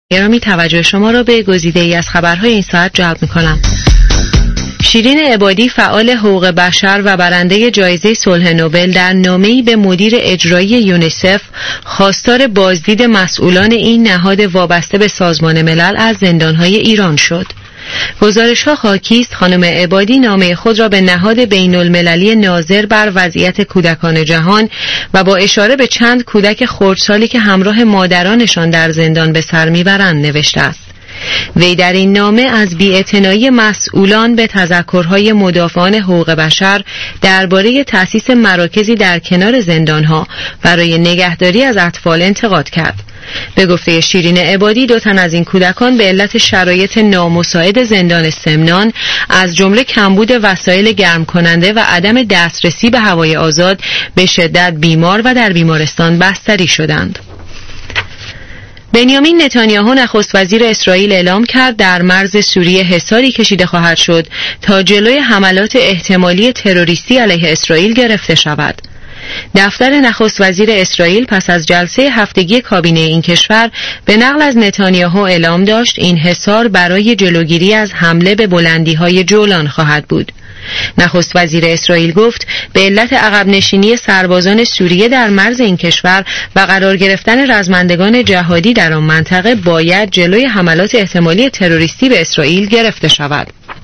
گرامی توجه شما را به گزیده‌ای از خبرهای این ساعت جلب می‌کنم. شیرین عبادی فعال حقوق بشر و برنده جایزه صلح نوبل در نامه‌ای به مدیر اجرایی یونیسف خواستار بازدید مسئولان این نهاد وابسته به سازمان ملل از زندان‌های ایران شد. گزارش‌ها حاکی است خانم عبادی نامه خود را به نهاد بین‌المللی ناظر بر وضعیت کودکان جهان و با اشاره به چند کودک خردسالی که همراه مادرانشان در زندان به سر میبرند نوشته است. وی در این نامه از بی‌اعتنایی مسئولان به تذکرهای مدافعان حقوق بشر درباره تأسیس مراکزی در کنار زندانها برای نگهداری از اطفال انتقاد کرد. به گفته شیرین عبادی 2 تن از این کودکان به علت شرایط نامساعد زندان سمنان از جمله کمبود وسایل گرم کننده و عدم دسترسی به هوای آزاد به شدت بیمار و در بیمارستان بستری شدند. بنیامین نتانیاهو نخست وزیر اسرائیل اعلام کرد در مرز سوریه حصاری کشیده خواهد شد تا جلوی حملات احتمالی تروریستی علیه اسرائیل گرفته شود. دفتر نخست وزیر اسرائیل پس از جلسه هفتگی کابینه این کشور به نقل از نتانیاهو اعلام داشت این حصار برای جلوگیری از حمله به بلندی‌های جولان خواهد بود. نخست وزیر اسرائیل گفت به علت عقب نشینی سربازان سوریه در مرز این کشور و قرار گرفتن رزمندگان جهادی در آن منطقه باید جلوی حملات احتمالی تروریستی به اسرائیل گرفته شود.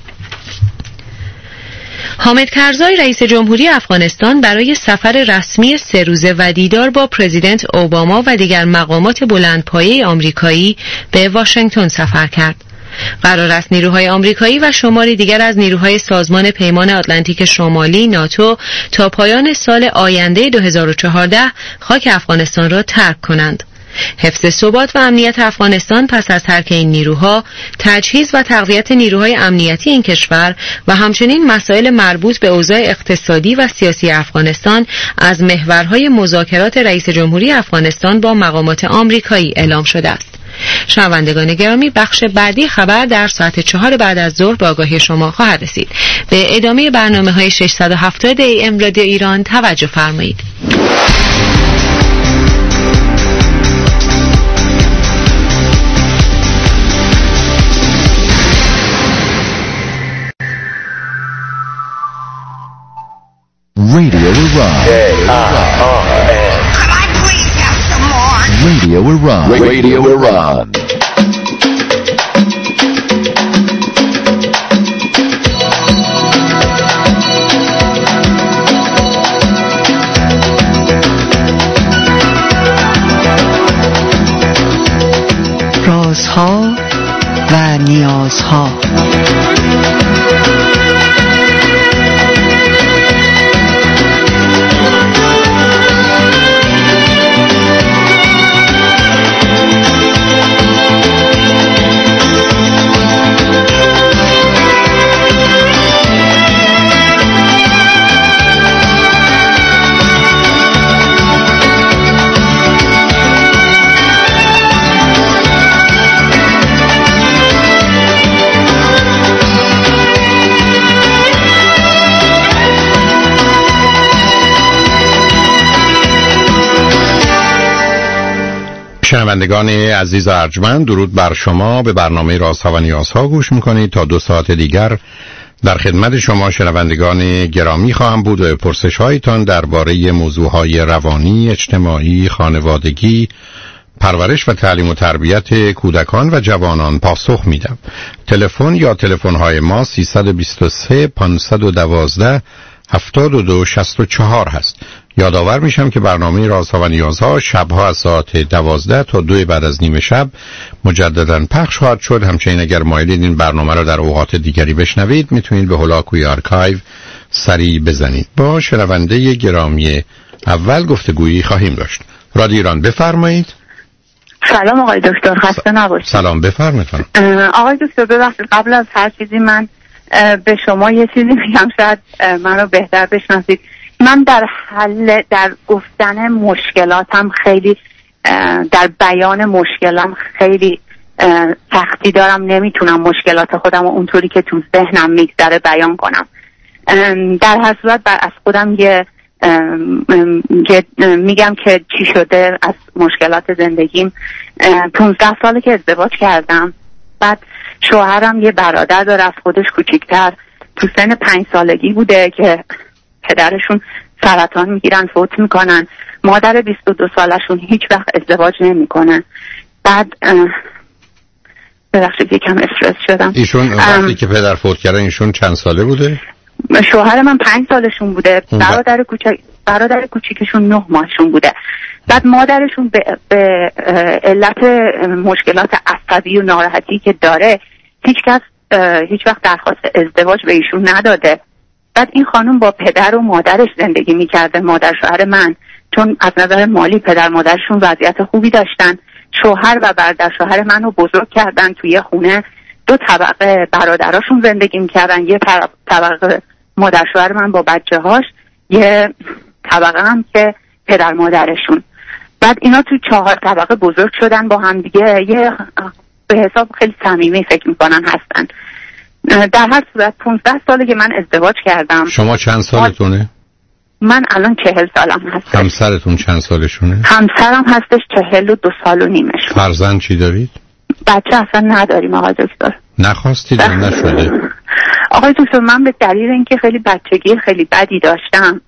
حامد کرزای رئیس جمهوری افغانستان برای سفر رسمی 3 روزه و دیدار با پرزیدنت اوباما و دیگر مقامات بلندپایه آمریکایی به واشنگتن سفر کرد. قرار است نیروهای آمریکایی و شماری دیگر از نیروهای سازمان پیمان آتلانتیک شمالی ناتو تا پایان سال آینده 2014 خاک افغانستان را ترک کنند. حفظ ثبات و امنیت افغانستان پس از ترک این نیروها، تجهیز و تقویت نیروهای امنیتی این کشور و همچنین مسائل مربوط به اوضاع اقتصادی و سیاسی افغانستان از محورهای مذاکرات رئیس جمهوری افغانستان با مقامات آمریکایی اعلام شده است. شنوندگان گرامی، بخش بعدی خبر در ساعت 4 بعد از ظهر به آگاهی شما خواهد رسید. به ادامه برنامه‌های 670 AM رادیو ایران توجه فرمایید. Radio Iran. Could I please have some more? Radio Iran. Radio Iran. رازها و نیازها. شنوندگان عزیز و ارجمند، درود بر شما. به برنامه رازها و نیازها گوش میکنید. تا 2 ساعت دیگر در خدمت شما شنوندگان گرامی خواهم بود و پرسش هایتان درباره موضوعهای روانی، اجتماعی، خانوادگی، پرورش و تعلیم و تربیت کودکان و جوانان پاسخ میدم. تلفن یا تلفن‌های ما 323 512 7264 هست. یادآور میشم که برنامه رازها و نیازها شبها از ساعت 12 تا 2 بعد از نیم شب مجددا پخش خواهد شد. همچنین اگر مایلید این برنامه را در اوقات دیگری بشنوید میتونید به هولاکوی آرکایو سری بزنید. با شنونده گرامی اول گفتگویی خواهیم داشت. رادیو ایران، بفرمایید. سلام آقای دکتر، خسته نباشید. سلام، بفرمایید. آقای دکتر ببخشید قبل از هر چیزی من به شما یه چیزی میگم، شاید منو بهتر بشناسید. من در گفتن مشکلاتم خیلی، در بیان مشکلم خیلی سختی دارم، نمیتونم مشکلات خودم رو اونطوری که تو ذهنم میگذره بیان کنم. در هر صورت از خودم میگم که چی شده از مشکلات زندگیم. 15 ساله که ازدواج کردم. بعد شوهرم یه برادر داره از خودش کوچیکتر، تو سن 5 سالگی بوده که پدرشون سرطان میگیرن، فوت میکنن. مادر 22 سالشون هیچ وقت ازدواج نمیکنه. بعد ببخشید یکم استرس شدم. ایشون وقتی که پدر فوت کردن ایشون چند ساله بوده؟ شوهر من 5 سالشون بوده، برادر کوچیکشون 9 ماهشون بوده. بعد مادرشون به علت مشکلات عصبی و ناراحتی که داره هیچ وقت درخواست ازدواج به ایشون نداده. بعد این خانم با پدر و مادرش زندگی میکرده، مادر شوهر من، چون از نظر مالی پدر مادرشون وضعیت خوبی داشتن. شوهر و برادر شوهر منو بزرگ کردن توی خونه 2 طبقه، برادراشون زندگی میکردن، یه طبقه مادر شوهر من با بچه هاش، یه طبقه هم که پدر مادرشون. بعد اینا تو 4 طبقه بزرگ شدن با هم دیگه، یه به حساب خیلی صمیمی فکر میکنن هستن. در هر صورت 15 ساله که من ازدواج کردم. شما چند سالتونه؟ من الان 40 سالم هست. همسرتون چند سالشونه؟ همسرم هستش 42 سال و نیمش. فرزند چی دارید؟ بچه اصلا نداریم آقای دکتر. نخواستید یا نشده؟ آقای دکتر من به دلیل اینکه خیلی بچگی خیلی بدی داشتم،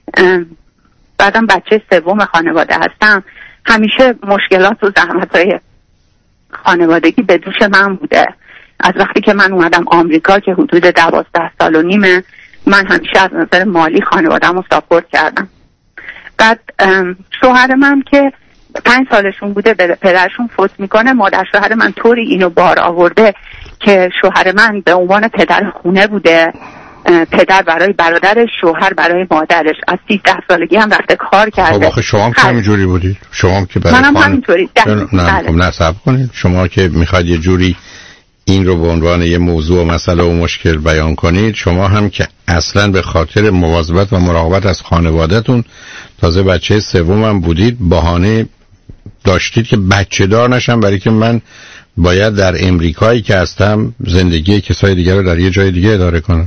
بعدم بچه 3 خانواده هستم، همیشه مشکلات و زحمت‌های خانوادگی به دوش من بوده. از وقتی که من اومدم آمریکا که حدود 12 سال و نیمه، من همیشه از نظر مالی خانواده‌مو رو ساپورت کردم. بعد شوهر من که 5 سالشون بوده پدرشون فوت میکنه. مادر شوهر من طوری اینو بار آورده که شوهر من به عنوان پدر خونه بوده، پدر برای برادرش، شوهر برای مادرش. از 13 سالگی هم رفته کار کرده. خب آخه شما هم که همینجوری بودید. شما هم که برای منم همینطوری. نه خب نصب کنید. شما که میخواید یه جوری این رو به عنوان یه موضوع و مسئله و مشکل بیان کنید، شما هم که اصلا به خاطر مواظبت و مراقبت از خانواده‌تون، تازه بچه 3 هم بودید، بهانه داشتید که بچه دار نشم، برای که من باید در امریکایی که هستم زندگی کسای دیگر رو در یه جای دیگه اداره کنم.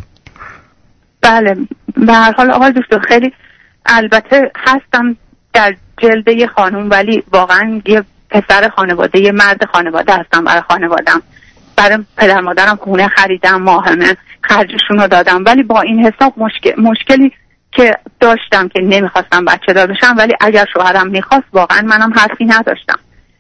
بله به هر حال آقای دکتر خیلی البته هستم در جلده خانم، ولی واقعا یه پسر خانواده، یه مرد خانواده هستم برای خانوادم. برای پدر مادرم خونه خریدم، ماهمه خرجشون رو دادم، ولی با این حساب مشکلی که داشتم که نمیخواستم بچه دار بشم، ولی اگر شوهرم میخواست واقعا منم حرفی نداشتم.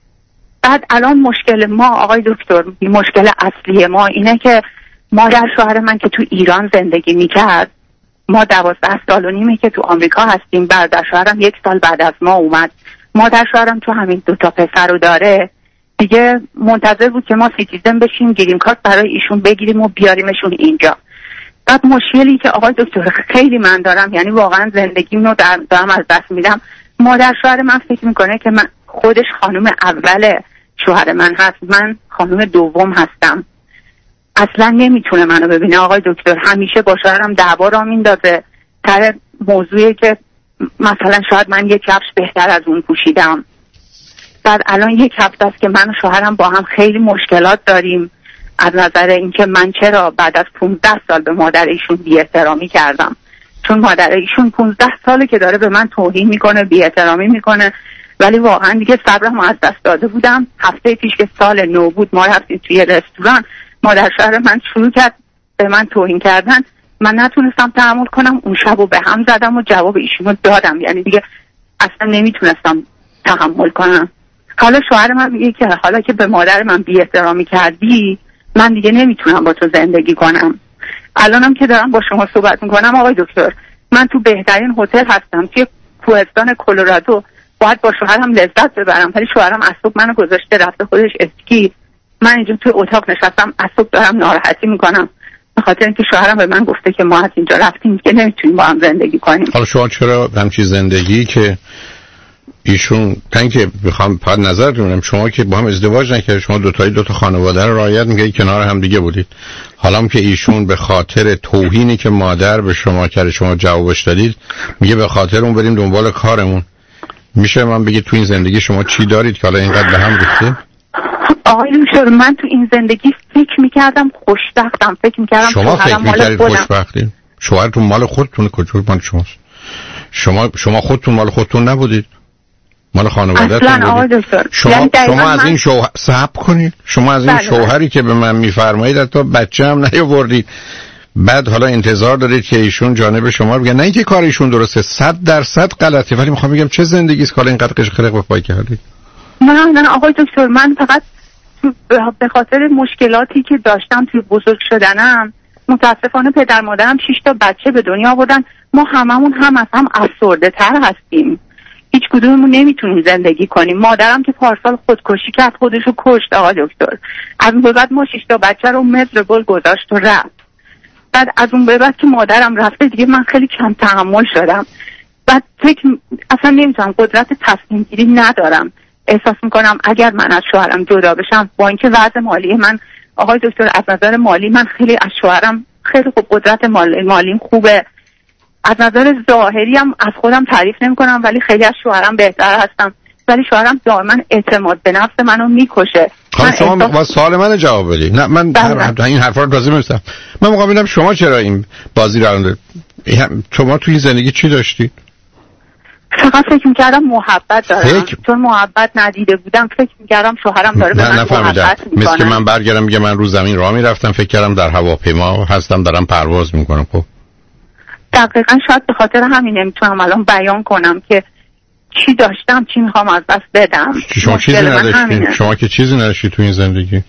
بعد الان مشکل ما آقای دکتر، مشکل اصلی ما اینه که مادر شوهر من که تو ایران زندگی میکرد، ما 12 سال و نیمه که تو آمریکا هستیم. برادر شوهرم 1 سال بعد از ما اومد. مادر شوهرم تو همین 2 پسر رو داره دیگه، منتظر بود که ما سیتیزن بشیم، گرین کارت برای ایشون بگیریم و بیاریمشون اینجا. بعد مشکلی که آقای دکتر خیلی من دارم، یعنی واقعا زندگیم رو دارم از دست میدم. مادر شوهر من فکر میکنه که من خودش خانم اول شوهر من هست، من خانم دوم هستم. اصلا نمیتونه منو ببینه آقای دکتر. همیشه با شوهرم دعوا را میندازه سر موضوعی که مثلا شاید من 1 کفش بهتر از اون پوشیدم. بعد الان 1 هفته است که من و شوهرم با هم خیلی مشکلات داریم از نظر اینکه من چرا بعد از 15 سال به مادر ایشون بی‌احترامی کردم. چون مادر ایشون 15 ساله که داره به من توهین میکنه، بی‌احترامی میکنه، ولی واقعا دیگه صبرم از دست داده بودم. هفته پیش که سال نو بود ما رفتیم توی رستوران، مادر شوهر من شروع کرد به من توهین کردن. من نتونستم تحمل کنم، اون شبو به هم زدم و جواب ایشونو دادم. یعنی دیگه اصلا نمیتونستم تحمل کنم. حالا شوهر من میگه که حالا که به مادر من بی‌احترامی کردی، من دیگه نمیتونم با تو زندگی کنم. الانم که دارم با شما صحبت میکنم آقای دکتر، من تو بهترین هتل هستم توی کوهستان کلرادو، باید با شوهرم لذت ببرم، ولی شوهرم از صبح منو گذاشته رفته خودش اسکی. من اینجا توی اتاق نشستم، از صبح دارم ناراحتی میکنم به خاطر اینکه شوهرم به من گفته که ما از اینجا رفتیم که نمیتونیم با هم زندگی کنیم. حالا شما چرا همچین زندگی که ایشون که بخوام فقط نظرتون بدم، شما که با هم ازدواج نکردید، شما 2 تا خانواده رو رعایت می‌کردید، کنار هم دیگه بودید، حالا که ایشون به خاطر توهینی که مادر به شما کرده شما جوابش دادید، میگه به خاطر اون بریم دنبال کارمون. میشه من بگید تو این زندگی شما چی دارید که حالا اینقدر به هم ریخته؟ آقای دکتر من تو این زندگی فکر می‌کردم خوشبختم، فکر می‌کردم شما فکر می‌کردید خوشبختی؟ شوهرتون مال خودتونه، کجا مال شماست؟ شما خودتون مال خودتون نبودید؟ مال خانواده‌تون اصلا آقای دکتر شما از این شوهر صبر کنید. شما از این شوهری که به من میفرمایید حتی بچه هم نیاوردید، بعد حالا انتظار دارید که ایشون جانب شما رو بگن نه اینکه کار ایشون درسته 100% غلطه، ولی میخوام بگم چه زندگی است که حالا اینقدر قشقرق به پای کردید؟ نه آقای دکتر، من فقط به خاطر مشکلاتی که داشتم توی بزرگ شدنم، متاسفانه پدر مادرم 6 تا بچه به دنیا آوردن، ما هممون هم از هم افسرده تر هستیم، هیچ کدوممون نمیتونیم زندگی کنیم. مادرم که پارسال خودکشی کرد، خودشو کشت آقای دکتر. از اون به بعد ما 6 تا بچه رو مزربل گذاشت و رفت. بعد از اون به بعد که مادرم رفته دیگه من خیلی کم تحمل شدم. بعد اصلا نمیتونم، قدرت تصمیم گیری ندارم. احساس میکنم اگر من از شوهرم جدا بشم، با اینکه وضع مالی من آقای دکتر از نظر مالی من خیلی از شوهرم خیلی خوب، قدرت مالیم خوبه، از نظر ظاهری هم از خودم تعریف نمیکنم ولی خیلی از شوهرم بهتر هستم، ولی شوهرم دائما اعتماد به نفس منو میکشه. شما با سوال من جواب بدید. نه من این حرفا رو تازه می‌شنوم. من می‌خوام ببینم شما چرا این بازی رو شما توی زندگی چی داشتید؟ فقط فکر می‌کردم محبت دارم. چون محبت ندیده بودم فکر می‌کردم شوهرم داره به من محبت می‌کنه. مثل که من برگردم میگه من رو زمین راه می‌رفتم فکر کردم در هواپیما هستم دارم پرواز می‌کنم. خب دقیقاً شاید به خاطر همین نمیتونم الان بیان کنم که چی داشتم چی میخوام از دست بدم. شما چیزی نداشتید؟ شما که چیزی نداشتید تو این زندگی؟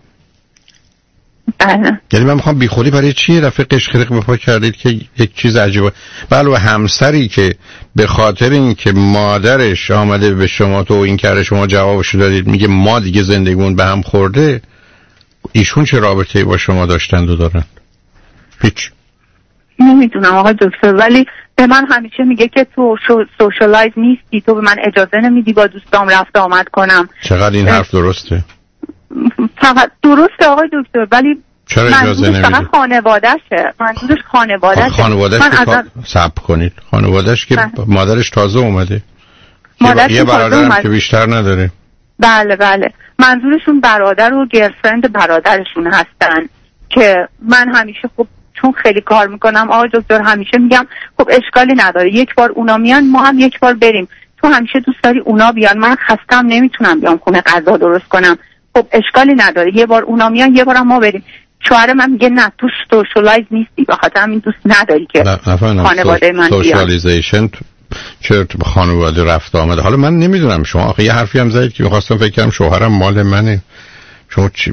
بله. یعنی من میخوام بیخودی برای چی رفیق قشقرق به پا کردید که یک چیز عجیبه؟ بله، همسری که به خاطر اینکه مادرش آمده به شما تو این کرده شما جوابشو دادید میگه ما دیگه زندگیمون به هم خورده، ایشون چه رابطه‌ای با شما داشتند و دارن؟ هیچ. نمیدونم آقای دکتر، ولی به من همیشه میگه که تو سوشالایز نیستی، تو به من اجازه نمیدی با دوستام رفت آمد کنم. چقدر این حرف درسته؟ فقط درسته آقای دکتر، ولی چرا اجازه نمیدی؟ فقط خانواده‌شه. منظورش خانواده‌شه. خانواده‌اش که صبر کنید. خانواده‌اش که مادرش تازه اومده. یه برادرم که بیشتر نداره. بله. منظورشون برادر و گرفرند برادرشون هستن که من همیشه خب چون خیلی کار میکنم آقای دکتر همیشه میگم خب اشکالی نداره، یک بار اونا میان ما هم یک بار بریم، تو همیشه دوست داری اونا بیان، من خستم نمیتونم بیام خونه غذا درست کنم، خب اشکالی نداره یه بار اونا میان یه بار هم ما بریم. شوهر من میگه نه تو سوشالایز نیستی، بخاطر همین دوست نداری که خانواده من بیان. سوشالیزیشن چرا تو خانواده رفت آمده؟ حالا من نمیدونم، شما آخه یه حرفی هم زدید که می‌خواستم فکر کنم شوهرم مال منه. شما چی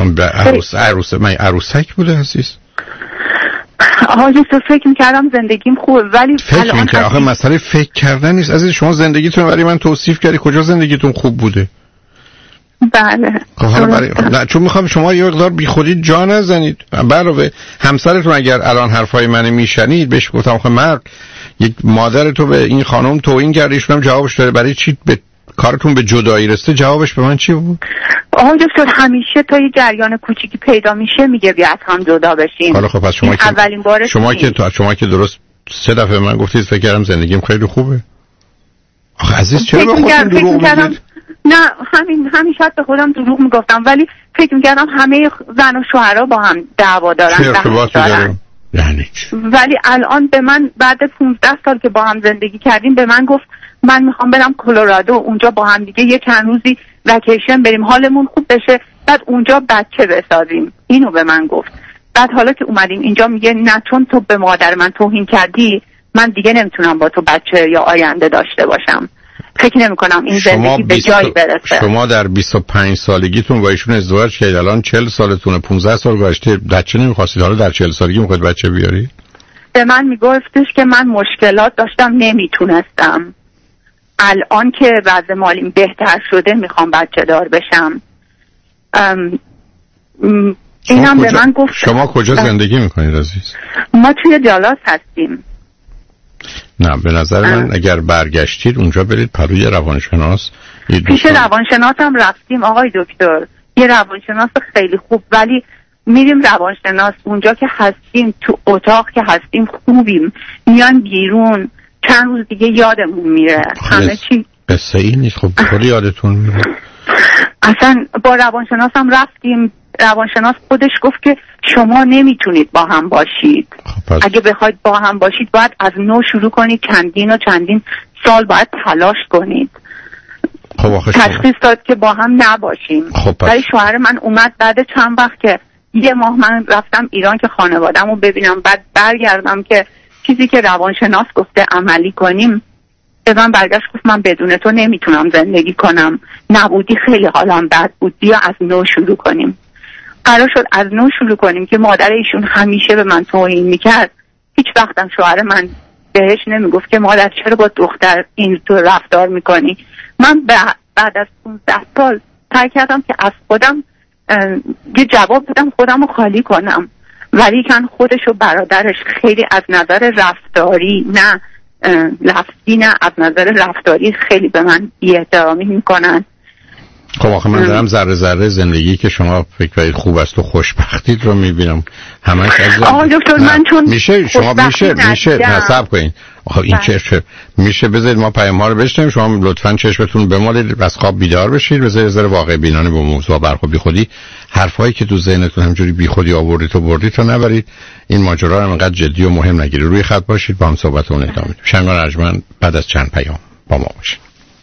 عروسک بوده عزیز؟ آقای تو فکر میکردم زندگیم خوبه ولی فکر میکردم. آخه مسئله فکر کردن نیست عزیز، شما زندگیتون برای من توصیف کردی، کجا زندگیتون خوب بوده؟ بله. نه چون میخوام شما یه مقدار بیخودی جا نزنید. علاوه همسرتون اگر الان حرفای من میشنید بهش گفتم آخه مرد یک مادر تو به این خانم توهین کرد، ایشون هم جوابش داره برای چی به کارتون به جدایی رسیده، جوابش به من چی بود؟ آقای دکتر همیشه تا یه جریان کوچیکی پیدا میشه میگه بیا از هم جدا بشیم. حالا خب پس شما که درست 3 دفعه من گفتید فکر کردم زندگیم خیلی خوبه. آخه عزیز چرا به خودتون دروغ میگید؟ نه همین شاید به خودم دروغ میگفتم ولی فکر میکردم همه زن و شوهرها با هم دعوا دارن. چه ارتباطی داره؟ یعنی ولی الان به من بعد 15 سال که با هم زندگی کردیم به من گفت من میخوام برم کلرادو، اونجا با هم دیگه یه چند روزی وکیشن بریم حالمون خوب بشه، بعد اونجا بچه بسازیم. اینو به من گفت. بعد حالا که اومدیم اینجا میگه نه چون تو به مادر من توهین کردی من دیگه نمیتونم با تو بچه یا آینده داشته باشم. فکر نمی‌کنم این زندگی به جایی برسه. شما در 25 سالگیتون با ایشون ازدواج کردید، الان 40 سالتونه، 15 سال گذشته، بچه نمی‌خواستید، حالا در 40 سالگی می‌خواید بچه بیاری؟ به من میگفتش که من مشکلات داشتم نمیتونستم، الان که وضع مالیم بهتر شده میخوام بچه دار بشم. اینم به من گفت. شما کجا زندگی میکنید عزیز؟ ما توی دالاس هستیم. نه به نظر من اگر برگشتید اونجا برید پروی روانشناس. پیش روانشناس هم رفتیم آقای دکتر، یه روانشناس خیلی خوب، ولی میریم روانشناس اونجا که هستیم تو اتاق که هستیم خوبیم، میان بیرون چند روز دیگه یادمون میره همه چی. قصه این نیست. خب کلی یادتون میره. اصلا با روانشناس هم رفتیم، روانشناس خودش گفت که شما نمیتونید با هم باشید. خب اگه بخواید با هم باشید باید از نو شروع کنید، چندین سال باید تلاش کنید. تشخیص داد که با هم نباشیم. ولی شوهر من اومد بعد چند وقت که یه ماه من رفتم ایران که خانواده‌مو ببینم، بعد برگردم که چیزی که روانشناس گفته عملی کنیم، به من برگشت گفت من بدون تو نمیتونم زندگی کنم، نبودی خیلی حالم بد بود، بیا از نو شروع کنیم. قرار شد از نو شروع کنیم که مادر ایشون همیشه به من توهین میکرد. هیچ وقتم شوهر من بهش نمیگفت که مادر چرا با دختر این تو رفتار میکنی. من بعد از 15 سال سعی کردم که از خودم یه جواب بدم، خودم رو خالی کنم، ولی کن خودش و برادرش خیلی از نظر رفتاری، نه لفظی، نه از نظر رفتاری خیلی به من بی‌احترامی میکنن. خب آخه من دارم ذره ذره زندگی که شما فکر کنید خوب است و خوشبختید رو میبینم همش از آقای دکتر من چون میشه شما میشه نصب کنین. آخه این چه میشه؟ بذارید ما پیام ها رو بشنویم، شما لطفاً چشمتون بمالید، از خواب بیدار بشید، بذارید ذره واقع بینانه به موضوع برخورد. بیخودی حرفایی که تو ذهنتون همجوری بیخودی آوردید و بردید تو نبرید، این ماجرا رو انقدر جدی و مهم نگیرید. روی خط باشید، با هم صحبتون ادامه میدیم. شنگان ارجمند بعد از چند پیام با ما باشید.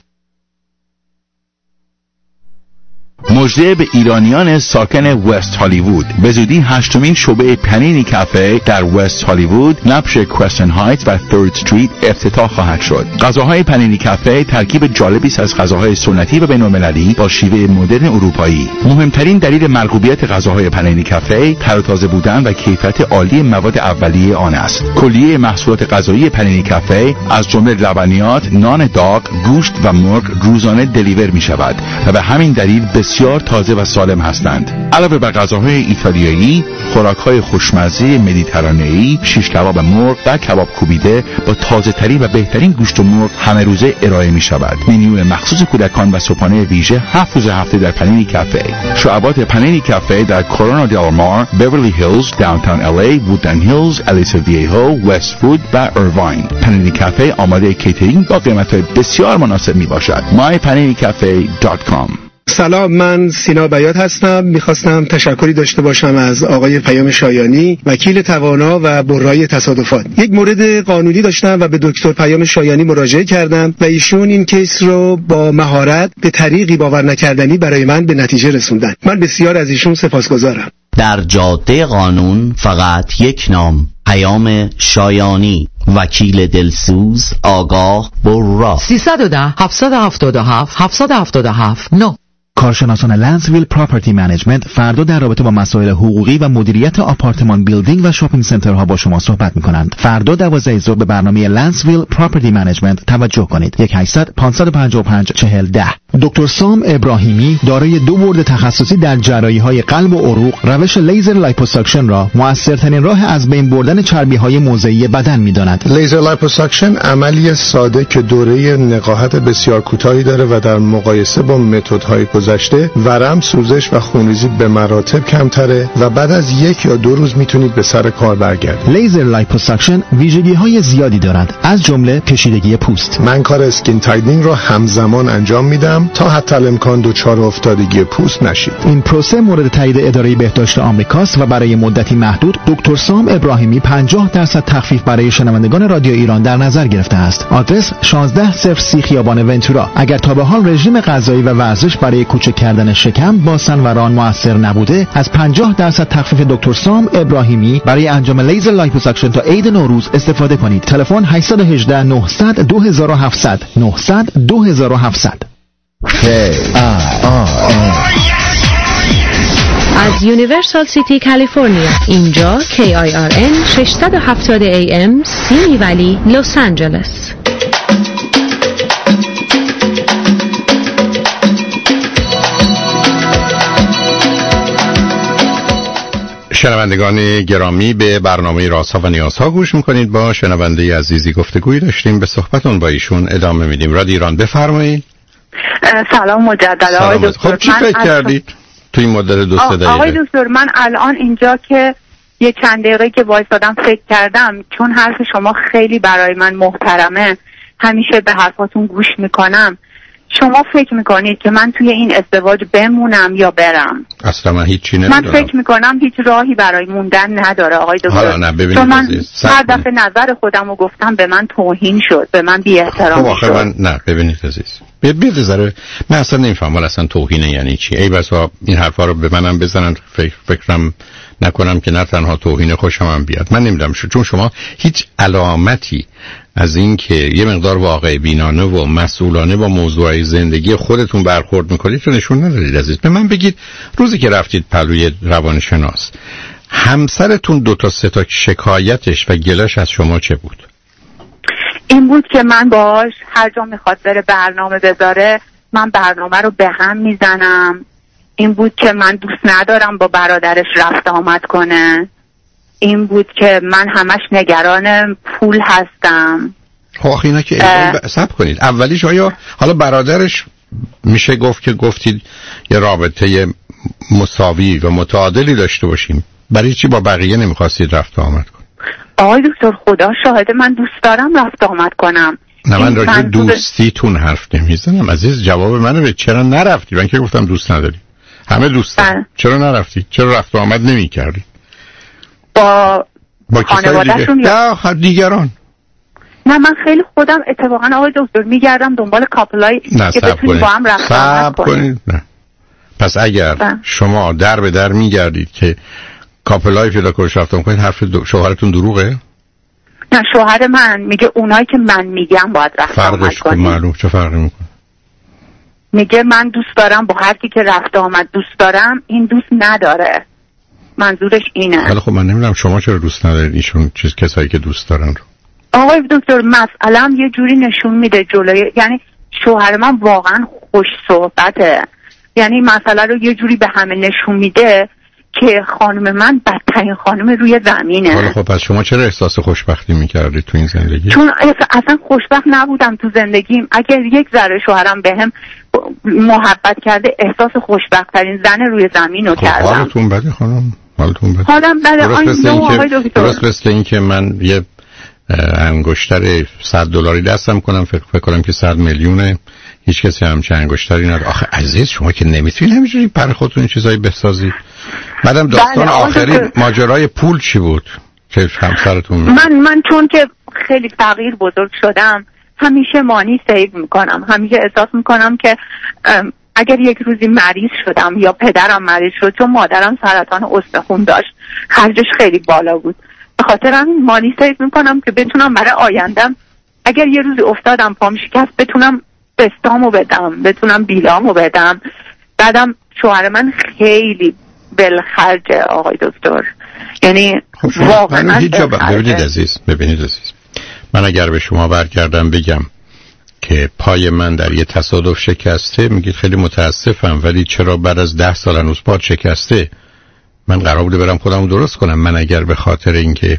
مژده به ایرانیان ساکن وست هالیوود. به زودی 8مین شعبه پنینی کافه در وست هالیوود، نبش کرستن هایتس و 3rd استریت افتتاح خواهد شد. غذاهای پنینی کافه ترکیب جالبی است از غذاهای سنتی و بین‌المللی با شیوه مدرن اروپایی. مهمترین دلیل مرغوبیت غذاهای پنینی کافه تر و تازه بودن و کیفیت عالی مواد اولیه آن است. کلیه محصولات غذایی پنینی کافه از جمله لبنیات، نان داغ، گوشت و مرغ روزانه دلیور می شود و به همین دلیل بسیار تازه و سالم هستند. علاوه بر غذاهای ایتالیایی، خوراک‌های خوشمزه مدیترانه‌ای، شیش کباب مرغ و کباب کوبیده با تازه‌ترین و بهترین گوشت مرغ همه روزه ارائه می‌شود. منیو مخصوص کودکان و صبحانه ویژه 7 روز هفته در پنینی کافه. شعبات پنینی کافه در کورونا دل مار، بیورلی هیلز، داونتاون LA، وودلند هیلز، الیسا ویهو، وست‌وود و ایرواین. پنینی کافه آماده کیترینگ با قیمت‌های بسیار مناسب میباشد. mypaninicafe.com. سلام، من سینا بیات هستم. میخواستم تشکری داشته باشم از آقای پیام شایانی، وکیل توانا و برای تصادفات. یک مورد قانونی داشتم و به دکتر پیام شایانی مراجعه کردم و ایشون این کیس رو با مهارت به طریقی باور نکردنی برای من به نتیجه رسوندن. من بسیار از ایشون سپاسگزارم. در جاده قانون فقط یک نام: پیام شایانی، وکیل دلسوز، آگاه، برا. 310 777 777 9. کارشناسان لنسویل پراپرتی منیجمنت فردا در رابطه با مسائل حقوقی و مدیریت آپارتمان بیلدینگ و شاپینگ سنترها با شما صحبت می‌کنند. فردا 12 ظهر به برنامه لنسویل پراپرتی منیجمنت توجه کنید. 1-800-555-4010. دکتر سام ابراهیمی دارای 2 بورد تخصصی در جراحی‌های قلب و عروق، روش لیزر لایپوساکشن را مؤثرترین راه از بین بردن چربی‌های موضعی بدن می‌داند. لیزر لایپوساکشن عملی ساده که دوره نقاهت بسیار کوتاهی داره و در مقایسه با متدهای گذشته ورم، سوزش و خونریزی به مراتب کمتره و بعد از 1 یا 2 روز میتونید به سر کار برگردید. لیزر لایپوساکشن ویژگی‌های زیادی دارد، از جمله کشیدگی پوست. من کار اسکین تایدنینگ رو همزمان انجام میدم تا حتی الامکان دچار افتادگی پوست نشید. این پروسه مورد تایید اداره بهداشت آمریکاست و برای مدتی محدود دکتر سام ابراهیمی 50% تخفیف برای شنوندگان رادیو ایران در نظر گرفته است. آدرس 1603 خیابان ونتورا. اگر تا به حال رژیم غذایی و ورزش برای کوچک کردن شکم با سنوران موثر نبوده، از 50% تخفیف دکتر سام ابراهیمی برای انجام لیزر لایپوساکشن تا عید نوروز استفاده کنید. تلفن 818 900 2700 900 2700. از یونیورسال سیتی کالیفرنیا، اینجا KIRN 670 AM سیمی ولی لس آنجلس. شنوندگان گرامی، به برنامه رازها و نیازها گوش میکنید. با شنونده عزیزی گفتگویی داشتیم، به صحبتون با ایشون ادامه میدیم. رادیو ایران، بفرمایید. سلام مجددا آقای دکتر. خب چی فکر کردید تو این مدت 2-3 دقیقه؟ آقای دکتر، من الان اینجا که یه چند دقیقه که وایسادم فکر کردم، چون حرف شما خیلی برای من محترمه، همیشه به حرفاتون گوش میکنم. شما فکر میکنید که من توی این ازدواج بمونم یا برم؟ اصلا من هیچی نمیدونم. من فکر میکنم هیچ راهی برای موندن نداره آقای دکتر. حالا نه، ببینید چون من هر دفعه نظر خودم رو گفتم به من توهین شد، به من بی احترامی شد. من نه، ببینید عزیز، بیاد ذره. من اصلا نمیفهمم اصلا توهینه یعنی چی. ای بسا این حرفا رو به منم بزنن فکرم نکنم که نه تنها توهین خوشم هم بیاد. من نمیدونم چون شما هیچ علامتی از این که یه مقدار واقع بینانه و مسئولانه با موضوع زندگی خودتون برخورد میکنید رو نشون ندارید عزیز. به من بگید روزی که رفتید پلوی روانشناس همسرتون 2 تا 3 تا شکایتش و گله‌اش از شما چه بود؟ این بود که من باهاش هر جا میخواد بره برنامه بذاره من برنامه رو به هم میزنم. این بود که من دوست ندارم با برادرش رفت آمد کنه. این بود که من همش نگران پول هستم. آخه اینا که صبر کنید. اولیش آیا حالا برادرش میشه گفت که گفتید یه رابطه مساوی و متعادلی داشته باشیم، برای چی با بقیه نمیخواستید رفت آمد کنید؟ آقای دکتر خدا شاهده من دوست دارم رفت آمد کنم. نه من راجع دوستیتون حرف نمیزنم عزیز. جواب منو به چرا نرفتی؟ من که گفتم دوست نداری. همه دوست دارن. چرا نرفتی؟ چرا رفت آمد نمی‌کردی؟ با خانواده‌شون یا دیگران؟ نه من خیلی خودم اتفاقا آقای دکتر میگردم دنبال کاپلای که بتونیم با هم رفت آمد کنیم. نه. پس اگر شما در به در میگردید که کاپلای پیدا کنید رفت آمد کنید، حرف شوهرتون دروغه؟ نه شوهر من میگه اونایی که من میگم باید رفت آمد کنیم. معلوم چه فرقی میکنه؟ میگه من دوست دارم با هر کی که رفت آمد دوست دارم، این دوست نداره. منظورش اینه. ولی خب من نمیدونم شما چرا دوست ندارید ایشون کسایی که دوست دارن رو. آقای دکتر مسئله یه جوری نشون میده جلوی، یعنی شوهر من واقعا خوش صحبته، یعنی مسئله رو یه جوری به همه نشون میده که خانم من بدترین خانم روی زمینه. حالا خب پس شما چرا احساس خوشبختی میکردید تو این زندگی؟ چون اصلا خوشبخت نبودم تو زندگیم. اگر یک ذره شوهرم بهم محبت کرده احساس خوشبخت ترین زن روی زمین رو کردم. حالتون بده خانم؟ حالتون بده؟ حالم بده. درست مثل این که من یه انگشتر $100 دستم کنم فکر کنم که 100 میلیونه، هیچ کسی همچین انگشتری نداره. آخه عزیز شما که نمیتونید همینجوری پر خودتون این چیزایی بسازید. بعدم داستان آخری ماجرای پول چی بود که همسرتون؟ من چون که خیلی فقیر بزرگ شدم همیشه مانی سیو میکنم، همیشه احساس میکنم که اگر یک روزی مریض شدم یا پدرم مریض شد، چون مادرم سرطان استخوان داشت خرجش خیلی بالا بود، به خاطر همین مانی سیو میکنم که بتونم برای آیندم اگر یه روزی افتادم پام شکست بتونم بستامو بدم، بتونم بیلامو بدم. بعدم شوهر من خیلی بلخرجه آقای دکتر، یعنی واقعا ببینید عزیز من اگر به شما برگردم بگم که پای من در یه تصادف شکسته، میگید خیلی متاسفم ولی چرا بعد از 10 سال هنوز پات شکسته؟ من قرار بوده برم خودمو درست کنم. من اگر به خاطر اینکه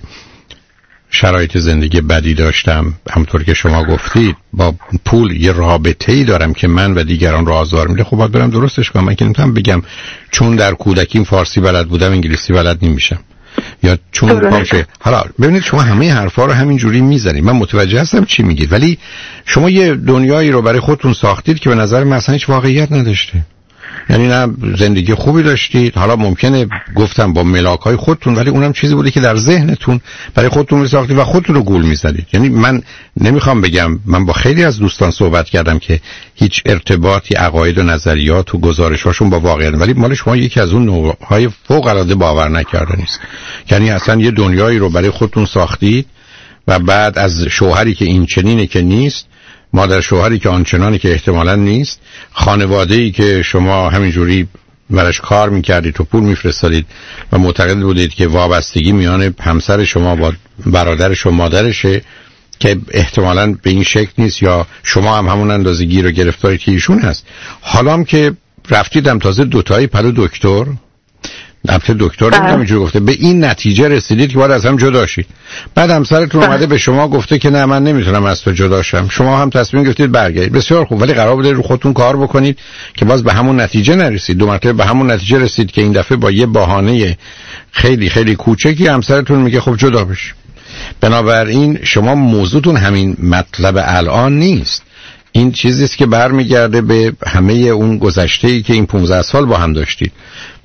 شرایط زندگی بدی داشتم همونطور که شما گفتید با پول یه رابطه‌ای دارم که من و دیگران رو آزار میده، خب باید برم درستش کنم. من که نمیتونم بگم چون در کودکیم فارسی بلد بودم انگلیسی بلد نمیشم، یا چون باشه. حالا ببینید شما همه حرفا رو همین جوری میزنید، من متوجه هستم چی میگید، ولی شما یه دنیایی رو برای خودتون ساختید که به نظر من اصلا هیچ واقعیت نداشته. یعنی نه زندگی خوبی داشتید، حالا ممکنه گفتم با ملاک‌های خودتون، ولی اونم چیزی بوده که در ذهنتون برای خودتون می‌ساختید و خودتون رو گول می‌زدید. یعنی من نمیخوام بگم، من با خیلی از دوستان صحبت کردم که هیچ ارتباطی عقاید و نظریات و گزارش‌هاشون با واقعیت، ولی مال شما یکی از اون نوع‌های فوق‌العاده باور نکردنی است. یعنی اصلا یه دنیایی رو برای خودتون ساختید و بعد از شوهری که این چنینه که نیست، مادر شوهری که آنچنانی که احتمالاً نیست، خانواده‌ای که شما همینجوری براش کار می‌کردید و پول می‌فرستادید و معتقد بودید که وابستگی میان همسر شما با برادرش و مادرشه که احتمالاً به این شکل نیست، یا شما هم همون اندازه گیر و گرفتاری که ایشون هست. حالا هم که رفتیدم تازه دوتایی پلو دکتر، البته دکتر نمی‌جوری گفته به این نتیجه رسیدید که باید از هم جدا شید. بعد همسرتون اومده به شما گفته که نه من نمیتونم از تو جدا شم، شما هم تصمیم گرفتید برگردید. بسیار خوب، ولی قرار بوده رو خودتون کار بکنید که باز به همون نتیجه نرسید. 2 مرتبه به همون نتیجه رسید که این دفعه با یه بهانه خیلی خیلی کوچکی همسرتون میگه خب جدا بش. بنابراین شما موضوعتون همین مطلب الان نیست، این چیزیست که برمیگرده به همه اون گذشته‌ای که این 15 سال با هم داشتید.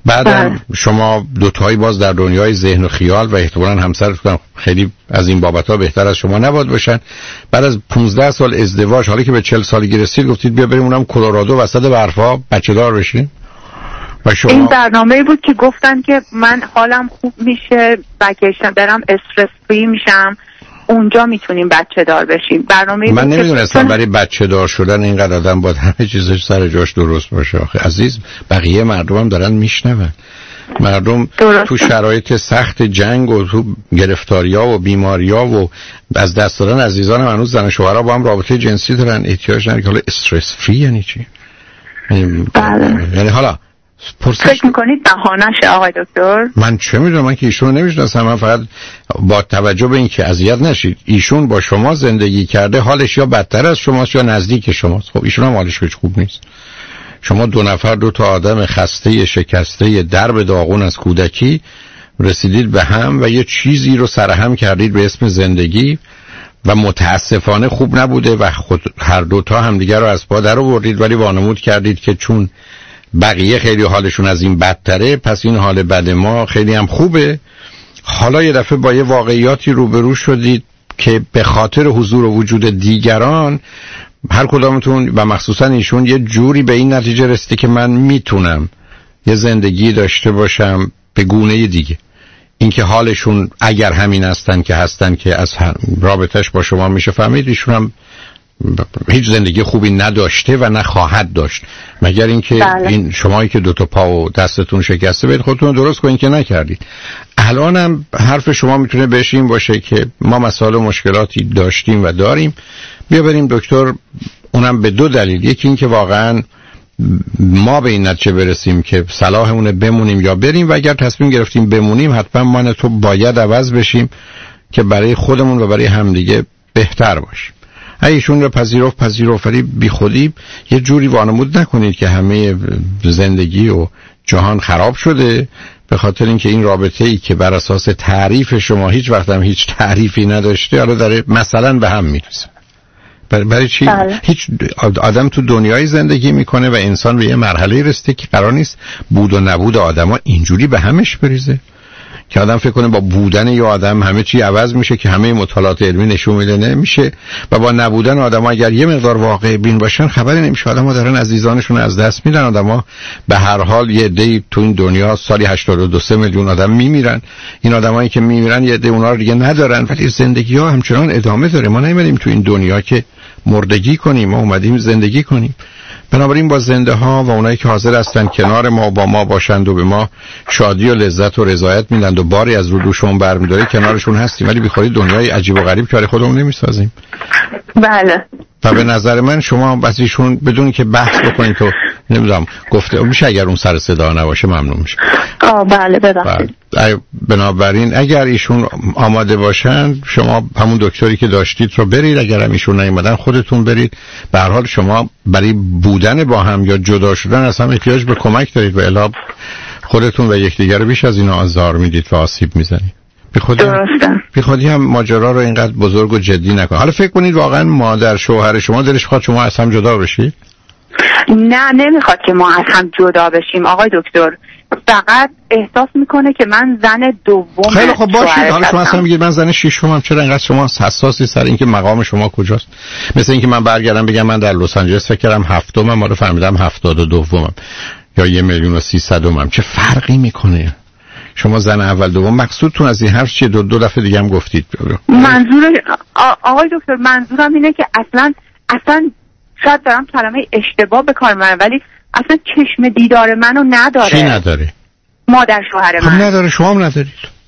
بعدم شما دوتایی باز در دنیای ذهن و خیال و احتمالاً همسرتون خیلی از این بابت‌ها بهتر از شما نباید باشن. بعد از 15 سال ازدواج، حالا که به 40 سالگی رسید، گفتید بیا بریم اونم کلرادو وسط برفا بچه دار بشیم. و شما این برنامه‌ای بود که گفتن که من حالم خوب میشه، وکیشن برم، استرس فری میشم، اونجا میتونیم بچه دار بشیم. برنامه‌ای من بود نمیدونستم برای بچه دار شدن اینقدر آدم باید همه چیزش سر جاش درست باشه. آخه عزیز، بقیه مردم هم دارن میشنون. مردم تو شرایط سخت جنگ و تو گرفتاری‌ها و بیماری‌ها و از دست دادن عزیزان هم هنوز زن و شوهرها با هم رابطه جنسی دارن. احتیاج نداره که حالا استرس فری یعنی چی؟ یعنی حالا فکر میکنید بهانه‌شه آقای دکتر؟ من چه میدونم، من که ایشون رو نمیشناسم. من فقط با توجه به این که اذیت نشید، ایشون با شما زندگی کرده، حالش یا بدتر از شماست یا نزدیک شماست. خب ایشون هم حالش هیچ خوب نیست. شما دو نفر، دو تا آدم خسته شکسته درب داغون از کودکی رسیدید به هم و یه چیزی رو سرهم کردید به اسم زندگی و متاسفانه خوب نبوده و خود هر دو تا همدیگر رو از پا در آوردید، ولی وانمود کردید که چون بقیه خیلی حالشون از این بدتره پس این حال بد ما خیلی هم خوبه. حالا یه دفعه با یه واقعیاتی روبرو شدید که به خاطر حضور و وجود دیگران هر کدامتون و مخصوصا ایشون یه جوری به این نتیجه رسیده که من میتونم یه زندگی داشته باشم به گونه دیگه. اینکه حالشون اگر همین هستن که از رابطش با شما میشه فهمید ایشون هم هیچ زندگی خوبی نداشته و نخواهد داشت، مگر اینکه این شمایی که دو تا پا و دستتون شکسته برید خودتون درست کنید که نکردید. الانم حرف شما میتونه بهش این باشه که ما مسائل و مشکلاتی داشتیم و داریم، بیا بریم دکتر. اونم به دو دلیل، یکی این که واقعا ما به این نتیجه برسیم که صلاحمونه بمونیم یا بریم، و اگر تصمیم گرفتیم بمونیم حتما من تو باید عوض بشیم که برای خودمون و برای همدیگه بهتر باشیم. ایشون رو پذیرفت ولی بی خودی یه جوری وانمود نکنید که همه زندگی و جهان خراب شده به خاطر اینکه این رابطه ای که بر اساس تعریف شما هیچ وقت هم هیچ تعریفی نداشته حالا داره مثلا به هم میرسه. برای چی؟ هیچ آدم تو دنیای زندگی میکنه و انسان به یه مرحله رسیده که قرار نیست بود و نبود آدما اینجوری به همش بریزه که آدم فکر کنه با بودن یه آدم همه چی عوض میشه، که همه مطالعات علمی نشون میده نمیشه. و با نبودن آدم ها اگر یه مقدار واقع بین باشن خبری نمیشه. آدم ها دارن عزیزانشون از دست میدن. آدم ها به هر حال یه عده‌ای تو این دنیا سالی 82 میلیون آدم میمیرن. این آدمایی که میمیرن یه عده اونا رو دیگه ندارن، ولی زندگی ها همچنان ادامه داره. ما نمی‌ریم تو این دنیا که مردگی کنیم، ما اومدیم زندگی کنیم. بنابراین با زنده ها و اونایی که حاضر هستن کنار ما با ما باشند و به ما شادی و لذت و رضایت میدن و باری از رو دوشون برمی‌داره کنارشون هستیم، ولی بیخوری دنیای عجیب و غریب که خودمون نمیسازیم. بله. و به نظر من شما از ایشون بدون که بحث بکنید تو نمیدونم گفته میشه اگر اون سر صدا نباشه ممنون میشه. بله ببخشید. بنابراین اگر ایشون آماده باشن شما همون دکتری که داشتید رو برید، اگر هم ایشون نیومدن خودتون برید. به هر حال شما برای بودن با هم یا جدا شدن اصلا احتیاج به کمک دارید و الا خودتون و یکدیگر رو بیش از اینا آزار میدید و آسیب میزنید. بی خودی هم ماجرا رو اینقدر بزرگ و جدی نکن. حالا فکر کنید واقعا مادر شوهر شما دلش خواهد شما از هم جدا بشید؟ نه نمیخواد که ما از هم جدا بشیم آقای دکتر، فقط احساس میکنه که من زن دوم. خیلی خب باشید. حالا شما اصلا میگید من زن ششمم، چرا اینقدر شما حساسی سر اینکه مقام شما کجاست؟ مثل اینکه من برگردم بگم من در لس آنجلس فکر کردم 70م، حالا فهمیدم 72م یا 1,300,000. چه فرقی میکنه؟ شما زن اول دوم مقصودتون از این حرف چیه؟ دو دفعه دیگه هم گفتید. منظور آقای دکتر منظورم اینه که اصلا شاید دارم کلمه اشتباه به کار میبرم، ولی اصلا چشم دیدار منو نداره. چی نداره؟ مادر شوهر من. خب نداره، شما هم ندارید.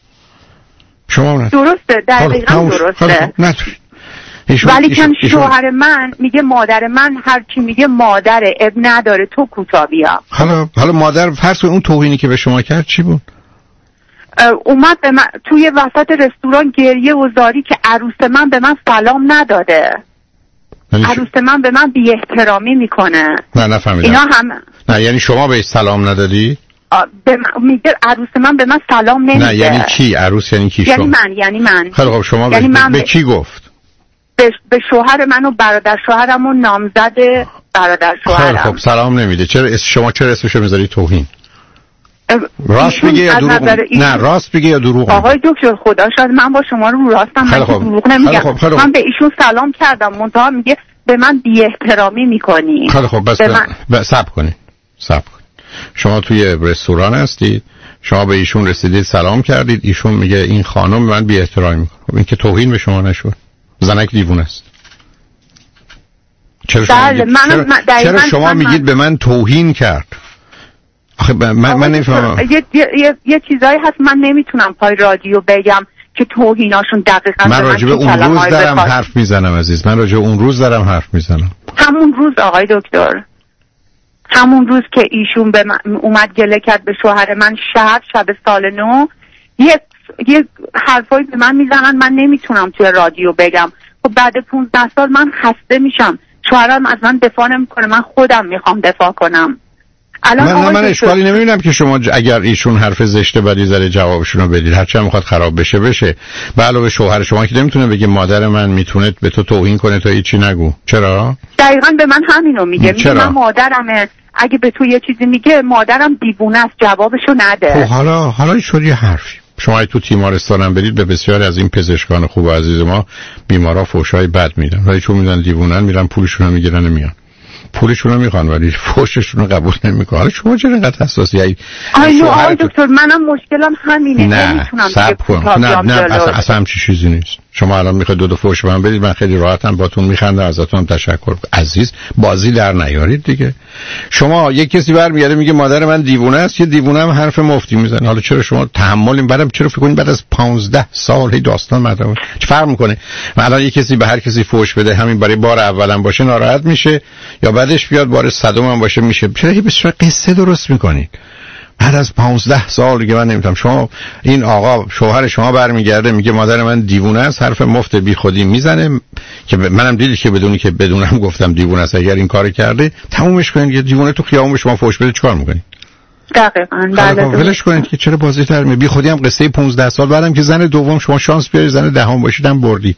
درسته، دقیقاً درسته. ندارید. ولی کن شوهر من میگه مادر من هر چی میگه مادره، اب نداره، تو کوتا بیا. حالا مادر فرض کن اون توهینی که به شما کرد چی بود؟ اومد به من توی وسط رستوران گریه و زاری که عروس من به من سلام نداده. عروس من به من بی احترامی میکنه. نه نفهمیدم. اینا هم نه یعنی شما بهش سلام ندادی؟ میگه عروس من به من سلام نمیده. نه یعنی کی؟ عروس یعنی کی؟ یعنی من. خیلی خب شما یعنی به کی گفت؟ به شوهر من و برادر شوهرم و نامزد برادر شوهرم. خیلی خب سلام نمیده. شما چرا اسمشو میذاری توهین؟ راست میگه یا دروغ؟ نه راست میگه یا دروغ؟ آقای دکتر خدا شاید من با شما رو راستم، من دروغ نمیگم. من به ایشون سلام کردم، منتها میگه به من بی احترامی میکنی. خیلی خب بس صبر کنید. شما توی رستوران هستید، شما به ایشون رسیدید سلام کردید، ایشون میگه این خانم من بی احترامی میکنه. خب این که توهین به شما نشد؟ زنک دیوونه است. چرا شما میگید به من توهین کرد؟ آخه من نمیفهمم. یه چیزایی هست من نمیتونم پای رادیو بگم که توهیناشون دقیقاً. من راجع به اون روز دارم حرف میزنم عزیز، من راجع به اون روز دارم حرف میزنم. همون روز آقای دکتر، همون روز که ایشون به من اومد گله کرد به شوهر من شب سال نو، یه حرفایی به من میزنن من نمیتونم توی رادیو بگم. خب بعد 15 سال من خسته میشم، شوهرم از من دفاع نمیکنه، من خودم میخوام دفاع کنم. من اشکالی نمیبینم که شما اگر ایشون حرف زشته بدی زره جوابشون رو بدید، هرچند میخواد خراب بشه. به علاوه شوهر شما که نمیتونه بگه مادر من میتونه به تو توهین کنه تا هیچی نگو. چرا؟ دقیقاً به من همینو میگه. من مادرمه، اگه به تو یه چیزی میگه مادرم دیوونه است، جوابشو نده. خب حالا اینطوری حرفی. شما تو تیمارستان هم برید، به بسیاری از این پزشکان خوب و عزیز ما بیمارا فحشای بد میدن، ولی چون میدن دیوونن میرن پولشون رو میگیرن میان. پولشون رو میخوان ولی فحششون رو قبول نمیکنن. حالا شما چرا اینقدر حساسی؟ آقای دکتر منم مشکلم همینه. نمیتونم نه اصلا همچین چیزی نیست. شما الان میخواید دو فحش به من بدید، من خیلی راحتم باتون میخندم، ازتون تشکر. عزیز بازی در نیارید دیگه. شما یک کسی برمیگرده میگه مادر من دیوونه است، یه دیوونه هم حرف مفتی میزنه. حالا چرا شما تحمل این بعدم چرا فکر کنید بعد از 15 سال هی داستان مطرح چه فرق میکنه؟ الان یک کسی به هر کسی فحش بده، همین برای بار اولم باشه ناراحت میشه، یا بعدش بیاد بار صدم هم باشه میشه. چرا هی به صورت قصه درست میکنید؟ بعد از 15 سال دیگه من نمیتونم. شما این آقا شوهر شما برمیگرده میگه مادر من دیوونه است، حرف مفت بی خودی میزنه که منم دیدی که بدونم گفتم دیوونه است. اگر این کارو کرده تمومش کنید. یه دیوونه تو خیابون شما فحش بده چیکار میکنید؟ دقیقاً بله. ولش کنید که چرا بازی تر بی خودی هم قصه 15 سال بعدم که زن دوم شما شانس بیاری زن دهم باشیدم بردی.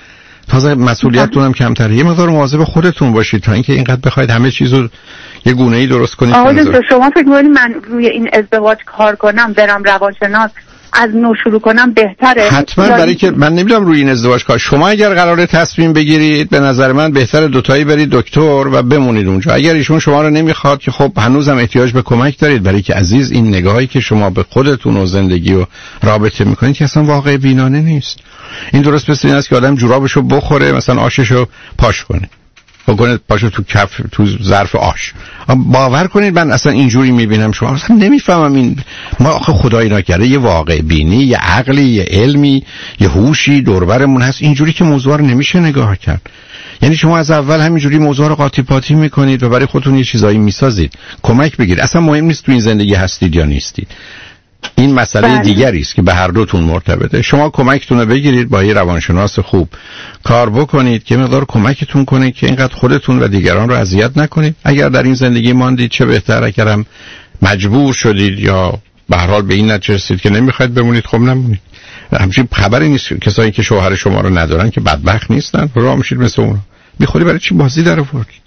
تازه مسئولیتتون هم کمتره. یه مقدار مواظب خودتون باشید تا اینکه اینقدر بخواید همه چیزو یه گونه‌ای درست کنید. آقا شما فکر می‌کنید من روی این ازدواج کار کنم، برم روانشناس از نو شروع کنم بهتره؟ حتما، برای که من نمیدونم روی این ازدواج کار. شما اگر قراره تصمیم بگیرید به نظر من بهتره دوتایی برید دکتر و بمونید اونجا. اگر ایشون شما رو نمیخواد که خب هنوزم احتیاج به کمک دارید، برای که عزیز این نگاهی که شما به خودتون و زندگی و رابطه میکنید که اصلا واقع بینانه نیست. این درست مثل این است که آدم جورابشو بخوره، مثلا آششو پاش کنه، بکنه پاشو تو کف تو ظرف آش. باور کنید من اصلا اینجوری میبینم. شما اصلا نمیفهمم. این ما آخه خدایی نکرده یه واقع بینی، یه عقلی، یه علمی، یه هوشی دور برمون هست، اینجوری که موضوع رو نمیشه نگاه کرد. یعنی شما از اول همینجوری موضوع رو قاطی پاتی میکنید و برای خودتون یه چیزایی میسازید. کمک بگیرید. اصلا مهم نیست تو این زندگی هستید یا نیستید. این مسئله دیگری است که به هر دوتون مرتبطه. شما کمکتون رو بگیرید، با یه روانشناس خوب کار بکنید که مقدار کمکتون کنه که اینقدر خودتون و دیگران رو اذیت نکنید. اگر در این زندگی ماندید چه بهتر، اگرم مجبور شدید یا به هر حال به این نتیجه رسیدید که نمیخواید بمونید، خب نمونید. همچین خبری نیست. کسایی که شوهر شما رو ندارن که بدبخت نیستن، راه میشید مثل اون. بیخودی برای چی بازی در آوردید؟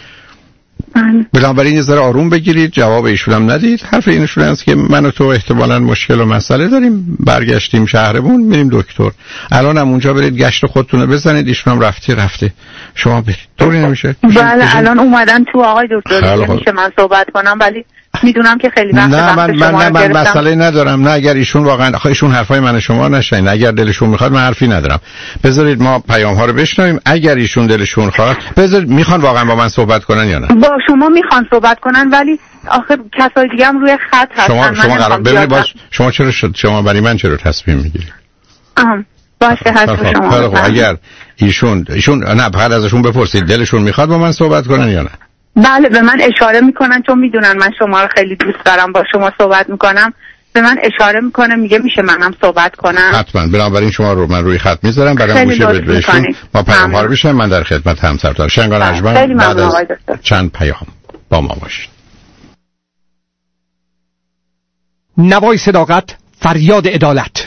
بنابراین یه ذره آروم بگیرید، جواب ایشون هم ندید. حرف اینشون است که من و تو احتمالاً مشکل و مسئله داریم، برگشتیم شهرمون، میریم دکتر. الان هم اونجا برید گشت خودتون رو بزنید، ایشون هم رفته شما برید. طوری نمیشه؟ بله الان اومدن تو آقای دکتر، میشه من صحبت کنم؟ ولی میدونم که خیلی وقت من مسئله ندارم. نه اگر ایشون واقعا ایشون حرفای من شما نشنید، اگر دلشون میخواد من حرفی ندارم. بذارید ما پیام ها رو بشنویم. اگر ایشون دلشون خواهد بذارید، میخوان واقعا با من صحبت کنن یا نه؟ با شما میخوان صحبت کنن، ولی آخه کسای دیگه هم روی خط هستن. شما قرار ببینید شما چرا شما برای من چرا تصمیم میگیرید؟ باشه حرف شما. اگر ایشون نه فقط ازشون بپرسید دلشون میخواد با من صحبت کنن یا نه؟ بله به من اشاره میکنن، چون میدونن من شما رو خیلی دوست دارم، با شما صحبت میکنم. به من اشاره میکنه، میگه میشه منم صحبت کنم؟ حتما. بنابراین شما رو من روی خط میذارم، برام گوشه بهشون ما پیام ها رو بشنویم. من در خدمت همسرتون شنگان اجمن بعد از چند پیام با ما باشید. نوای صداقت، فریاد عدالت.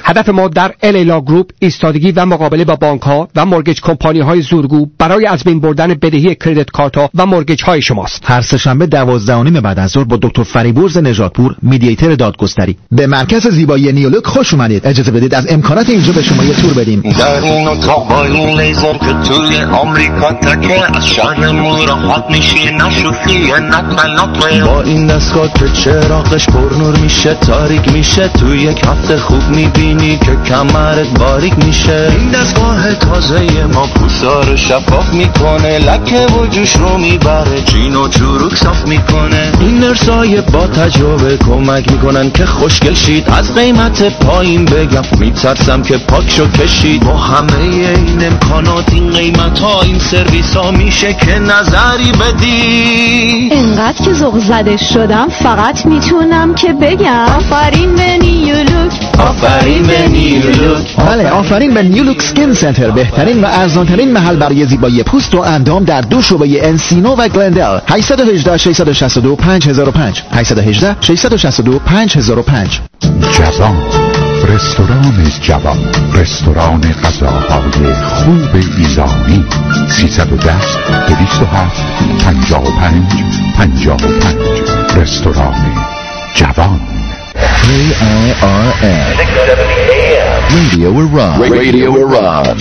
هدف ما در الیلا گروپ ایستادگی و مقابله با بانک‌ها و مورگیج کمپانی‌های زورگو برای از بین بردن بدهی کردیت کارت‌ها و مورگیج‌های شماست. هر سه‌شنبه 12:30 بعد از ظهر با دکتر فریبرز نژادپور، میدییتر دادگستری. به مرکز زیبایی نیولوک خوش اومدید. اجازه بدید از امکانات اینجا به شما یه تور بدیم. در این اتاق با این لیزر که توی آمریکا تکه از شهرمون راحت میشی نشوفی نطمه با این دستگاه که چراغش پرنور میشه تاریک میشه توی یک هفته خوب میبینی که کمرت باریک میشه. این دستگاه تازه ما پوستا رو شفاف میکنه لکه و جوش رو میبره جین و چروک صاف میکنه. این نرسای با تجربه کمک میکنن که خوشگل شید. از قیمت پایین بگم میترسم که پاکشو کشید. با همه این امکانات این قیمت ها این سرویس ها میشه که نظری بدی. اینقدر که ذوق زده شدم فقط میتونم که بگم آفرین به نیولوک، آفرین به نیولوک. بله، آفرین به نیولوک سکین سنتر، بهترین و ارزانترین محل برای زیبایی پوست و اندام در دو شعبه انسینو و گلندل. 818 662 5005 818 662 5005. جوان، رستوران جوان، رستوران غذاهای خوب ایرانی. 310 207 55 55. رستوران جوان. KIRN Radio Iran. Radio Iran.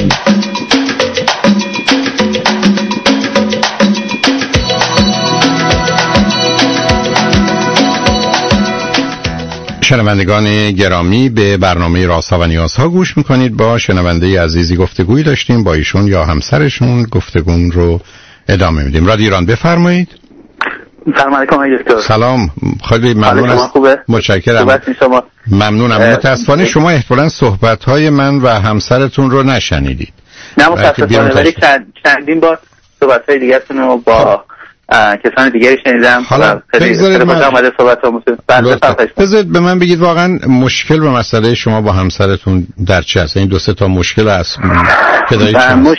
شنوندگان گرامی، به برنامه رازها و نیازها گوش میکنید. با شنونده عزیزی گفتگویی داشتیم، با ایشون یا همسرشون گفتگون رو ادامه میدیم. رادیو ایران، بفرمایید. سلام علیکم آقای دکتر. سلام، خیلی ممنون. متشکرم. ممنونم. متاسفانه شما احتمالاً صحبت‌های من و همسرتون رو نشنیدید. نه متاسفانه، ولی چندین بار صحبت‌های دیگه‌تون رو با کسان دیگری شنیدم. حالا بذارید به من بگید واقعا مشکل و مسئله شما با همسرتون در چه هست؟ این 2-3 تا مشکل هست که دارید.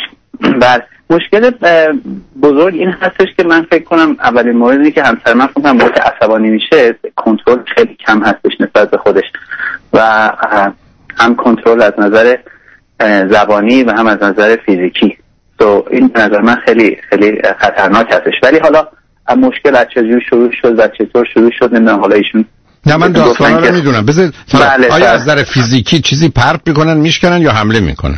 مشکل بزرگ این هستش که من فکر کنم اولین موردی که همسر من فکر کنم وقتی عصبانی میشه کنترل خیلی کم هستش نسبت به خودش و هم کنترل از نظر زبانی و هم از نظر فیزیکی. تو این به نظر من خیلی خیلی خطرناک هستش. ولی حالا مشکل از چجوری شروع شد و چطور شروع شد نمیدونم. حالا ایشون نه، من داستانا رو میدونم. بذار آیا از نظر فیزیکی چیزی پرت میکنن، میشکنن یا حمله میکنن؟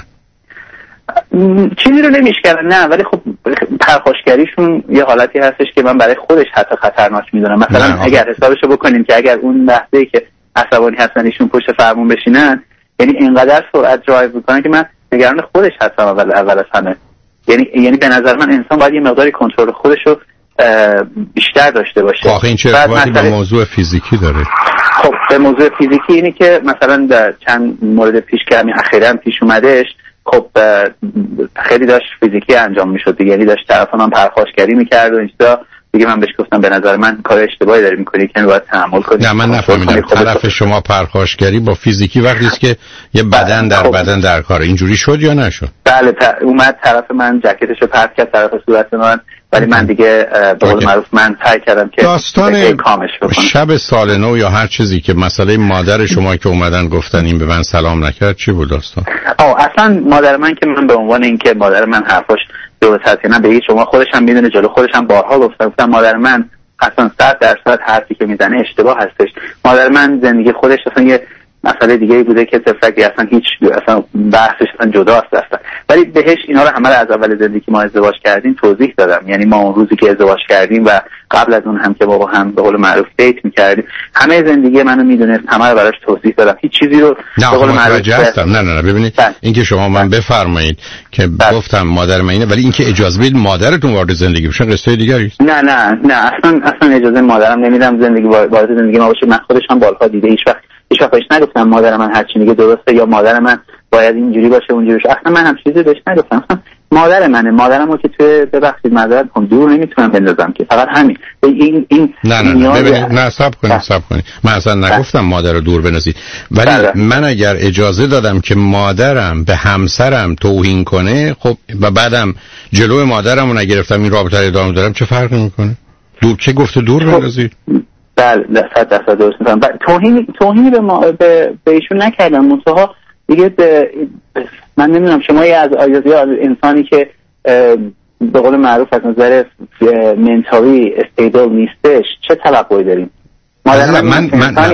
چیزی رو نمیشکنن، نه، ولی خب پرخاشگریشون یه حالتی هستش که من برای خودش حتی خطرناک میدونم. مثلا اگر حسابشو بکنیم که اگر اون لحظه‌ای که عصبانی هستن ایشون پشت فرمون بشینن، یعنی اینقدر سرعت درایو میکنن که من نگران خودش هستم اول از همه. یعنی به نظر من انسان باید یه مقداری کنترل خودش رو بیشتر داشته باشه. آخه این چه ارتباطی به موضوع فیزیکی داره؟ خب به موضوع فیزیکی اینی که مثلا در چند مورد پیش که همین اخیراً پیش اومدش، خب خیلی داشت فیزیکی انجام میشد دیگه. یعنی داشت طرفم پرخاشگری میکرد و اینجا دیگه من بهش گفتم به نظر من کار اشتباهی داری میکنی که باید تحمل کنی. نه، من نفهمیدم. طرف شما پرخاشگری با فیزیکی وقتی است که یه بدن در بدن در کار، اینجوری شد یا نشد؟ بله، اومد طرف من جکتشو پرت کرد طرف صورت من، ولی من دیگه به قول معروف من سعی کردم که داستان شب سال نو یا هر چیزی که مسئله مادر شما که اومدن گفتن این به من سلام نکرد چی بود داستان؟ اصلا مادر من که من به عنوان اینکه مادر من حرفاش درست هست نه به هیچ، شما خودش هم میدونه، جلو خودش هم بارها گفتم مادر من اصلا 100% حرفی که میزنه اشتباه هستش. مادر من زندگی خودش اصلا یه مسئله دیگه بوده که طفلکی اصلا هیچ اصلا بحثش اصلا جداست اصلا. ولی بهش اینا رو همه از اول زندگی ما ازدواج کردیم توضیح دادم. یعنی ما اون روزی که ازدواج کردیم و قبل از اون هم که بابا هم به قول معروف دیت می‌کردیم، همه زندگی منو میدونست، همه رو براش توضیح دادم. هیچ چیزی رو به قول معروف نه ببینید اینکه شما من بفرمایید که گفتم مادر من اینه، ولی اینکه اجازه بدید مادرتون وارد زندگی بشه قصه دیگری است. نه اصلا اجازه مادرم نمیدم زندگی وارد زندگی ما باشه. من خودشم بالها دیده هیچ وقت بهش نگفتم مادر من هر چی میگه درسته یا مادر من باید اینجوری باشه اونجوری باشه. اصلا من هم چیزی بهش نگفتم. اصلا مادر منه، مادرمو که توی ببخشید معذرت میخوام دور نمیتونم بندازم که فقط همین این نه ببینید، نه صبر کنید. من اصلا نگفتم مادر رو دور بندازید، ولی من اگر اجازه دادم که مادرم به همسرم توهین کنه، خب و بعدم جلوی مادرمو نگرفتم این رابطه رو ادامه دادم، چه فرقی میکنه؟ دور که گفته دور بندازید. بله 100% درست میگم. توهینی به ایشون نکردم، منتها دیگه من نمیدونم شما از انسانی که به قول معروف از نظر منتالی استیبل نیستش چه توقعی داریم؟ مادر من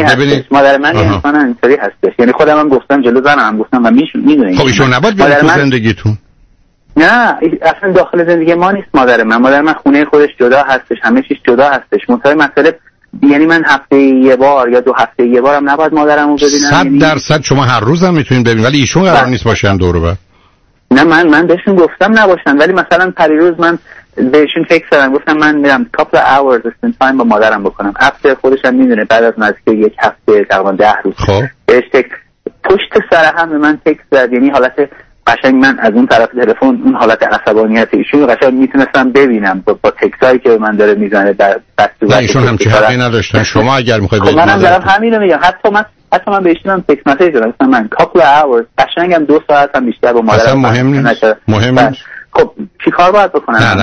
انسان اینطوری هستش، یعنی خودم هم گفتم جلو زنم گفتم و میدونید خب ایشون نباید بیاد تو زندگیتون؟ نه اصلا داخل زندگی ما نیست. مادر من خونه خودش جدا هستش، همه چیز جدا هستش. مسئله یعنی من هفته یه بار یا 2 هفته یه بارم نباید مادرمو ببینم. 100% شما هر روز هم میتونید ببینید، ولی ایشون قرار نیست باشن دور و بر. نه من بهشون گفتم نباشن، ولی مثلا پریروز من بهشون تکست دادم گفتم من میرم couple hours spend time با مادرم بکنم. هفته خودش هم میدونه بعد از نزدیک 1 هفته تقریبا 10 روز بهش پشت سر هم به من تکست داد، یعنی حالت قشنگ من از اون طرف تلفن اون حالت عصبانیت ایشون قشنگ میتونستم ببینم با تکستایی که به من داره میزنه در دستور. ایشون هم چه حقی نداشتن. شما اگر میخواید خب منم دارم همین رو میگم. حتی من بهشون هم تکست مسیج دادم گفتم من couple hours قشنگ هم 2 ساعت هم بیشتر با مادرم. اصلا مهم نیست. خب چیکار باید بکنم؟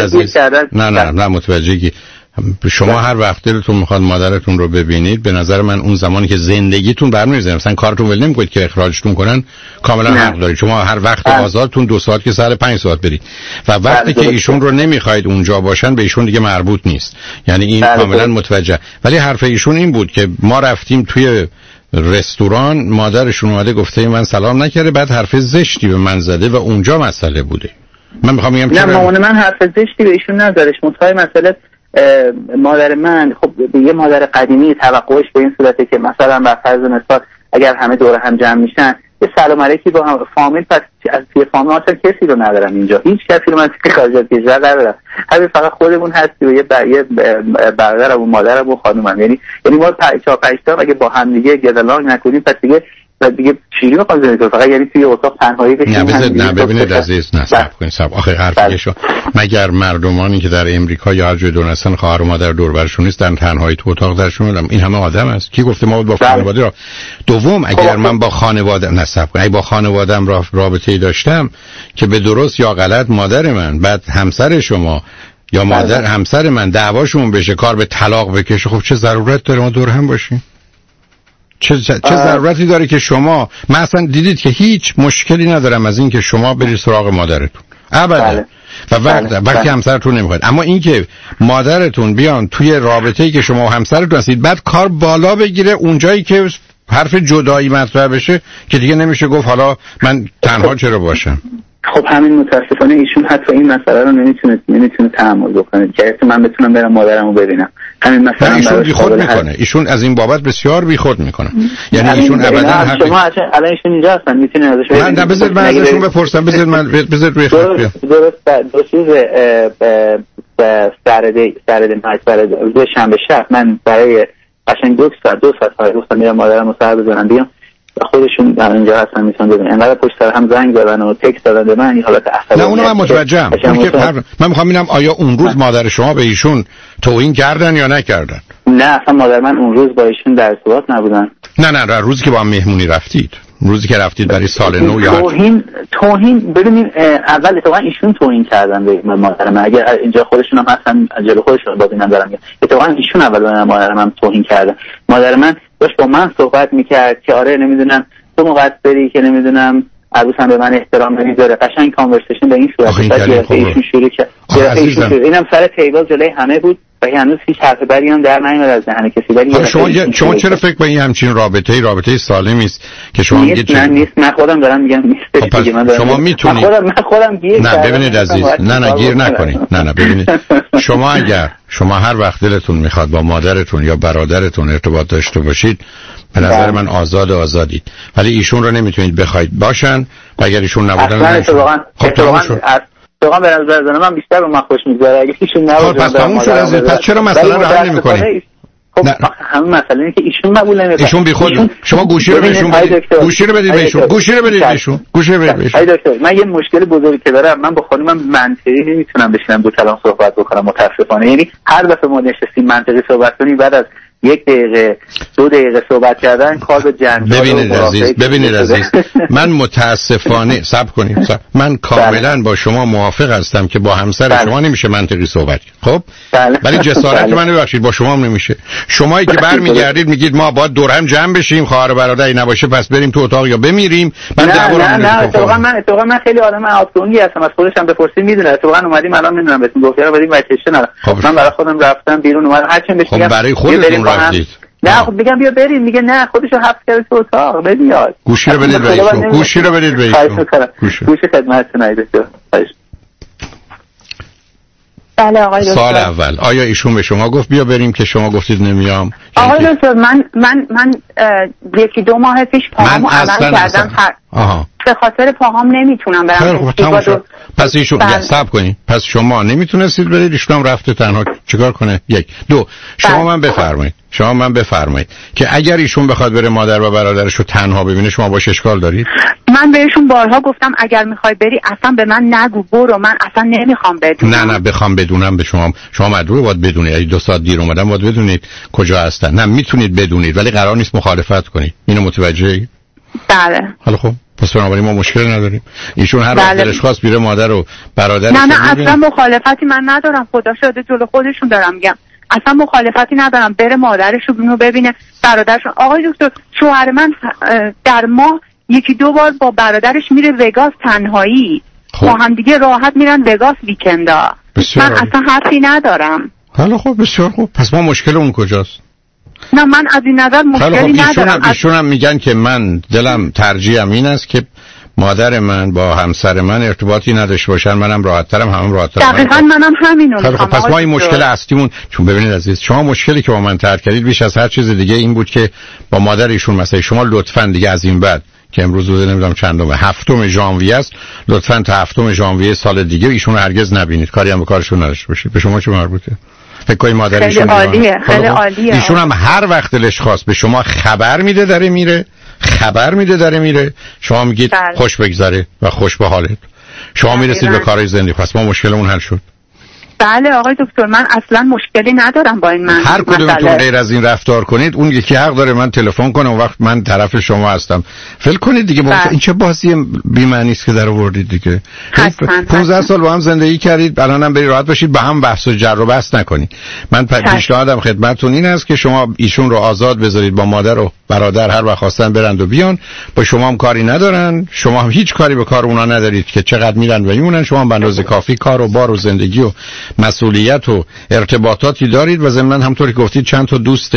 نه متوجهی شما هر وقت دلتون میخواد مادرتون رو ببینید، به نظر من اون زمانی که زندگیتون برنمی‌ریزه، مثلا کارتون ول نمی‌کنید که اخراجتون کنن، کاملا حق دارید. شما هر وقت آزادتون 2 ساعت که سر 5 ساعت برید و وقتی که ایشون رو نمیخواید اونجا باشن به ایشون دیگه مربوط نیست، یعنی این کاملا متوجه. ولی حرف ایشون این بود که ما رفتیم توی رستوران، مادرشون اومده گفته من سلام نکرده، بعد حرف زشتی به من زده و اونجا مسئله بوده. من میخوام بگم نه مامان من حرف زشتی به ایشون نزدش. مسئله مادر من خب یه مادر قدیمی توقعش به این صورته که مثلا بر فرض مثال اگر همه دور هم جمع میشن یه سلام علیکی با هم فامیل، پس از توی فامیل اصلا کسی رو ندارم اینجا، هیچ کسی رو من توی خارج از کشور ندارم، همین فقط خودمون هستی و یه برادرم و مادرم و خانومم، یعنی ما 4-5 تا اگه با هم دیگه گدالانگ نکنیم پس دیگه چیزی میخوام زندگی فقط یعنی توی اتاق تنهایی بشیم. نه ببینید عزیز، نه صبر کنید آخه حرفی شو مگر مردمانی که در امریکا یا هر جای دنیا هستن خواهر و مادر دور برشون نیست در تنهایی تو اتاق درشون میدم، این همه آدم است. کی گفته ما با خانواده را دوم اگر من با خانواده نسب کنم، با خانواده‌ام رابطه‌ای داشتم که به درست یا غلط مادر من بعد همسر شما یا مادر همسر من دعواشون بشه، کار به طلاق بکشه، خب چه ضرورت داره ما دور هم باشیم؟ چه ضرورتی داره که شما من اصلا دیدید که هیچ مشکلی ندارم از این که شما برید سراغ مادرتون ابدا و وقتی همسرتون نمیخواد، اما این که مادرتون بیان توی رابطه‌ای که شما و همسرتون هستید بعد کار بالا بگیره اونجایی که حرف جدایی مطرح بشه که دیگه نمیشه گفت حالا من تنها چرا باشم. خب همین متاسفانه ایشون حتی این مسئله رو نمیتونه تحمل بکنه که من بتونم برم مادرمو ببینم. همین مثلا ایشون بیخود میکنه، ایشون از این بابت بسیار بیخود میکنه، یعنی ایشون ابدا شما الان ایشون اینجا هستن میتونه ازش من بذار من ازشون بپرسم، بذار روی خط بیام. دو چیز سرد نایت برای شنبه شب من برای قشنگ 2 ساعت گفتم میرم مادرمو سر بزنم بیام، خودشون در اینجا هستن میتونن ببینن. انقدر پشت سر هم زنگ زدن و تکست دادن به من این حالت عصبی. نه اونو من متوجهم. من میخوام ببینم آیا اون روز مادر شما به ایشون توهین کردن یا نکردن؟ نه اصلا مادر من اون روز با ایشون در ارتباط نبودن. نه روزی که با هم مهمونی رفتید، روزی که رفتید برای سال نو یا توهین ببینید اول اتفاقا ایشون توهین کردن به مادر من. اگر اینجا خودشون هم هستن جلو خودشون باز اینا دارم میگم اتفاقا ایشون اول به مادر من توهین کردن. مادر من داشت با من صحبت میکرد که آره نمیدونم تو مقصری که نمیدونم عروسم به من احترام نمیذاره، قشنگ کانورسیشن به این صورت ایشون شروع کرد. اینم سر تیبل جلوی همه بود و هنوز هیچ حرف بری هم در نمیاد از دهن کسی. ولی شما چرا فکر به این همچین رابطه سالمی است که شما میگید نیست؟ من خودم دارم میگم نیست دیگه. من شما میتونید من خودم گیر نه ببینید عزیز، نه گیر نکنید. نه ببینید شما هر وقت دلتون میخواد با مادرتون یا برادرتون ارتباط داشته باشید به نظر من آزادید، ولی ایشون رو نمیتونید بخواید باشن و اگر ایشون نبودن واقعا به نظر من بیشتر به من خوش میگذره اگه ایشون نبودن. پس چرا مثلا رو حل نمی‌کنید؟ خب همین مسئله اینه که ایشون قبول نمی‌کنه. ایشون بیخود شما گوشی رو بهشون بدید. گوشی رو بدید بهشون. دکتر من یه مشکل بزرگی که دارم، من با خانمم منطقی نمیتونم بشینم دو کلام صحبت بکنم متاسفانه. یعنی هر دفعه ما نشستیم منطقی صحبت کنیم بعد از 1 دقیقه 2 دقیقه صحبت کردن کار به جنجال. ببینید عزیز من متاسفانه صبر کنید من کاملا با شما موافق هستم که با همسر شما نمیشه منطقی صحبت خب ولی جسارت من ببخشید با شما هم نمیشه. شمایی که برمیگردید میگید ما باید دور هم جمع بشیم خواهر برادری نباشه پس بریم تو اتاق یا بمیریم. نه اتفاقا من خیلی آدم آسونی هستم از خودشم بپرسید میدونه اتفاقا اومدیم الان نمیدونم بهتون گفتم بدیم واسه نه من برای خودم رفتم بیرون اومدم هرچند بهش برای خودتون رفتید. نه خب میگم بیا بریم میگه نه خودشو حبس کرده تو اتاق ببین گوشی رو بدید بهشون گوشی رو بدید بهشون گوشی خدمتتون هست. بله آقای دکتر سال اول آیا ایشون به شما گفت بیا بریم که شما گفتید نمیام؟ آقای دکتر من 1-2 ماه پیش پاهامو عمل کردم به خاطر پاهام نمیتونم برم. پس ایشون صبر کنید پس شما نمیتونستید برید ایشون هم رفته تنها چیکار کنه؟ 1 2 شما من بفرمایید که اگر ایشون بخواد بره مادر و برادرش رو تنها ببینه شما باش اشکال دارید؟ من بهشون بارها گفتم اگر میخوای بری اصلا به من نگو برو من اصلا نمیخوام بدونم. نه بخوام بدونم به شما مجبور باید بدونید. اگه 2 ساعت دیر اومدن باید بدونید کجا هستن. نه میتونید بدونید ولی قرار نیست مخالفت کنید. اینو متوجهی؟ بله. حالا خب پس بنابراین ما مشکل نداریم. ایشون هر وقت دلش خواست بیره مادر و برادرش. نه اصلا مخالفتی من ندارم خدا شده جلو خودشون دارم میگم اصلا مخالفتی ندارم بره مادرش رو ببینه برادرشون. آقای دکتر شوهر من در ماه 1-2 بار با برادرش میره وگاس تنهایی با هم دیگه راحت میرن وگاس ویکندا. من اصلا حرفی ندارم. حالا خب بسیار خوب پس ما مشکل اون کجاست؟ نه من از این نظر مشکلی ندارم. ایشون هم میگن که من دلم ترجیحم این است که مادر من با همسر من ارتباطی نداشته باشن منم راحت‌ترم همون راحت‌ترم. دقیقاً منم همینو میخوام. پس ما این مشکل اصلیمون چون ببینید عزیز شما مشکلی که با من طرح کردید بیش از هر چیز دیگه این بود که با مادر ایشون مثلا شما لطفاً دیگه از این بعد که امروز روز نمیدونم چندمه 7 ژانویه است لطفاً تا 7 ژانویه سال دیگه ایشون رو هرگز نبینید کاری هم به کارشون نداشته باشید. به شما چه مربوطه؟ فکر کنید مادرشون خیلی عالیه. ایشون هم هر وقت دلش خواست به شما خبر میده داره میره شما میگید خوش بگذره و خوش به حالت شما میرسید به کارهای زندگی. پس ما مشکلمون حل شد. بله آقای دکتر من اصلا مشکلی ندارم با این من هر کدومتون غیر از این رفتار کنید اون یکی حق داره من تلفن کنه اون وقت من طرف شما هستم. فکر کنید دیگه این چه بازی بی معنی است که در آوردید دیگه. 15 سال با هم زندگی کردید الانم برید راحت باشید با هم بحث و جر و بحث نکنید. من پیشنهادم خدمتتون این است که شما ایشون رو آزاد بذارید با مادر و برادر هر وقت خواستن برند و بیان با شما هم کاری ندارن شما هم هیچ کاری به کار اونا ندارید که چقدر میرن و میمونن. شما به اندازه کافی کار و بار و زندگی و مسئولیت و ارتباطاتی دارید و ضمن همونطوری که گفتید چند تا دوست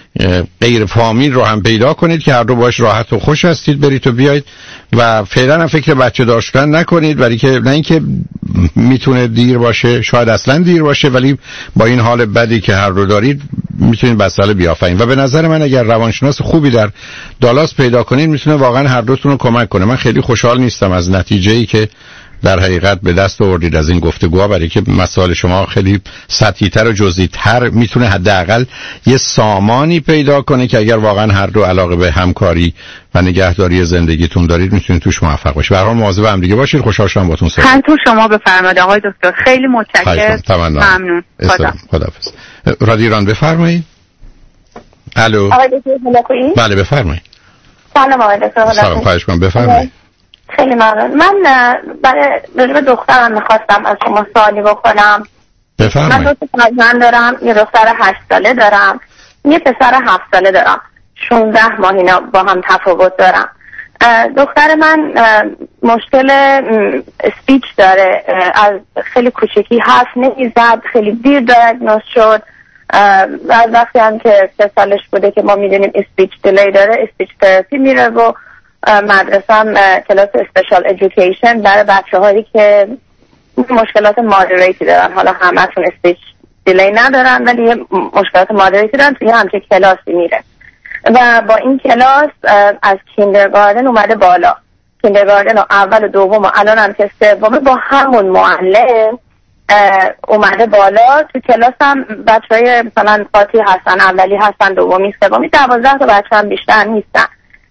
غیر فامیل رو هم پیدا کنید که هر دو باش راحت و خوش هستید برید و بیایید و فعلا هم فکر بچه داشتن نکنید ولی که نه اینکه میتونه دیر باشه شاید اصلا دیر باشه ولی با این حال بدی که هر دو دارید میتونید مسئله بیافرین و به نظر من اگر روانشناس خوبی در دالاس پیدا کنید میتونه واقعا هر دوتون رو کمک کنه. من خیلی خوشحال نیستم از نتیجه‌ای که در حقیقت به دست آوردید از این گفتگوها برای که مسائل شما خیلی سطحی‌تر و جزئی‌تر میتونه حداقل یه سامانی پیدا کنه که اگر واقعا هر دو علاقه به همکاری و نگهداری زندگیتون دارید میتونید توش موفق باشید. به هر حال مواظب هم دیگه باشید. خوشحال شدم باهاتون صحبت کردم. تو شما بفرمایید آقای دکتر خیلی متشکرم. ممنون. خداحافظ. رادیو ایران بفرمایید. الو. آقای دکتر ملکویی؟ بله بفرمایید. سلام آقای دکتر. سلام خواهش می‌کنم بفرمایید. خیلی ممنون. من برای راجع دخترم میخواستم از شما سوالی بکنم. بفرمایید. من 2 تا فرزند دارم، یه دختر 8 ساله دارم، یه پسر 7 ساله دارم. 16 ماه اینا با هم تفاوت دارم. دختر من مشکل اسپیچ داره، از خیلی کوچکی حرف نمیزد، خیلی دیر دیاگنوز شد. و وقتی هم که 3 سالش بوده که ما میدونیم اسپیچ دیلی داره، اسپیچ تراپی میره و مدرسه هم کلاس اسپشال ادویکیشن برای بچه هایی که مشکلات مادریتی دارن. حالا همه‌شون اسپیچ دیلی ندارن ولی مشکلات مادریتی دارن توی همچه کلاسی میره و با این کلاس از کیندرگاردن اومده بالا. کیندرگاردن و اول و دوم و الان هم که سومه با همون معلم اومده بالا. تو کلاس هم بچه های مثلا قاطی هستن، اولی هستن، دومی، سومی، 12 تا بچه هم بیشتر نیستن.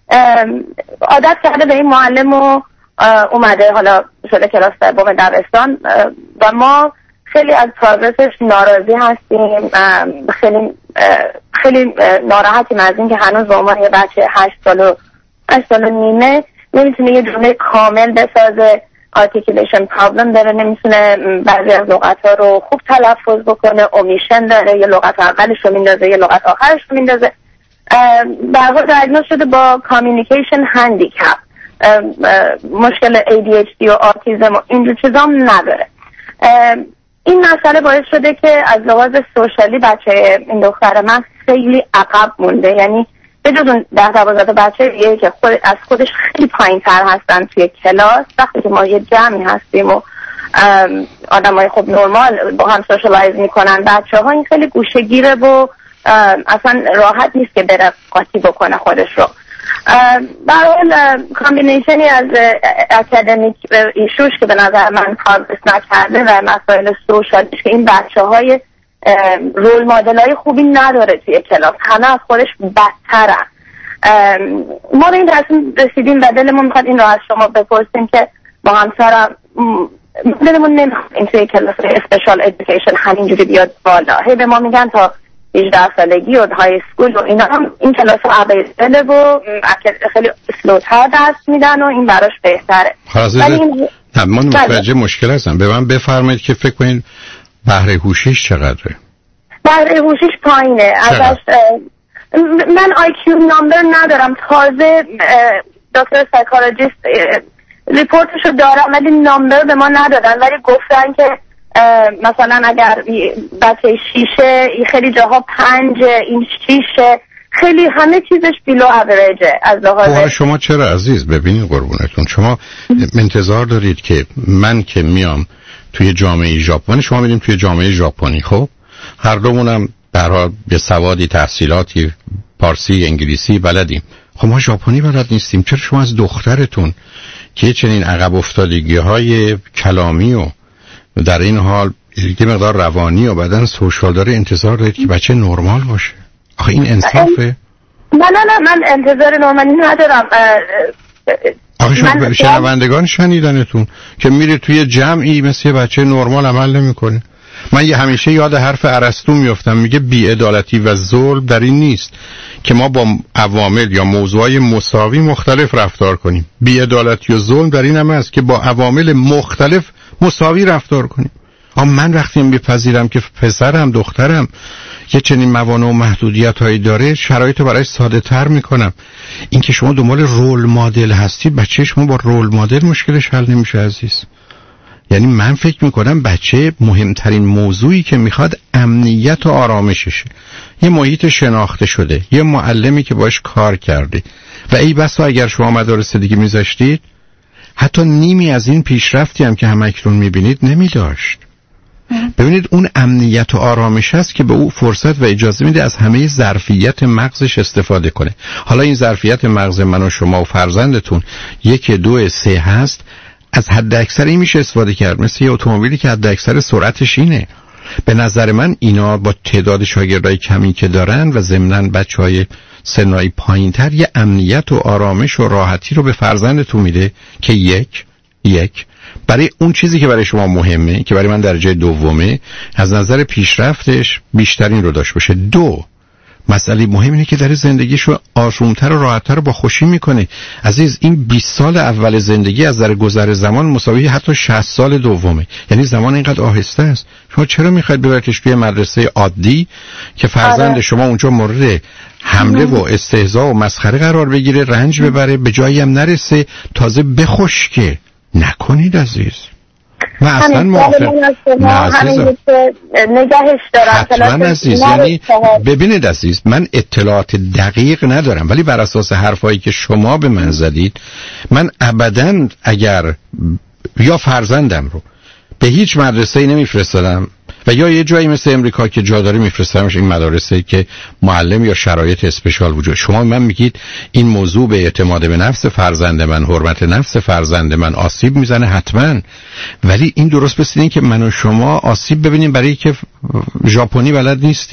عادت کرده به این معلم و اومده حالا شده کلاس سوم دبستان و ما خیلی از پروگرسش ناراضی هستیم، خیلی ناراحتیم از این که هنوز به عنوان یه بچه 8 سال و نیمه نمیتونه یه جمله کامل بسازه، articulation problem داره، نمیتونه بعضی از لغت‌ها رو خوب تلفظ بکنه، omission داره، یه لغت اولش رو میندازه یه لغت آخرش رو میندازه. در واقع دیاگنوز شده با communication handicap، مشکل ADHD و آتیزم و اینجور چیزا هم نداره. این مسئله باعث شده که از لحاظ سوشالی بچه این دختر من خیلی عقب مونده، یعنی به جز اون 10-12 بچه دیگه که از خودش خیلی پایین تر هستن توی کلاس، وقتی که ما یه جمعی هستیم و آدم های خب نرمال با هم سوشالایز میکنن، بچه ها این خیلی گوشه گیره و اصلا راحت نیست که بره قاطی بکنه خودش رو. برای کامبینیشنی از اکادمیک ایشوش که به نظر من پروگرس نکرده و مسائل سوشالیش که این بچه های رول مدل های خوبی نداره توی کلاس، همه از خودش بدترن. ما به این تصمیم رسیدیم و دلمون میخواد این رو از شما بپرسیم که با همسرم دلمون نمیخواد این توی کلاس اسپشال ادویکیشن همینجوری بیاد بالا. هی به ما میگن تا 18 سالگی و های اسکول و اینا هم این کلاس ها اویلیبله و خیلی سلوتر درس میدن و این براش بهتره. من متوجه مشکل هستم. به من بفرمایید که فکر کنید بهره هوشیش چقدره؟ بهره هوشیش پایینه. ازش من IQ نمبر ندارم، تازه دکتر سایکولوژیست ریپورتشو دارم ولی نمبر به ما ندادن، ولی گفتن که مثلا اگر بچه 6 خیلی جاها 5 این 6 خیلی همه چیزش بیلو اوریجه از لحاظ. شما چرا عزیز ببینید قربونتون، شما انتظار دارید که من که میام توی جامعه ژاپنی، شما میریم توی جامعه ژاپنی، خب هر دومونم برای به سوادی تحصیلاتی پارسی انگلیسی بلدیم، خب ما ژاپنی بلد نیستیم. چرا شما از دخترتون که چنین عقب افتادگی های کلامی و در این حال یه مقدار روانی و بدن سوشال داره انتظار دارید که بچه نرمال باشه؟ آخه این انصافه؟ نه من انتظار نرمالی ندارم. آخه شما شنوندگان شنیدنتون که میره توی جمعی مثل یه بچه نرمال عمل نمیکنه. من همیشه یاد حرف ارسطو میافتم، میگه بی‌عدالتی و ظلم در این نیست که ما با عوامل یا موضوعای مساوی مختلف رفتار کنیم. بی‌عدالتی و ظلم در این هم است که با عوامل مختلف مساوی رفتار کنیم. اما من وقتی میپذیرم که پسرم دخترم یه چنین موانع و محدودیت‌هایی داره، شرایط برای ساده تر میکنم. این که شما دنبال رول مدل هستید، بچه شما با رول مدل مشکلش حل نمیشه عزیز. یعنی من فکر میکنم بچه مهمترین موضوعی که میخواد امنیت و آرامششه، یه محیط شناخته شده، یه معلمی که باش کار کرده و ای بسا اگر شما مدارس دیگه میذاشتید حتی نیمی از این پیشرفتی هم که همکنون میبینید نمیداشت. ببینید اون امنیت و آرامش هست که به او فرصت و اجازه میده از همه ظرفیت مغزش استفاده کنه. حالا این ظرفیت مغز من و شما و فرزندتون 1 2 3 هست، از حد اکثری میشه استفاده کرد، مثل یه اتومبیلی که حد اکثر سرعتش اینه. به نظر من اینا با تعداد شاگردای کمی که دارن و ضمناً بچهای سنای پایینتر یه امنیت و آرامش و راحتی رو به فرزندتون میده که یک برای اون چیزی که برای شما مهمه که برای من درجه دومه از نظر پیشرفتش بیشترین رو داشت باشه. 2 مسئله مهم اینه که در زندگیشو آرومتر و راحتتر رو با خوشی میکنه. عزیز این 20 سال اول زندگی از نظر گذر زمان مساوی حتی 60 سال دومه، یعنی زمان اینقدر آهسته است. شما چرا میخواید ببرتش توی مدرسه عادی که فرزند شما اونجا مورد حمله و استهزاء و مسخره قرار بگیره، رنج ببره، به جایی هم نرسه، تازه بخشکه؟ نکنید عزیز. من اصلا موافق نگهش دارم. حتما عزیز. یعنی ببینید عزیز، من اطلاعات دقیق ندارم ولی بر اساس حرفایی که شما به من زدید من ابداً اگر یا فرزندم رو به هیچ مدرسه‌ای نمیفرستادم و یا یه جایی مثل امریکا که جا داره میفرستمش این مدارسه که معلم یا شرایط اسپشیال وجود. شما من میگید این موضوع به اعتماد به نفس فرزند من، حرمت نفس فرزند من آسیب میزنه حتما، ولی این درست مثل این که من و شما آسیب ببینیم برای که ژاپنی بلد نیستیم.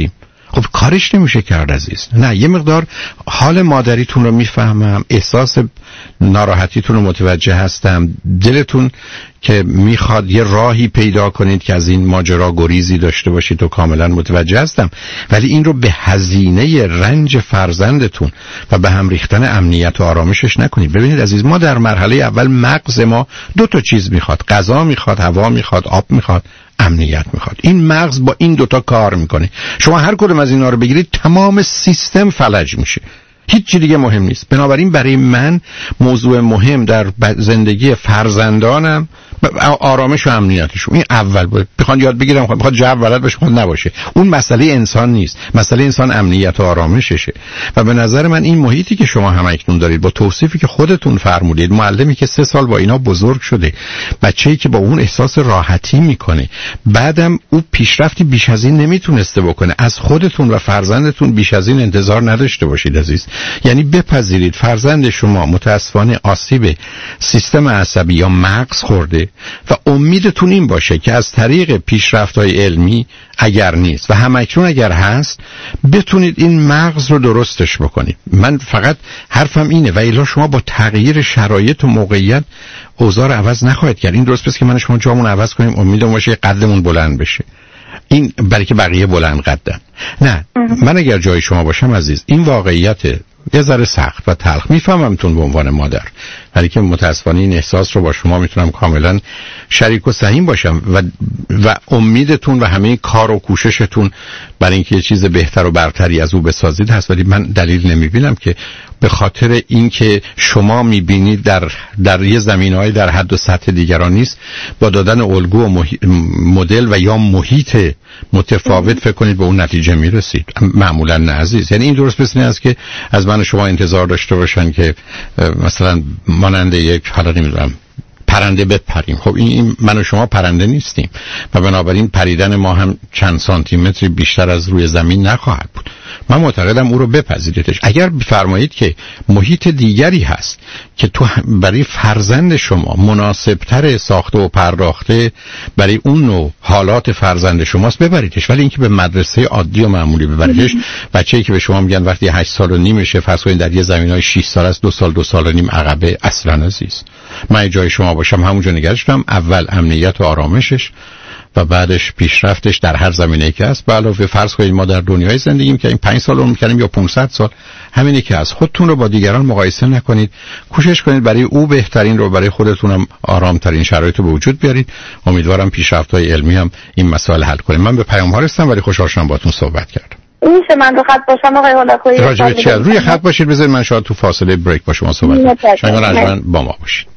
خب کارش نمیشه کرد عزیز. نه، یه مقدار حال مادریتون رو میفهمم، احساس ناراحتیتون رو متوجه هستم، دلتون که میخواد یه راهی پیدا کنید که از این ماجرا گریزی داشته باشید و کاملا متوجه هستم، ولی این رو به هزینه رنج فرزندتون و به هم ریختن امنیت و آرامشش نکنید. ببینید عزیز، ما در مرحله اول مغز ما 2 چیز میخواد، غذا میخواد، هوا میخواد، آب میخواد، امنیت میخواد. این مغز با این 2 کار میکنه. شما هر کدوم از اینا رو بگیرید تمام سیستم فلج میشه، هیچ چیز دیگه مهم نیست. بنابراین برای من موضوع مهم در زندگی فرزندانم آرامش و امنیتشون. این اول بود. بخواد یاد بگیرم، بخواد جو بلد باشه، خود نباشه، اون مسئله انسان نیست. مسئله انسان امنیت و آرامششه. و به نظر من این محیطی که شما هم اکنون دارید، با توصیفی که خودتون فرمودید، معلمی که 3 سال با اینا بزرگ شده، بچه‌ای که با اون احساس راحتی میکنه، بعدم او پیشرفتی بیش از این نمیتونسته بکنه، از خودتون و فرزندتون بیش از این انتظار نداشته باشید عزیز. یعنی بپذیرید فرزند شما متاسفانه آسیب سیستم عصبی یا مغز خورده و امیدتون این باشه که از طریق پیشرفت‌های علمی، اگر نیست و همکنون اگر هست، بتونید این مغز رو درستش بکنید. من فقط حرفم اینه، و الا شما با تغییر شرایط و موقعیت اوضاع رو عوض نخواهید کرد. این درست پس که من شما جامون عوض کنیم امیدم باشه قدمون بلند بشه، این برای که بقیه بلند قدن. نه، من اگر جای شما باشم عزیز، این واقعیت یه ذره سخت و تلخ میفهممتون به عنوان مادر، ولی که متاسفانه این احساس رو با شما میتونم کاملا شریک و سهیم باشم و امیدتون و همه کار و کوششتون برای اینکه یه چیز بهتر و برتری از او بسازید هست. ولی من دلیل نمیبینم که به خاطر اینکه شما میبینید در یه زمینه‌های در حد و سطح دیگران نیست، با دادن الگو و مدل و یا محیط متفاوت فکر کنید به اون نتیجه میرسید. معمولا نه عزیز. یعنی این درست پس نیست که از من شما انتظار داشته باشن که مثلا مانند یک حالا نمیدونم پرنده بپریم. خب این من و شما پرنده نیستیم و بنابراین پریدن ما هم چند سانتی متر بیشتر از روی زمین نخواهد بود. من معتقدم او رو بپذیریدش. اگر بفرمایید که محیط دیگری هست که تو برای فرزند شما مناسبتر ساخته و پرداخته برای اون نوع حالات فرزند شماست، ببریدش. ولی اینکه به مدرسه عادی و معمولی ببریدش، بچه‌ای که به شما میگن وقتی 8 سال و نیمشه، فرض کنید در یه زمینای 6 سال است، 2 سال و نیم عقبه، اصلا عزیز. من جای شما باشم همونجا نگرش دارم، اول امنیت و آرامشش و بعدش پیشرفتش در هر زمینه‌ای که هست. به علاوه فرض کنید ما در دنیای زندگی می‌کنیم، 5 سال عمر می‌کنیم یا 500 سال، همینی که از خودتون رو با دیگران مقایسه نکنید. کوشش کنید برای او بهترین رو، برای خودتون هم آرام‌ترین شرایط رو به وجود بیارید. امیدوارم پیشرفت‌های علمی هم این مسائل حل کنه. من به پیام‌ها رسیدم ولی خوشحال شدم باهاتون صحبت کردم. میشه من رو خط باشم آقای هولاکویی؟ راجع به چی؟ روی خط باشید، بذارید من شاید تو فاصله بریک با شما صحبت کنم. شما با ما باشید.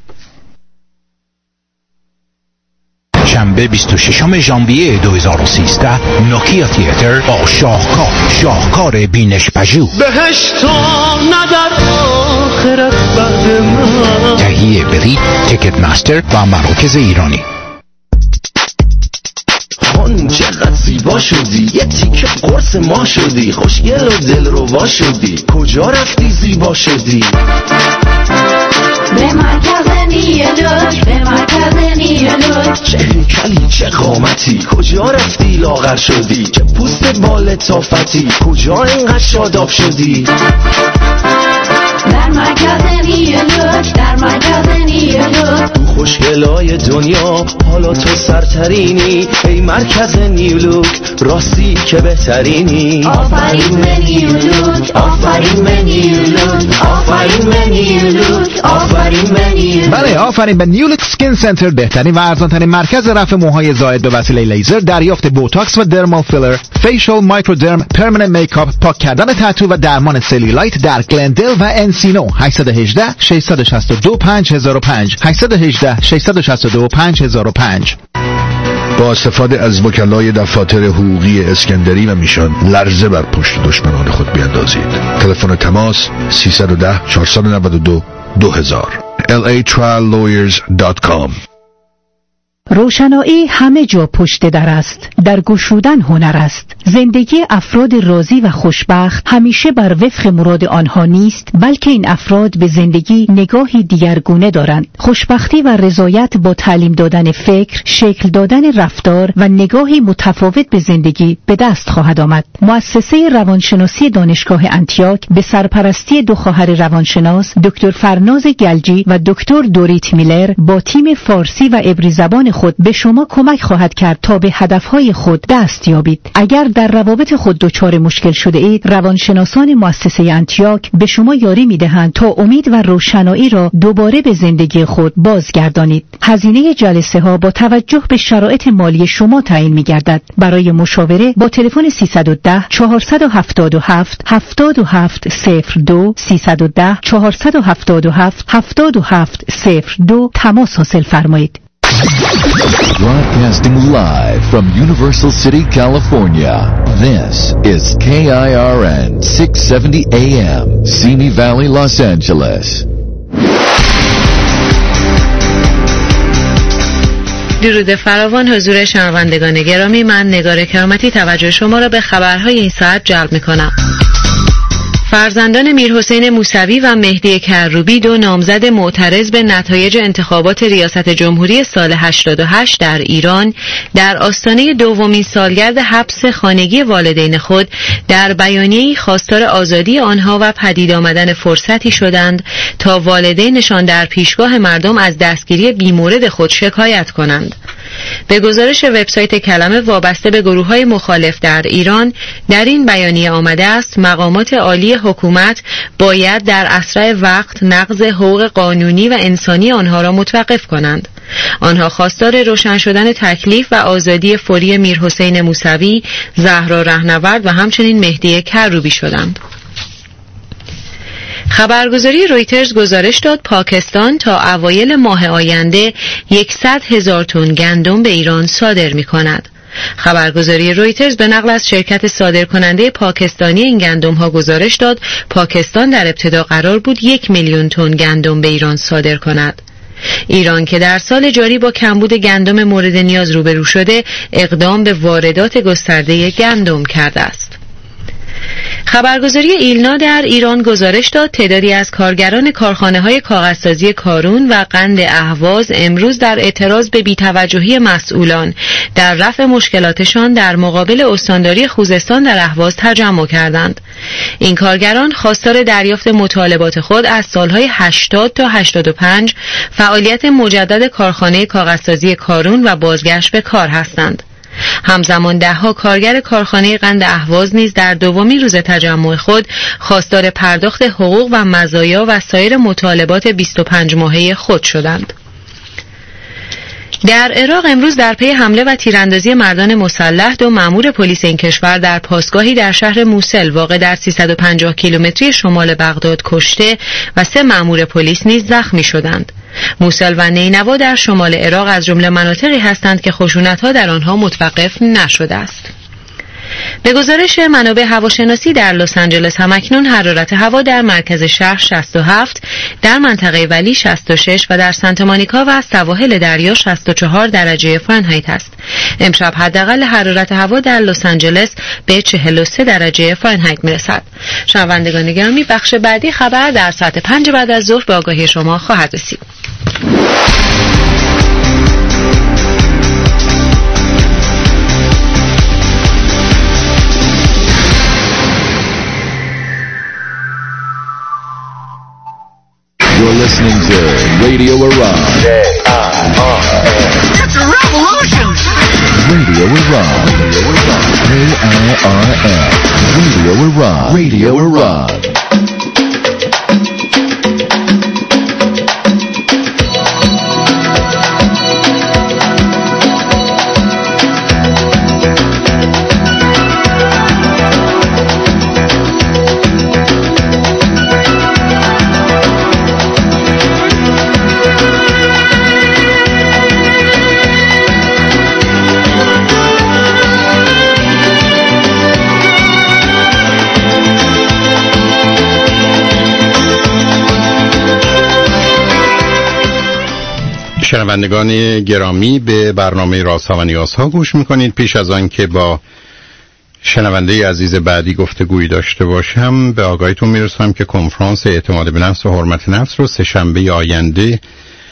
شنبه 26 ژانویه 2013 نوکیا تئاتر با شاهکار بینش پژوه. بهشت ندر آخرت بعد من. تهیه بلیط تیکت ماستر و مراکز ایرانی. خان چقدر زیبا شدی، یه تیکه قرص ما شدی، خوشگل و دلربا شدی، کجا رفتی زیبا شدی؟ به مرکز نیلوک، به مرکز نیلوک. چه هیکلی چه قامتی، کجا رفتی لاغر شدی، چه پوست با لطافتی، کجا اینقدر شاداب شدی؟ در مرکز نیلوک، در مرکز نیلوک. تو خوشگلای دنیا حالا تو سرترینی، ای مرکز نیلوک راستی که بهترینی. آفرین به نیلوک، آفرین به نیلوک، آفرین به نیلوک، آفرین به نیلوک. بله، آفرین به نیولوک سکین سنتر، بهترین و ارزانترین مرکز رفع موهای زائد به وسیله لیزر، دریافت بوتاکس و درمال فیلر، فیشل، مایکرودرم، پرمننت میکاپ، پاک کردن تتو و درمان سلولایت در گلندل و انسینو. 818 662 5005 818 662 5005. با استفاده از وکلای دفاتر حقوقی اسکندری و میشان لرزه بر پشت دشمنان خود بیندازید. تلفن تماس 310 492 2000 latriallawyers.com. روشنایی همه جا پشت در است. در گشودن هنر است. زندگی افراد راضی و خوشبخت همیشه بر وفق مراد آنها نیست، بلکه این افراد به زندگی نگاهی دیگرگونه دارند. خوشبختی و رضایت با تعلیم دادن فکر، شکل دادن رفتار و نگاهی متفاوت به زندگی به دست خواهد آمد. مؤسسه روانشناسی دانشگاه انتیاک به سرپرستی دو خواهر روانشناس دکتر فرناز گلجی و دکتر دوریت میلر با تیم فارسی و عبری زبان خود به شما کمک خواهد کرد تا به هدفهای خود دست یابید. اگر در روابط خود دچار مشکل شده اید، روانشناسان مؤسسه انتیاک به شما یاری می‌دهند تا امید و روشنایی را دوباره به زندگی خود بازگردانید. هزینه جلسه ها با توجه به شرایط مالی شما تعیین می‌گردد. برای مشاوره با تلفن 310 477 7702 310 477 7702 تماس حاصل فرمایید. Broadcasting live from Universal City, California. This is KIRN 670 AM, Simi Valley, Los Angeles. درود فراوان حضور شنوندگان گرامی، من نگار کرامتی توجه شما را به خبرهای این ساعت جلب می‌کنم. فرزندان میرحسین موسوی و مهدی کروبی، دو نامزد معترض به نتایج انتخابات ریاست جمهوری سال 88 در ایران، در آستانه دومین سالگرد حبس خانگی والدین خود در بیانیه‌ای خواستار آزادی آنها و پدید آمدن فرصتی شدند تا والدینشان در پیشگاه مردم از دستگیری بیمورد خود شکایت کنند. به گزارش وبسایت کلمه وابسته به گروه‌های مخالف در ایران، در این بیانیه آمده است مقامات عالی حکومت باید در اسرع وقت نقض حقوق قانونی و انسانی آنها را متوقف کنند. آنها خواستار روشن شدن تکلیف و آزادی فوری میرحسین موسوی، زهرا رهنورد و همچنین مهدی کروبی شدند. خبرگزاری رویترز گزارش داد پاکستان تا اوایل ماه آینده 100,000 تن گندم به ایران صادر می کند. خبرگزاری رویترز به نقل از شرکت صادرکننده پاکستانی این گندم ها گزارش داد پاکستان در ابتدا قرار بود 1,000,000 تن گندم به ایران صادر کند. ایران که در سال جاری با کمبود گندم مورد نیاز روبرو شده، اقدام به واردات گسترده گندم کرده است. خبرگزاری ایلنا در ایران گزارش داد تعدادی از کارگران کارخانه‌های کاغذسازی کارون و قند اهواز امروز در اعتراض به بی‌توجهی مسئولان در رفع مشکلاتشان در مقابل استانداری خوزستان در اهواز تجمع کردند. این کارگران خواستار دریافت مطالبات خود از سالهای 80 تا 85 فعالیت مجدد کارخانه کاغذسازی کارون و بازگشت به کار هستند. همزمان دهها کارگر کارخانه قند اهواز نیز در دومین روز تجمع خود خواستار پرداخت حقوق و مزایا و سایر مطالبات 25 ماهه خود شدند. در عراق امروز در پی حمله و تیراندازی مردان مسلح، دو مأمور پلیس این کشور در پاسگاهی در شهر موسل واقع در 350 کیلومتری شمال بغداد کشته و 3 مأمور پلیس نیز زخمی شدند. موسل و نینوا در شمال عراق از جمله مناطقی هستند که خشونت‌ها در آنها متوقف نشده است. به گزارش منابع هواشناسی در لس آنجلس همکنون حرارت هوا در مرکز شهر 67، در منطقه ولی 66 و در سانتا مونیکا و سواحل دریا 64 درجه فارنهایت است. امشب حداقل حرارت هوا در لس آنجلس به 43 درجه فارنهایت میرسد. شنوندگان گرامی، بخش بعدی خبر در ساعت 5 بعد از ظهر به آگاهی شما خواهد رسید. You're listening to Radio Iran. It's a revolution! Radio Iran. KIRN. Radio Iran. Radio Iran. شنوندگان گرامی، به برنامه رازها و نیازها گوش میکنید. پیش از آن که با شنونده عزیز بعدی گفتگویی داشته باشم، به آگاهیتون میرسونم که کنفرانس اعتماد به نفس و حرمت نفس رو سه‌شنبه آینده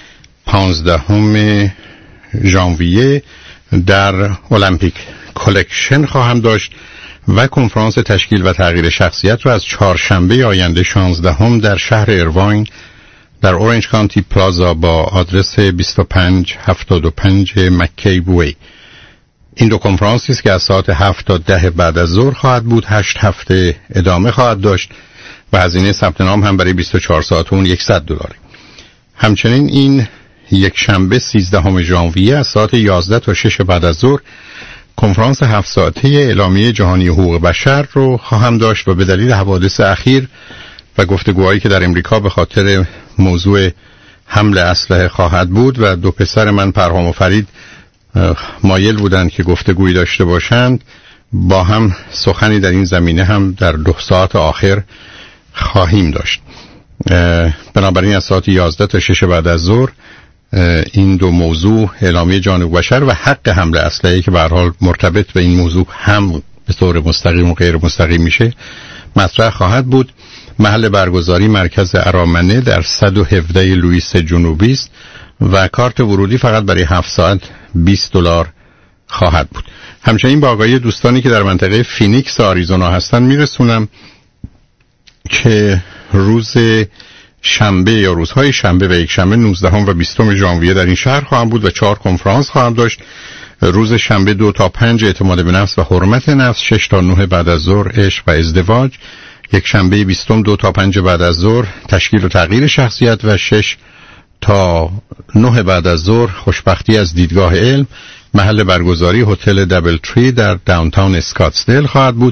15 ژانویه در المپیک کلکشن خواهم داشت و کنفرانس تشکیل و تغییر شخصیت رو از چهارشنبه آینده 16 در شهر ایرواین در اورنج کانتی پلازا با آدرس 2575 مکی وی. این دو کنفرانسی است که از ساعت 7 تا 10 بعد از ظهر خواهد بود. 8 هفته ادامه خواهد داشت و هزینه ثبت نام هم برای 24 ساعت اون $100. همچنین این یک شنبه 13 ژانویه از ساعت 11 تا 6 بعد از ظهر کنفرانس 7 ساعته اعلامیه جهانی حقوق بشر رو خواهم داشت و به دلیل حوادث اخیر و گفتگوهایی که در امریکا به خاطر موضوع حمل اسلحه خواهد بود و دو پسر من پرهام و فرید مایل بودند که گفتگویی داشته باشند، با هم سخنی در این زمینه هم در 2 ساعت آخر خواهیم داشت. بنابراین از ساعت 11 تا 6 بعد از ظهر این دو موضوع، اعلامیه جهانی حقوق بشر و حق حمل اسلحه که به هر حال مرتبط به این موضوع هم به طور مستقیم و غیر مستقیم میشه، مطرح خواهد بود. محل برگزاری مرکز ارامنه در 117 لوئیس جنوبی است و کارت ورودی فقط برای 7 ساعت $20 خواهد بود. همچنین با آگاهی دوستانی که در منطقه فینیکس آریزونا هستن میرسونم که روز شنبه یا روزهای شنبه و یک شنبه 19 و 20 ژانویه در این شهر خواهم بود و 4 کنفرانس خواهم داشت. روز شنبه 2 تا 5 اعتماد به نفس و حرمت نفس، 6 تا 9 بعد از ظهر عشق و ازدواج، یک شنبه 20 2 تا 5 بعد از ظهر تشکیل و تغییر شخصیت و 6 تا 9 بعد از ظهر خوشبختی از دیدگاه علم. محل برگزاری هتل دبل تری در داونتاون اسکاتسدیل خواهد بود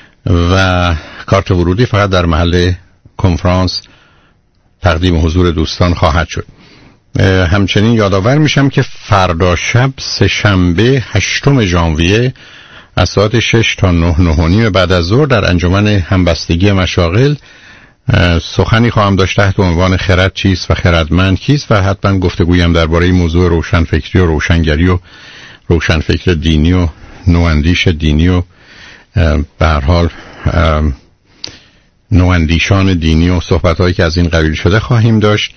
و کارت ورودی فقط در محل کنفرانس تقدیم حضور دوستان خواهد شد. همچنین یادآور میشم که فردا شب سه‌شنبه 8 ژانویه از ساعت 6 تا 9 بعد از ظهر در انجمن همبستگی مشاغل سخنی خواهم داشت تحت عنوان خرد چیست و خردمند کیست و حتما گفتگویم درباره موضوع روشنفکری و روشنگری و روشنفکر دینی و نواندیش دینی و به هر حال نواندیشان دینی و صحبت‌هایی که از این قبیل شده خواهیم داشت.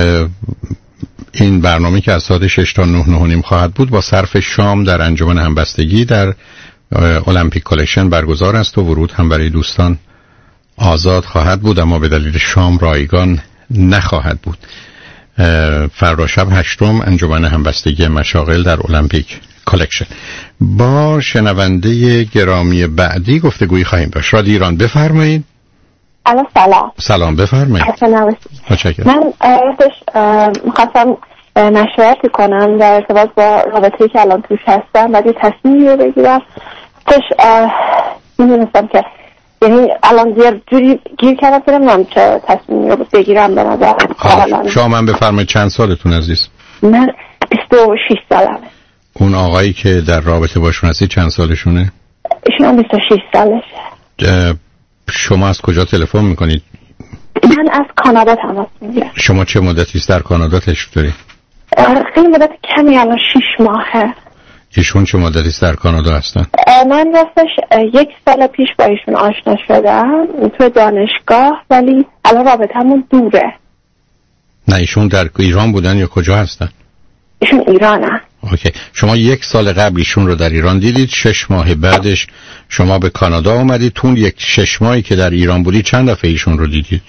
این برنامه که از ساعت 6 تا 9 خواهد بود با صرف شام در انجمن همبستگی در المپیک کلکشن برگزار است و ورود هم برای دوستان آزاد خواهد بود، اما به دلیل شام رایگان نخواهد بود. فردا شب 8 انجمن همبستگی مشاغل در المپیک کلکشن. با شنونده گرامی بعدی گفتگویی خواهیم داشت. رادیو ایران، بفرمایید. سلام. سلام، بفرمایید. متشکرم. من می‌خواستم مشورتی کنم در ارتباط با رابطه‌ای که الان توش هستم، بعد یه تصمیمی رو بگیرم. می‌دونستم که یعنی الان یه جوری گیر کردم که نمی‌دونم چه تصمیمی رو بگیرم. به نظر شما من بفرمایید چند سالتون عزیز؟ من 26 سالمه. اون آقایی که در رابطه باشون هستی چند سالشونه؟ ایشون 26 سالشه. شما از کجا تلفن میکنید؟ من از کانادا تماس میگیرم. شما چه مدتی است در کانادا تشریف دارید؟ خیلی مدت کمی، الان 6 ماهه. ایشون چه مدتی است در کانادا هستن؟ من راستش 1 سال پیش با ایشون آشنا شدم تو دانشگاه، ولی الان رابطمون دوره. نه ایشون در ایران بودن یا کجا هستن؟ ایشون ایرانن. اوکی. شما 1 سال قبل ایشون رو در ایران دیدید، 6 ماه بعدش شما به کانادا اومدید. تون 6 ماهی که در ایران بودید چند دفعه ایشون رو دیدید؟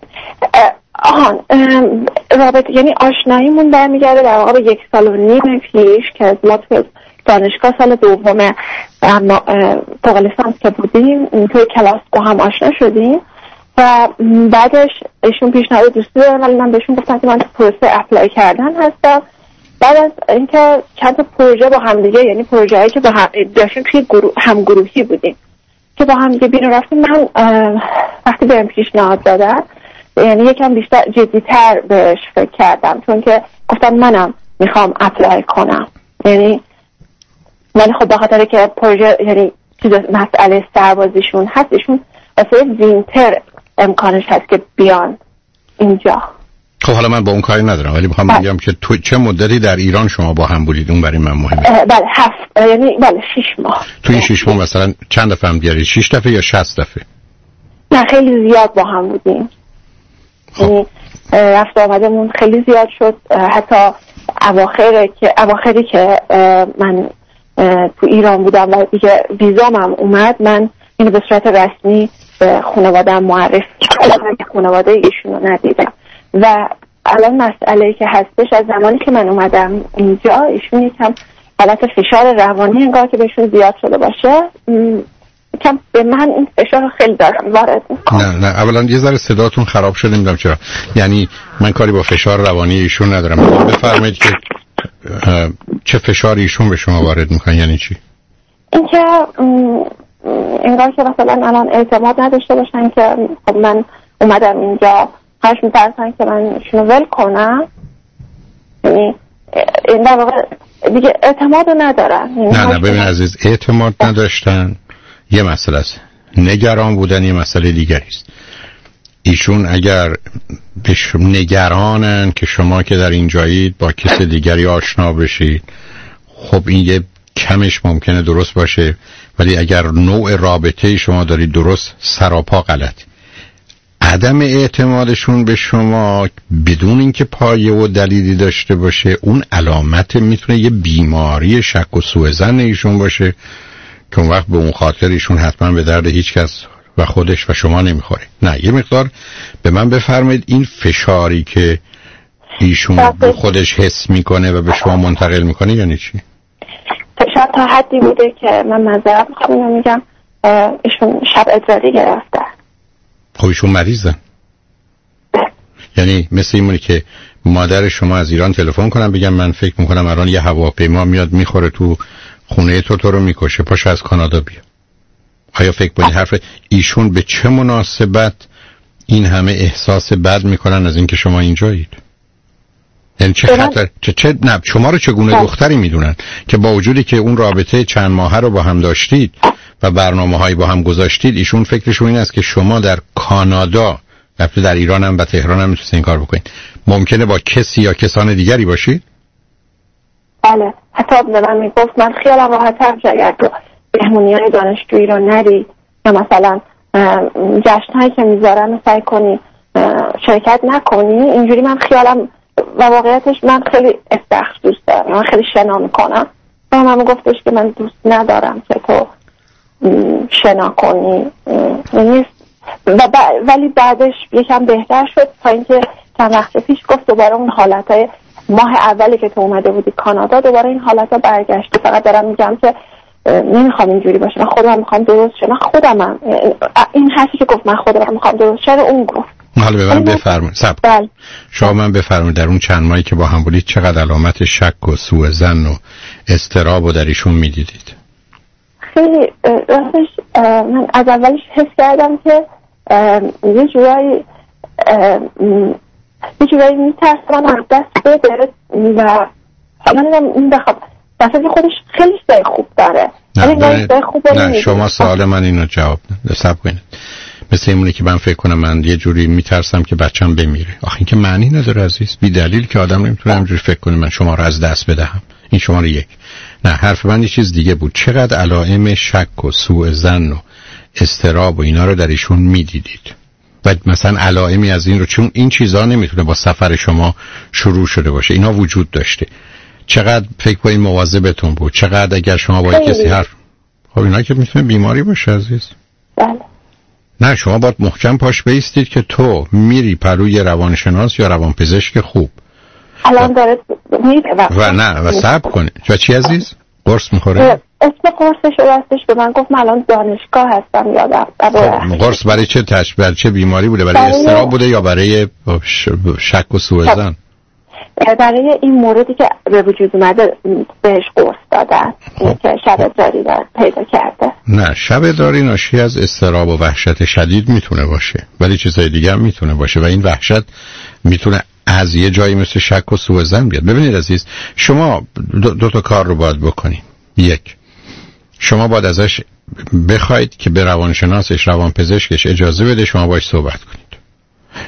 رابطه یعنی آشناییمون برمیگرده در واقع به 1 سال و نیم پیش که ما تو دانشگاه سال دوم فوق لیسانس که بودیم توی کلاس با هم آشنا شدیم و بعدش ایشون پیشنهاد دوستی دادن، ولی من بهشون گفتم که من تو پروسه اپلای کردن هستم. بعد از اینکه چند تا پروژه با هم دیگه، یعنی پروژه‌ای که با هم داشتیم توی هم گروهی بودیم که با هم دیگه بیرون رفتیم، من وقتی بهم پیشنهاد دادن یعنی یکم بیشتر جدی‌تر بهش فکر کردم، چون که گفتم منم میخوام اپلای کنم. یعنی ولی خب به خاطر که پروژه یعنی چیز مسئله سربازیشون هست، ایشون واسه وینتر امکانش هست که بیان اینجا. خب حالا من با اون کاری ندارم، ولی میخوام بگم که تو چه مدتی در ایران شما با هم بودید؟ اون برای من مهمه. بله 7 یعنی بله 6 ماه. تو این 6 ماه مثلا چند دفعه هم دیدید؟ 6 دفعه یا 60 دفعه؟ نه خیلی زیاد با هم بودیم. یعنی رفت آمدمون خیلی زیاد شد. حتی اواخری که من تو ایران بودم و دیگه ویزام هم اومد، من اینو به صورت رسمی به خانواده‌ام معرفی کردم که خانواده ایشون رو ندیدم. و الان مسئله‌ای که هستش، از زمانی که من اومدم اینجا ایشون یکم حالت فشار روانی انگار که بهشون زیاد شده باشه، یکم به من این فشار رو خیلی دارم وارد میکنم. نه اولا یه ذره صداتون خراب شده، نمیدونم چرا. یعنی من کاری با فشار روانی ایشون ندارم. بفرمایید که چه فشاری ایشون به شما وارد میکنه؟ یعنی چی؟ اینکه انگار که مثلا الان اعتماد نداشته باشن که خب من اومدم اینجا، هاش میترسن که من ایشونو ول کنم. یعنی این در واقع دیگه اعتماد ندارن. نه ببین عزیز، اعتماد نداشتن یه مسئله است، نگران بودن یه مسئله دیگری است. ایشون اگر نگرانن که شما که در اینجایید با کس دیگری آشنا بشید، خب این یه کمش ممکنه درست باشه، ولی اگر نوع رابطه شما دارید درست، سراپا غلط. عدم اعتمادشون به شما بدون اینکه پایه و دلیلی داشته باشه، اون علامت میتونه یه بیماری شک و سوءظن ایشون باشه که اون وقت به اون خاطر ایشون حتما به درد هیچ کس و خودش و شما نمیخوره. نه، یه مقدار به من بفرمایید این فشاری که ایشون به خودش حس میکنه و به شما منتقل میکنه یعنی چی؟ فشار تا حدی بوده که من معذرت میگم ایشون شب ادراری گرفته. خب ایشون مریضن؟ یعنی مثل این مونه که مادر شما از ایران تلفن کنم بگم من فکر میکنم الان یه هواپیما میاد میخوره تو خونه تو رو میکشه، پاشو از کانادا بیا. آیا فکر کنید حرف ایشون به چه مناسبت این همه احساس بد میکنن از اینکه شما اینجایید؟ یعنی چه خطر نه شما رو چگونه دختری میدونن که با وجودی که اون رابطه چند ماهه رو با هم داشتید و برنامه‌هایی با هم گذاشتید، ایشون فکرشون این است که شما در کانادا، البته در ایران هم و تهران هم میتونید این کار بکنید، ممکنه با کسی یا کسان دیگری باشید؟ بله، حتی به من میگفت من خیالم راحت‌تر میشه اگر تو مهمونی‌های دانشجویی رو نری یا مثلا جشن‌هایی که میذارن سعی کنی شرکت نکنی. اینجوری من خیالم و واقعیتش من خیلی استخر دوست دارم، من خیلی شنا میکنم و من گفتش که من دوست ندارم که تو شنا کنی. ولی بعدش یکم بهتر شد تا اینکه چند وقت پیش گفت دوباره اون حالتهای ماه اولی که تو اومده بودی کانادا دوباره این حالتها برگشته. فقط دارم میگم که نمیخوام اینجوری باشه، من خودم میخوام درست شه. من خودمم این حرفی که گفت من خودم میخوام درست شه اون گفت. حالا به من بفرمایید شما من بفرمایید در اون چند ماهی که با هم بودید چقدر علامت شک و سوءظن و اضطراب رو در ایشون میدیدید؟ خیلی راستش من از اولش حس کردم که یه جورایی میترسم از دست بده و من این بخواب دفعه خودش خیلی سعی خوب داره. نه شما سوال من اینو جواب صبر کنید. مثل اینه که من فکر کنم من یه جوری میترسم که بچم بمیره. آخه این که معنی نداره عزیز، بی دلیل که آدم نمیتونه همینجوری فکر کنه من شما رو از دست بدهم. این شماره یک. نه حرف من یه چیز دیگه بود. چقدر علائم شک و سوءظن و اضطراب و اینا رو در ایشون میدیدید؟ و مثلا علائمی از این رو، چون این چیزا نمیتونه با سفر شما شروع شده باشه، اینا وجود داشته. چقدر فکر کنید مواظبتون بود؟ چقدر اگر شما با کسی حرف، خب اینا که میتونه بیماری باشه عزیز. بله. نه شما باید محکم پاش بیستید که تو میری پروی روانشناس یا روانپزشک خوب. الان داره میره و نه و صبر کنید. و چی عزیز؟ قرص میخوره؟ اسم قرصش رو دستش به من گفت من الان دانشگاه هستم یادم. قرص برای چه برای چه بیماری بوده؟ برای اضطراب بوده یا برای شک و سوءظن؟ برای این موردی که به وجود اومده بهش قرص دادن که شب ادراری پیدا کرده. نه شب ادراری ناشی از اضطراب و وحشت شدید میتونه باشه، ولی چیزهای دیگه هم میتونه باشه و این وحشت میتونه از یه جایی مثل شک و سوءظن بیاد. ببینید عزیز، شما دو تا کار رو باید بکنید. یک، شما باید ازش بخواید که به روانشناسش، روانپزشکش اجازه بده شما باش صحبت کنید.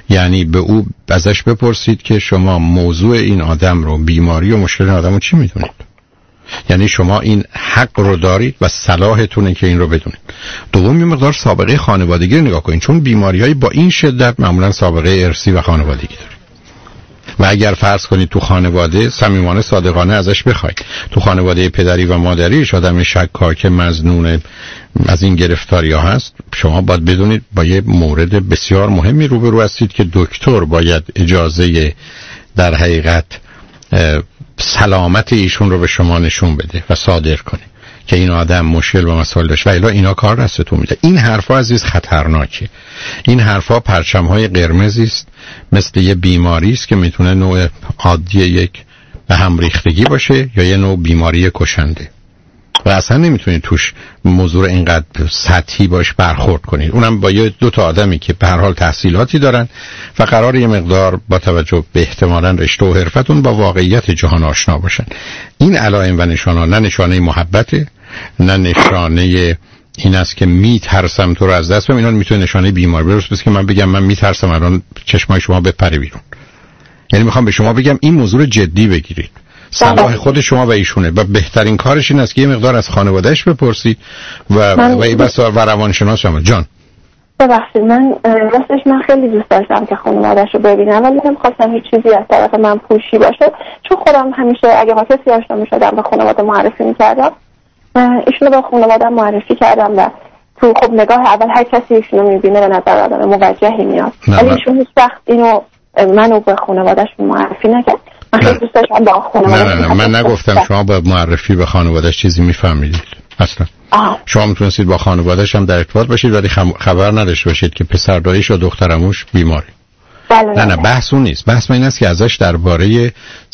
یعنی به او ازش بپرسید که شما موضوع این آدم رو، بیماری و مشکل این آدم رو چی میدونید. یعنی شما این حق رو دارید و صلاحتونه که این رو بدونید. دوم یه مقدار سابقه خانوادگی رو نگاه کنید، چون بیماری‌های با این شدت معمولا سابقه ارثی و خانوادگی داره. و اگر فرض کنید تو خانواده صمیمانه صادقانه ازش بخواید، تو خانواده پدری و مادریش آدم شکاک مظنون از این گرفتاری‌ها هست، شما باید بدونید با یه مورد بسیار مهمی روبرو هستید که دکتر باید اجازه در حقیقت سلامت ایشون رو به شما نشون بده و صادر کنه که این آدم مشکل و مسائل داشت و الا اینا کار دستتون میده. این حرفا عزیز خطرناکه. این حرفا پرچم‌های قرمزی است، مثل یه بیماری است که میتونه نوع عادی یک به هم ریختگی باشه یا یه نوع بیماری کشنده و اصلا نمیتونید توش موضوع اینقدر سطحی باش برخورد کنید، اونم با یه دو تا آدمی که به هر حال تحصیلاتی دارن و قرار یه مقدار با توجه به احتمالاً رشته و حرفتون با واقعیت جهان آشنا باشن. این علائم و نشانه نه نشانه محبته، نه نشانه این است که میترسم تو رو از دست بدم، اینا میتونه نشانه بیماری برسه. بس که من بگم من میترسم الان چشمای شما بپره بیرون، یعنی میخوام به شما بگم این موضوع جدی بگیرید. صلاح خود شما و ایشونه و بهترین کارش این است که یه مقدار از خانوادهش بپرسید و بس و روانشناس شما. جان ببخشید، من راستش من خیلی دوست داشتم که خانواده‌اش رو ببینم، ولی نمی‌خواستم هیچ چیزی از طرف من پوشی باشه، چون خودم همیشه اگه با کسی آشنا می‌شدم به خانواده معرفی می‌کردم، ایشونو به خانواده معرفی کردم و تو خب نگاه اول هر کسی ایشونو می‌بینه به نظر آدم موجهی میاد، ولی ایشون هیچ وقت اینو منو به خانواده‌اش معرفی نکرد. من خیلی دوست داشتم با خانواده‌اش. نه من نگفتم شما با معرفی به خانواده‌اش چیزی می‌فهمیدید اصلا. شما میتونستید با خانواده‌اش هم در ارتباط باشید ولی خبر نداشته باشید که پسر داییش و دختر عموش بیماری. نه بحث اون نیست. بحث این است که ازش درباره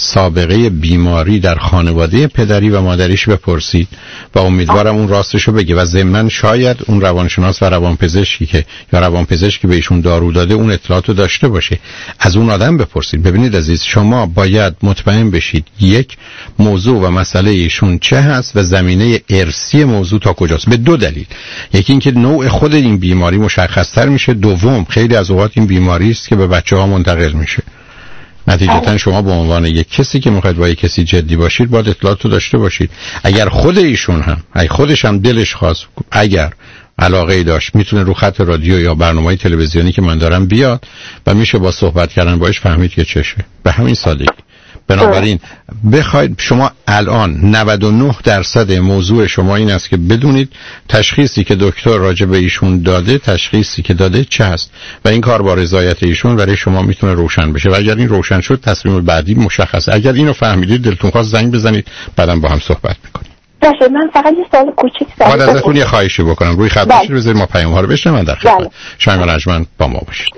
سابقه بیماری در خانواده پدری و مادریش بپرسید و امیدوارم اون راستشو بگه و ضمناً شاید اون روانشناس و روانپزشکی که یا روانپزشکی بهشون دارو داده اون اطلاعاتو داشته باشه. از اون آدم بپرسید. ببینید عزیز، شما باید مطمئن بشید یک، موضوع و مسئله ایشون چه هست و زمینه ارثی موضوع تا کجاست. به دو دلیل: یکی اینکه نوع خود این بیماری مشخص‌تر میشه، دوم خیلی از اوقات این بیماری است که به بچه‌ها منتقل میشه. نتیجتا شما به عنوان یک کسی که میخواید با یک کسی جدی باشید باید اطلاعاتو داشته باشید. اگر خود ایشون هم، اگه خودش هم دلش خواست، اگر علاقه‌ای داشت، میتونه رو خط رادیو یا برنامه‌های تلویزیونی که من دارم بیاد و میشه با صحبت کردن باهاش فهمید که چشه. به همین سادگی. بنابراین بخواید شما الان 99% موضوع شما این است که بدونید تشخیصی که دکتر راجع به ایشون داده، تشخیصی که داده چه هست و این کار با رضایت ایشون برای شما میتونه روشن بشه و اگر این روشن شد تصمیم بعدی مشخصه. اگر اینو فهمیدید دلتون خواست زنگ بزنید، بعدم با هم صحبت میکنیم. باشه، من فقط یه سوال کوچیک دارم. بعد ازتون یه خواهشی بکنم، روی خط باشید، بذارید ما پیام ها رو بشنویم. من در خدمت شما ارجمند با ما باشید.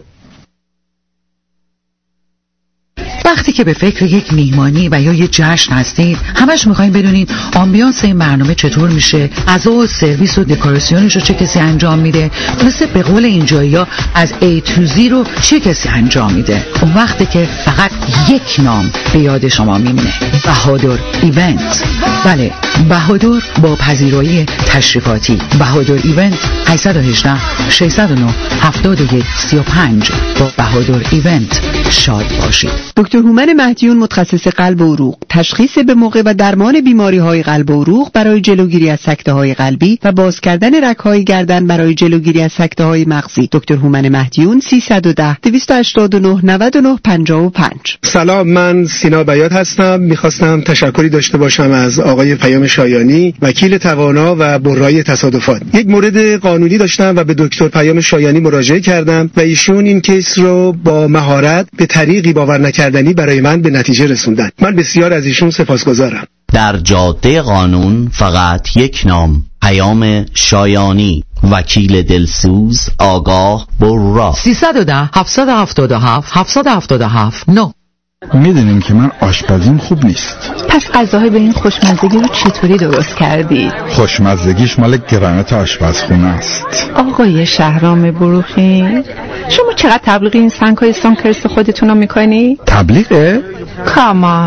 وقتی که به فکر یک میهمانی و یا یه جشن هستید، همش میخوایم بدونید آمبیانس این برنامه چطور میشه، غذا و سرویس و دکوراسیونش رو چه کسی انجام میده، مثل به قول اینجایی‌ها از A to Z رو چه کسی انجام میده. اون وقتی که فقط یک نام به یاد شما میمونه: بهادر ایونت. بله، بهادر با پذیرایی تشریفاتی. بهادر ایونت 818 609 7135. با بهادر ایونت شاد باشید. دکتر هومن مهدیون، متخصص قلب و عروق، تشخیص به موقع و درمان بیماری‌های قلب و عروق برای جلوگیری از سکته‌های قلبی و باز کردن رگ‌های گردن برای جلوگیری از سکته‌های مغزی. دکتر هومن مهدیون 310 289 99 55. سلام، من سینا بیات هستم. میخواستم تشکری داشته باشم از آقای پیام شایانی، وکیل توانا و برای تصادفات. یک مورد قانونی داشتم و به دکتر پیام شایانی مراجعه کردم و ایشون این کیس رو با مهارت به طریقی باور نکردنی برای من به نتیجه رسوندن. من بسیار از ایشون سپاسگزارم. در جاده قانون فقط یک نام: پیام شایانی، وکیل دلسوز، آگاه، برا. 310 777 777 9. میدونیم که من آشپزیم خوب نیست. پس غذاهای به این خوشمزگی رو چطوری درست کردید؟ خوشمزگیش مال گرانت آشپزخونه است. آقای شهرام بروخی، شما چقدر تبلیغ این سنگ‌های سانکرس خودتون رو میکنی؟ تبلیغه؟ کامان،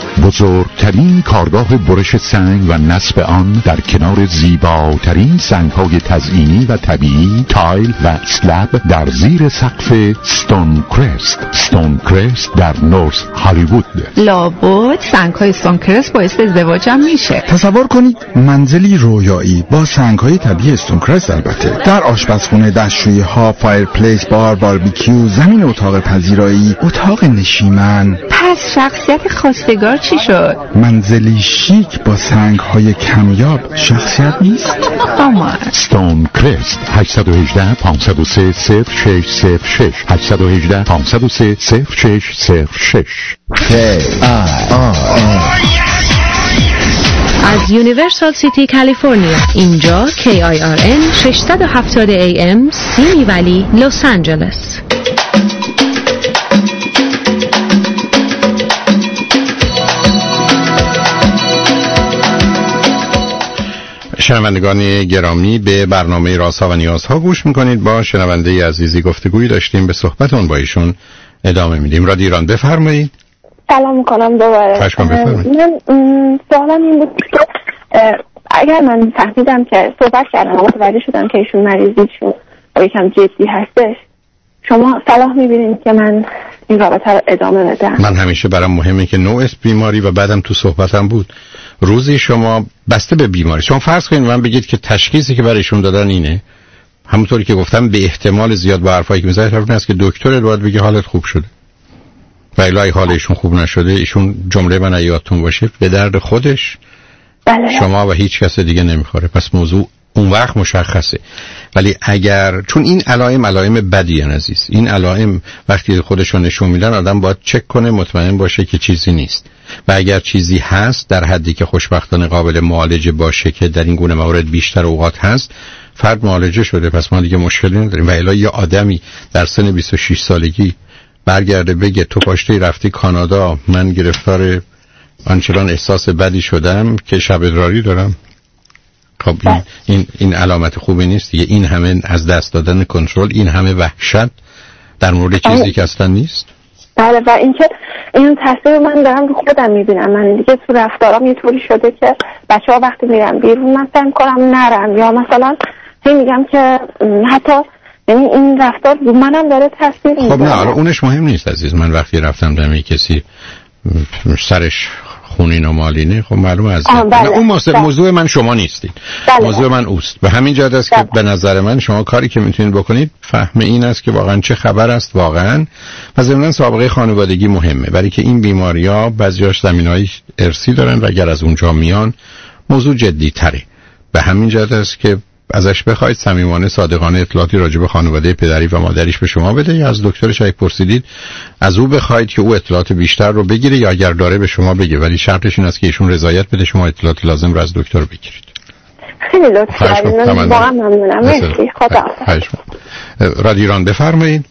بزرگترین کارگاه برش سنگ و نصب آن در کنار زیباترین سنگ‌های تزئینی و طبیعی، تایل و اسلب در زیر سقف ستون کرست در نورث هالیوود. لابد سنگ‌های ستون کرست باعث ازدواجم میشه. تصور کنید منزلی رویایی با سنگ‌های طبیعی ستون کرست، البته در آشپزخونه، دستشویی‌ها، فایرپلیس، بار، باربیکیو، زمین اتاق پذیرایی، اتاق نشیمن. پس شخصیت خواستگار چی شد؟ منزلی شیک با سنگ‌های کمیاب شخصیت نیست؟ ستون کرست 818 503 0606 818 503 0606. از یونیورسال سیتی کالیفرنیا، اینجا KIRN 670 AM سیمی ولی لس آنجلس. شنوندگان گرامی، به برنامه رازها و نیازها گوش میکنید. با شنونده عزیزی گفتگویی داشتیم، به صحبتون با ایشون ادامه میدیم. رادیو ایران، بفرمایید. سلام میکنم دوباره. من سوالم این بود که اگر من فهمیدم که صحبت کردم و متوجه شدم که ایشون مریضیشون یکم جدی هستش، شما صلاح میبینید که من این رابطه رو ادامه بدم؟ من همیشه برام مهمه که نوع بیماری و بعدم تو صحبتم بود، روزی شما بسته به بیماری، شما فرض کنید من بگید که تشخیصی که برایشون دادن اینه، همونطوری که گفتم به احتمال زیاد با حرفایی که میزنید طرف است که دکتر باید بگه حالت خوب شده، و الا حالشون خوب نشده، ایشون جمله من یادتون باشه به درد خودش شما و هیچ کس دیگه نمیخوره. پس موضوع اون وقت مشخصه. ولی اگر چون این علائم بدی عزیز، این علائم وقتی خودشون نشون میدن آدم باید چک کنه، مطمئن باشه که چیزی نیست، و اگر چیزی هست در حدی که خوشبختانه قابل معالجه باشه که در این گونه موارد بیشتر اوقات هست، فرد معالجه شده، پس ما دیگه مشکلی نداریم. و الا یه آدمی در سن 26 سالگی برگرده بگه تو پاشتی رفتی کانادا، من گرفتار آنچنان احساس بدی شدم که شب ادراری دارم، خب این علامت خوبی نیست دیگه. این همه از دست دادن کنترل، این همه وحشت در مورد چیزی که اصلا نیست. بله، و اینکه این تاثیر من دارم رو خودم میبینم. من دیگه تو رفتارام یه طوری شده که بچه‌ها وقتی میرن بیرون من سعی کنم نرم، یا مثلا میگم که حتی یعنی این رفتار رو منم داره تاثیر میذاره. خب نه، اونش مهم نیست عزیز. من وقتی رفتم دمی کسی سرش خونین و مالینه، خب معلومه از اون موضوع من شما نیستید. موضوع من اوست. به همین جهت است که به نظر من شما کاری که میتونید بکنید فهم این است که واقعا چه خبر است واقعا، و ضمن سابقه خانوادگی مهمه، برای که این بیماری‌ها بعضی‌هاش زمینه‌های ارثی دارن و اگر از اونجا میان موضوع جدی تره. به همین جهت است که ازش بخواید صمیمانه صادقانه اطلاعاتی راجع به خانواده پدری و مادریش به شما بده، یا از دکترش اگه پرسیدید از او بخواید که او اطلاعات بیشتر رو بگیره، یا اگر داره به شما بگه، ولی شرطش این است که ایشون رضایت بده شما اطلاعات لازم رو از دکتر بگیرید. خیلی لطف کردید، من واقعا ممنونم. مرسی. خدا رادیو ایران، بفرمایید.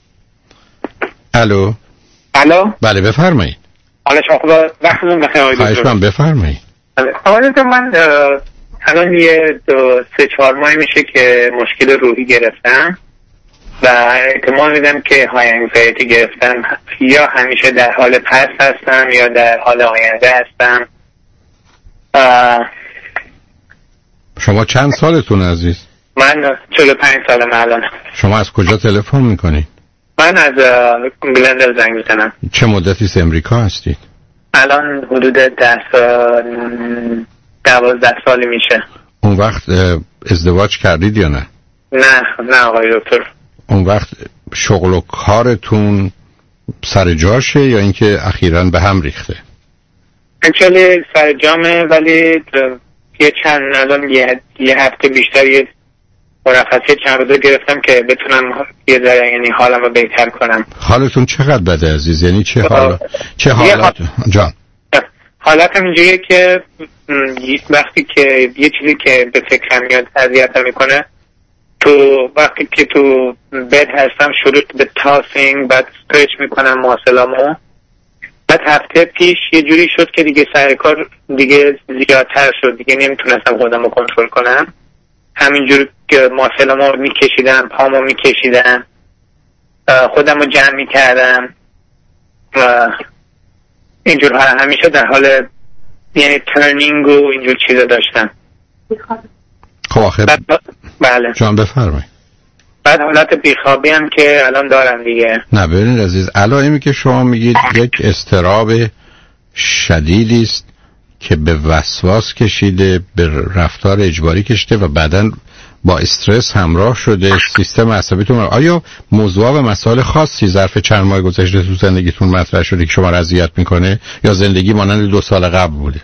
الو. بله بفرمایید. حالا شما وقتتون بخیر آقای دکتر. خواهش بفرمایید. آقای دکتر، من الان یه 3-4 ماه میشه که مشکل روحی گرفتم و احتمال میدم که های انگزایتی گرفتم، یا همیشه در حال پس هستم یا در حال آینده هستم. شما چند سالتون عزیز؟ من 45 سالم الان. شما از کجا تلفن میکنید؟ من از گلندل زنگ میزنم. چه مدتی از امریکا هستید؟ الان حدود 12 سالی میشه. اون وقت ازدواج کردید یا نه؟ نه آقای دکتر. اون وقت شغل و کارتون سر جاشه یا اینکه اخیراً به هم ریخته؟ اکچولی سر جامه، ولی الان یه هفته بیشتر یه مرخصی چند روزه گرفتم که بتونم یه ذره یعنی حالم رو بهتر کنم. حالتون چقدر بده عزیز؟ یعنی چه حالت جان؟ حالتم اینجوریه که وقتی که یه چیزی که به فکرم میاد اذیتم میکنه، وقتی که تو بد هستم شروع به تاسینگ، بعد استرچ میکنم ماسلامو. بعد هفته پیش یه جوری شد که دیگه سر کار دیگه زیادتر شد، دیگه نمیتونستم خودم رو کنترل کنم. همینجور که ماسلامو میکشیدم، پامو میکشیدم، خودم رو جمع میکردم اینجور همیشه در حال یعنی ترنینگ و اینجور چیزا داشتم. خب آخه بله جان بفرمایید. بعد حالت بیخوابی هم که الان دارم دیگه. نه ببینید عزیز، علائمی که شما میگید یک اضطراب شدیدی است که به وسواس کشیده، به رفتار اجباری کشیده و بعداً با استرس همراه شده. سیستم عصبیتون آیا موضوع و مسائل خاصی ظرف چند ماه گذشته تو زندگیتون مطرح شده که شما را اذیت میکنه یا زندگی مانند 2 سال قبل بوده؟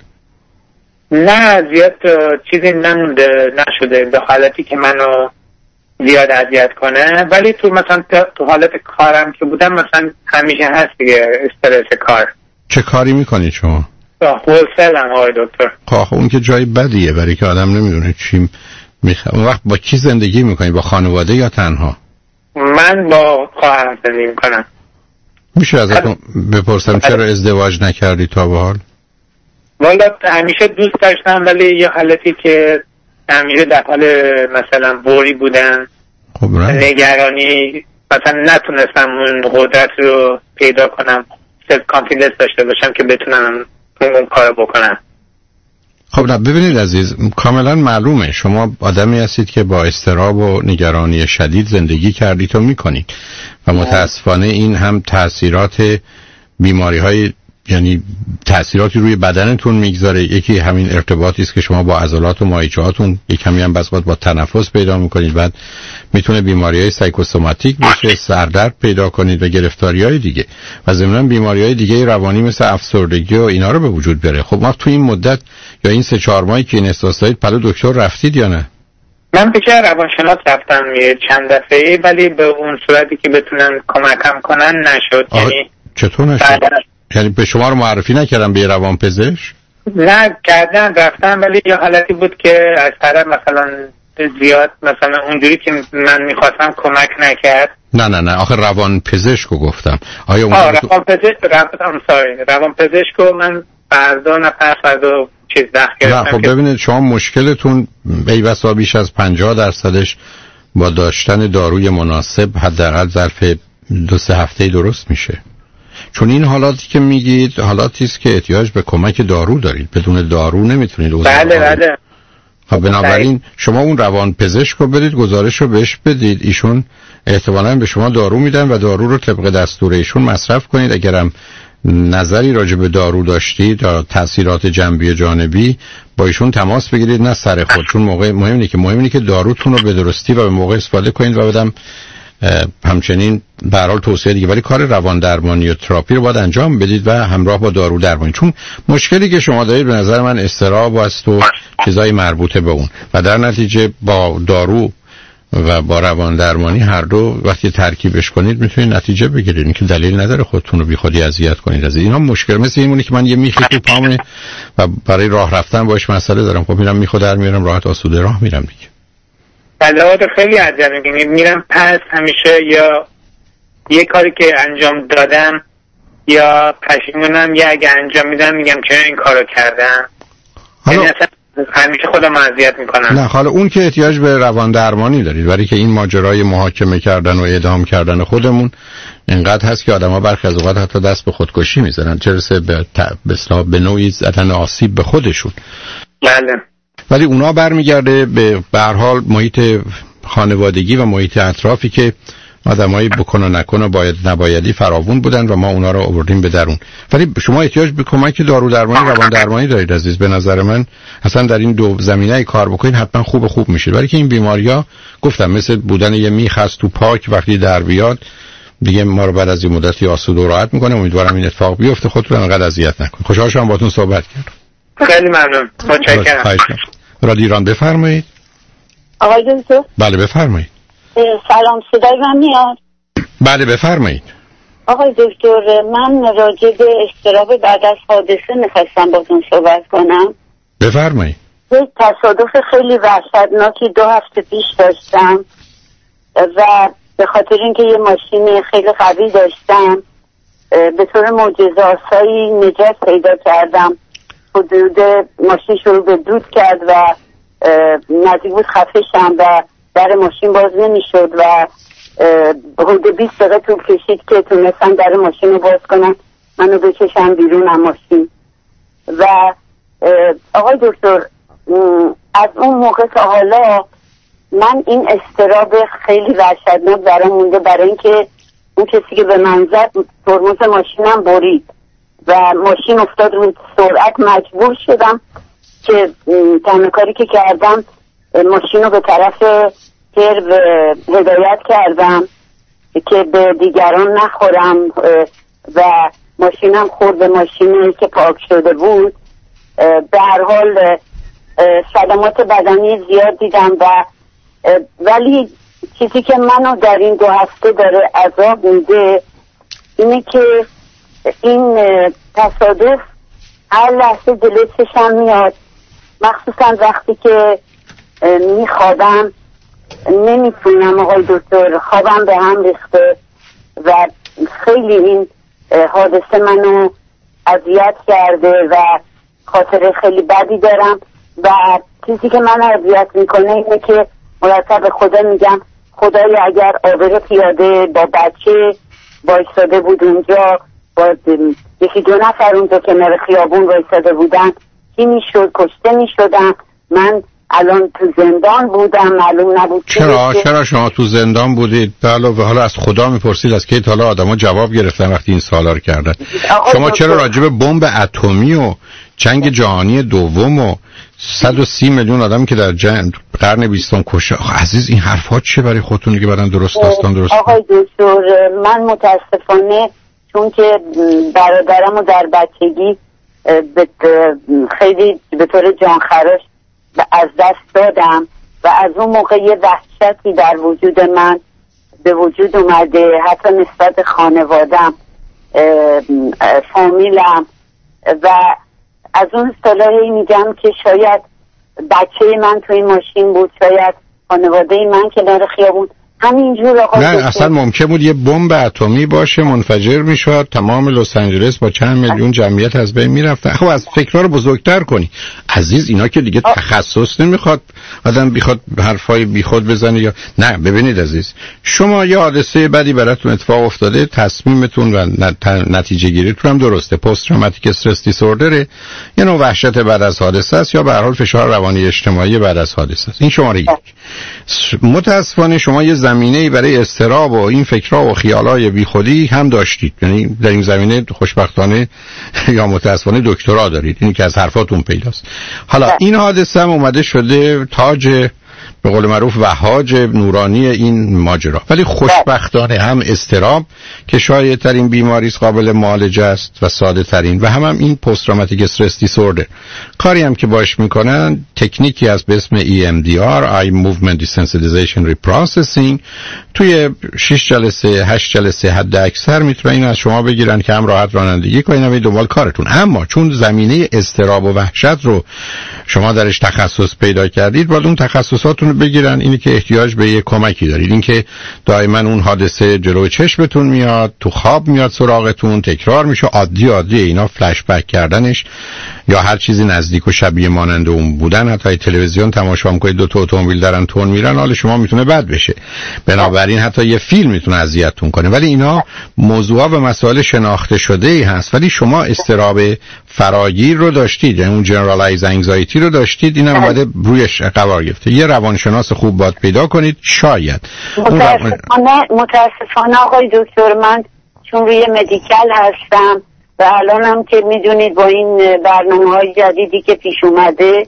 نه زیاد چیزی نشده به حالتی که منو زیاد اذیت کنه، ولی تو مثلا تو حالت کارم که بودم مثلا همیشه هست دیگه استرس کار. چه کاری میکنید شما؟ هولسلم آقای دکتر. خب اون که جای بدیه برای که آدم نمیدونه چی میخواد. اون وقت با کی زندگی میکنید؟ با خانواده یا تنها؟ من با خواهرم زندگی میکنم. میشه ازتون بپرسم چرا ازدواج نکردی تا به حال؟ والا همیشه دوست داشتم ولی یه حالتی که همیشه در حال مثلا بوری بودن، خب نگرانی، مثلا نتونستم اون قدرت رو پیدا کنم، سلف کانفیدنس داشته باشم که بتونم اون کارو بکنم. خب نه ببینید عزیز، کاملا معلومه شما آدمی هستید که با اضطراب و نگرانی شدید زندگی کردید و میکنید و متاسفانه این هم تأثیرات بیماری های یعنی تأثیراتی روی بدنتون میگذاره. یکی همین ارتباطی است که شما با عضلات و مایچه‌هاتون یک کمی هم بس با تنفس پیدا میکنید، بعد میتونه بیماری‌های سایکوسوماتیک بشه، سردرد پیدا کنید و گرفتاری‌های دیگه و ضمناً بیماری‌های دیگه روانی مثل افسردگی و اینا رو به وجود بیاره. خب ما تو این مدت یا این 3-4 ماهی که این احساس دارید پلو دکتر رفتید یا نه؟ من پیش روانشناس رفتم چند دفعه ولی به اون صورتی که بتونن کمکم کنن نشد. یعنی چطور نشد؟ یعنی به شما رو معرفی نکردم به روانپزشک؟ نه کردن رفتم ولی یه حالتی بود که از طرف مثلا زیاد مثلا اونجوری که من میخواستم کمک نکرد. نه آخه روانپزشکو گفتم. آیا اون روانپزشکو من فردا چیز داخل کردم. خب ببینید شما مشکلتون ای بسا بیش از 50% با داشتن داروی مناسب حداقل ظرف 2-3 هفته درست میشه. چون این حالاتی که میگید حالاتی است که احتیاج به کمک دارو دارید، بدون دارو نمیتونید. بله. خب بنابراین شما اون روانپزشک رو برید گزارش رو بهش بدید، ایشون احتمالاً به شما دارو میدن و دارو رو طبق دستور ایشون مصرف کنید. اگرم نظری راجع به دارو داشتید یا تاثیرات جنبی جانبی با ایشون تماس بگیرید، نه سر خود، چون مهم اینه که داروتون رو به درستی و به موقع استفاده کنید و بعدم همچنین به هر حال توصیه دیگه، ولی کار روان درمانی و تراپی رو باید انجام بدید و همراه با دارو درمانی. چون مشکلی که شما دارید به نظر من اضطراب است و چیزای مربوطه به اون و در نتیجه با دارو و با روان درمانی هر دو وقتی ترکیبش کنید میتونید نتیجه بگیرید. این که دلیل نداره خودتون رو بیخودی اذیت کنید. از اینا مشکل مثل اینونه که من یه میخی تو پامه و برای راه رفتن باش مسئله دارم، خب میرم میخو در میارم راحت آسوده راه میرم دیگه. بلاد خیلی عجب میرم پس همیشه یا یه کاری که انجام دادم یا پشیمونم یا اگه انجام میدم میگم چرا این کارو کردم. حالا همیشه خودم اذیت میکنم. نه حالا اون که احتیاج به روان درمانی دارید، ولی که این ماجرای محاکمه کردن و اعدام کردن خودمون اینقدر هست که آدم‌ها برخی از اوقات حتی دست به خودکشی میزنن، چه رسه به نوعی زدن آسیب به خودشون. بله. ولی اونا برمیگرده به هر حال محیط خانوادگی و محیط اطرافی که آدمایی بکن و نکن و باید نبایدی فراوون بودن و ما اونا رو آوردیم به درون. ولی شما احتیاج به کمک دارو درمانی روان درمانی دارید عزیز. به نظر من اصلا در این دو زمینه کار بکنید حتما خوب میشه. ولی که این بیماری‌ها گفتم مثل بودن یه میخ هست تو پاک، وقتی در بیاد دیگه ما رو بعد از این مدتی آسوده و راحت میکنه. امیدوارم این اتفاق بیفته، خودتون انقدر اذیت نکنید. خوشحال شدم باهاتون صحبت کردم. خیلی ممنون. متشکرم. رادیو ایران بفرمایید. آقای دکتر. بله بفرمایید. سلام، صدای من میاد؟ بله بفرمایید. آقای دکتر من راجع به اضطراب بعد از حادثه میخواستم باتون صحبت کنم. بفرمایید. یک تصادف خیلی وحشتناکی 2 هفته پیش داشتم و به خاطر اینکه یه ماشین خیلی قوی داشتم به طور معجزه‌آسایی نجات پیدا کردم. حدود ماشین شروع به دود کرد و نزدیک بود خفه شم و در ماشین باز نمیشد و حدود 20 دقیقه طول کشید که تونستم در ماشین رو باز کنم منو بکشن بیرون از ماشین. و آقای دکتر از اون موقع تا حالا من این اضطراب خیلی وحشتناک برام مونده، برای اینکه اون کسی که به من زد ترمز ماشینم برید و ماشین افتاد روی سرعت. مجبور شدم که تنها کاری که کردم ماشین رو به طرف کرب هدایت کردم که به دیگران نخورم و ماشینم خورد به ماشینی که پارک شده بود. به هر حال صدمات بدنی زیاد دیدم ولی چیزی که منو در این 2 هفته داره عذاب میده اینه که این تصادف هر لحظه جلوی چشم میاد، مخصوصا وقتی که میخوابم نمیتونم آقای دکتر، خوابم به هم ریخته و خیلی این حادثه منو اذیت کرده و خاطره خیلی بدی دارم و چیزی که من اذیت میکنه اینه که مرتب خدا میگم خدایا اگر عابر پیاده با بچه وایساده بود اونجا، با 1-2 نفر اونجا کنار خیابون وایساده بودن، چی میشد؟ کشته میشدم. من الان تو زندان بودم، معلوم نبود چرا شما تو زندان بودید؟ علاوه حالا از خدا میپرسید از کی تا حالا آدما جواب گرفتن وقتی این سوالا رو کردن. شما چرا راجع به بمب اتمی و جنگ جهانی دوم و 130 میلیون آدم که در قرن 20 کشته، عزیز این حرفا چیه برای خودتون که بعدن درست داستان درست؟ آقای دکتر من متاسفانه چون که برادرمو در بچگی خیلی به طور جانخراش از دست دادم و از اون موقع یه وحشتی در وجود من به وجود اومده، حتی نسبت خانوادم، فامیلم، و از اون اصطلاحی میگم که شاید بچه من توی ماشین بود، شاید خانواده من کنار خیابون همینجور. نه اصلا ممکن بود یه بمب اتمی باشه منفجر میشد، تمام لس آنجلس با چند میلیون جمعیت از بین میرفت. خب از فکرها رو بزرگتر کنی عزیز، اینا که دیگه تخصص نمیخواد آدم بخواد حرفای بیخود بزنه یا نه. ببینید عزیز، شما یه حادثه بدی براتون اتفاق افتاده، تصمیمتون و نتیجه گیریتون هم درسته، پست تروماتیک استرس دیسوردر، یه نوع وحشت بعد از حادثه است یا به هر حال فشار روانی اجتماعی بعد از حادثه است. این شماره 1. متاسفانه شما یه زمینه‌ای برای اضطراب و این فکرها و خیالای بیخودی هم داشتید، یعنی در این زمینه خوشبختانه یا متاسفانه دکترا دارید، اینی که از حرفاتون پیداست. حالا این حادثه هم اومده شده تاج به قول معروف وهاج نورانی این ماجرا، ولی خوشبختانه هم اضطراب که شایع ترین بیماری است، قابل معالجه است و ساده ترین، و هم این پست تروماتیک استرس دیسوردر. کاری هم که باش میکنن تکنیکی است به اسم EMDR Eye Movement Desensitization Reprocessing. توی 6 جلسه 8 جلسه حد اکثر میتونن این از شما بگیرن که هم راحت رانندگی کنین هم دنبال کارتون. اما چون زمینه اضطراب و وحشت رو شما درش تخصص پیدا کردید، باید اون تخصصاتون رو بگیرن. اینی که احتیاج به یه کمکی دارید، این که دائما اون حادثه جلوی چشمتون میاد، تو خواب میاد سراغتون، تکرار میشه، عادی اینا فلش بک کردنش یا هر چیزی نزدیک و شبیه مانند اون بودن، حتی تلویزیون تماشا میکنید 2 تا اتومبیل دارن تون میرن، حال شما میتونه بد بشه. بنابراین حتی یه فیلم میتونه اذیتتون کنه. ولی اینا موضوعا و مسائل شناخته شده ای هست. ولی شما اضطراب فراگیر رو داشتید، یعنی اون جنرالایز انگزایتی رو داشتید، اینم اومده رویش قرار گرفته. یه روانشناس خوب باید پیدا کنید. شاید متاسفانه آقای دکتر من چون روی مدیکال هستم و الانم که میدونید با این برنامه‌های جدیدی که پیش اومده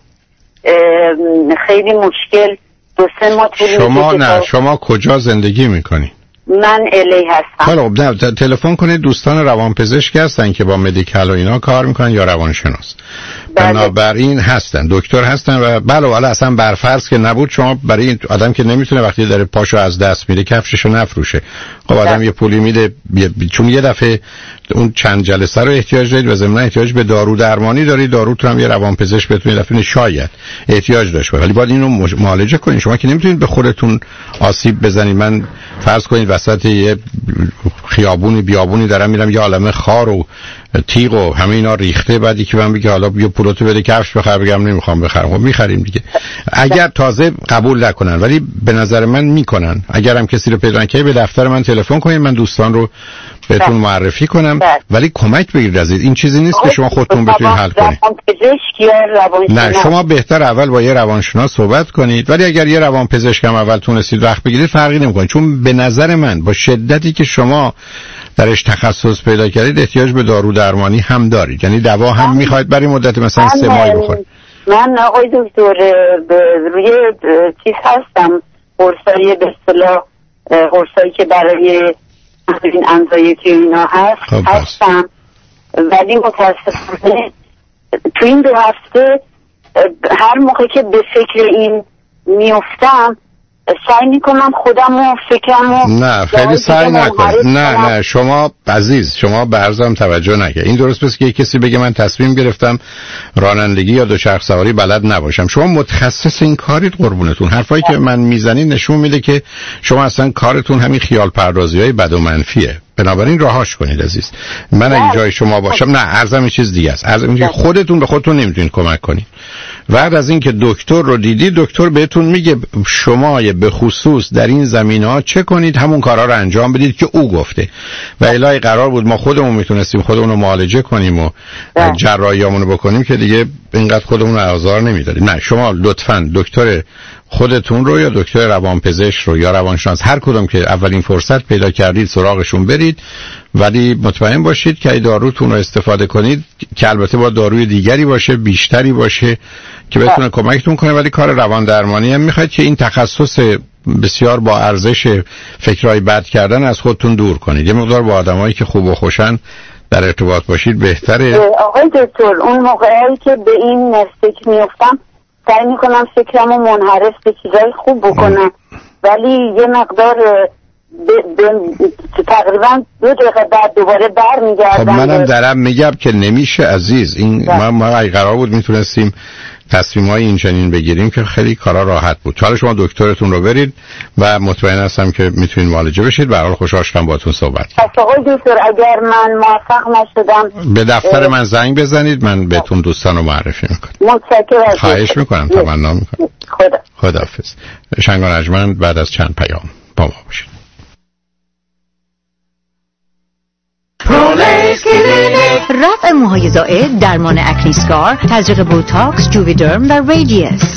خیلی مشکل 2-3 ماه طول شما کجا زندگی میکنید؟ من الی هستم. خب نه تلفن کنید، دوستان روانپزشک هستن که با مدیکال و اینا کار میکنن یا روانشناس. بنابراین هستن، دکتر هستن و بله اصلا برفرض که نبود شما برای این آدم که نمیتونه وقتی داره پاشو از دست میده کفششو نفروشه. خب آدم یه پولی میده چون یه دفعه اون چند جلسه رو احتیاج دارید و ضمن احتیاج به دارو درمانی دارید، داروتون هم یه روانپزشک بهتون دفعه شاید احتیاج داشته باشه، ولی باید اینو معالجه کنید. شما که نمیتونید به خودتون آسیب بزنید. من فرض کنید وسط یه خیابونی بیابونی دارم میرم، یه عالمه خار و تیغ و همه اینا ریخته، بعدی که من بگه حالا بیا پولاتو بده کفش بخر، بگم نمیخوام بخرم، خب میخریم دیگه. اگر تازه قبول نکنن، ولی به نظر من میکنن. اگر هم کسی رو پیدا نکنید به دفتر من تلفن کنید، من دوستان رو بهتون معرفی کنم، ولی کمک بگیرید از این چیزی نیست که شما خودتون بتونید حل کنید. نه، شما بهتر اول با یه روانشناس صحبت کنید، ولی اگر یه روانپزشک هم اول تونستید وقت بگیرید فرقی نمیکنه، چون به نظر من با شدتی که شما درش تخصص پیدا کردید احتیاج به دارو درمانی هم دارید، یعنی دوا هم میخواید برای مدت مثلا 3 ماه بخورید. من آقای دکتر روی چیز هستم، قرصای به اصطلاح قرصایی که برای این انزایتی اینا هستم، ولی متاسفانه تو این 2 هفته هر موقع که به فکر این میفتم سعی میکنم خودمو فکرمو نه خیلی سعی نکن. نه شما عزیز، شما به عرضم توجه نکن. این درست پس که یک کسی بگه من تصمیم گرفتم رانندگی یا دوچرخ سواری بلد نباشم. شما متخصص این کارید قربونتون. حرفایی که من میزنی نشون میده که شما اصلا کارتون همین خیال پردازی‌های بد و منفیه. بنابراین راهاش کنید عزیز. من اگه جای شما باشم، نه عرضم چیز دیگه است. عرضم که خودتون به خودتون نمیتونید کمک کنید. بعد از اینکه دکتر رو دیدی، دکتر بهتون میگه شما به خصوص در این زمینه‌ها چه کنید، همون کارا رو انجام بدید که او گفته. و الهی قرار بود ما خودمون میتونستیم خودمون رو معالجه کنیم و جراحیامون رو بکنیم که دیگه اینقدر خودمون رو آزار نمیدادیم. نه، شما لطفاً دکتر خودتون رو یا دکتر روانپزشک رو یا روانشناس، هر کدوم که اولین فرصت پیدا کردید سراغشون برید، ولی مطمئن باشید که داروتون رو استفاده کنید که البته با داروی دیگری باشه، بیشتری باشه که بتونه کمکتون کنه. ولی کار روان درمانی هم میخواید که این تخصص بسیار با ارزش فکرهای بد کردن از خودتون دور کنید. یه مقدار با آدمایی که خوب و خوشن در ارتباط باشید بهتره. آقای دکتر، اون موقعی که به این فکر میافتم سعی میکنم فکرمو منحرف به چیزای خوب بکنم، ولی یه مقدار تقریبا 2 دقیقه بعد دوباره برمیگردم. خب منم دارم میگم که نمیشه عزیز. این ما اگه قرار بود میتونستیم تصمیمای این چنین بگیریم که خیلی کارا راحت بود. حالا شما دکترتون رو برید و مطمئن هستم که میتونید معالجه بشید. به هر حال خوشحال شدم باهاتون صحبت کردم. آقای دکتر، اگر من موفق نشدم به دفتر من زنگ بزنید، من بهتون دوستان رو معرفی میکنم. متشکرم. خواهش میکنم، تمنا میکنم. خداحافظ. شنگ و نجمن بعد از چند پیام با ما باشید. رفع موهای زائد، درمان اکنی اسکار، تزریق بوتاکس، جوویدرم و ریدیس.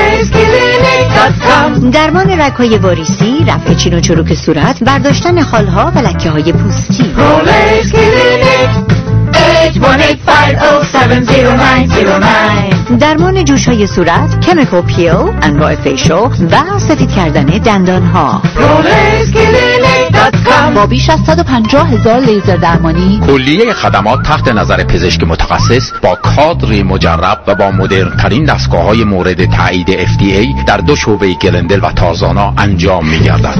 درمان رگ‌های واریسی، رفع چین و چروک صورت، برداشتن خالها و لکه‌های پوستی. 818-507-0909. درمان جوش‌های صورت، کمیکال پیل، انواع فیشل و سفید کردن دندان‌ها. با بیش از 150,000 لیزر درمانی، کلیه خدمات تحت نظر پزشک متخصص با کادری مجرب و با مدرن‌ترین دستگاه‌های مورد تایید FDA در 2 شعبه گلندل و تارزانا انجام می‌گردد.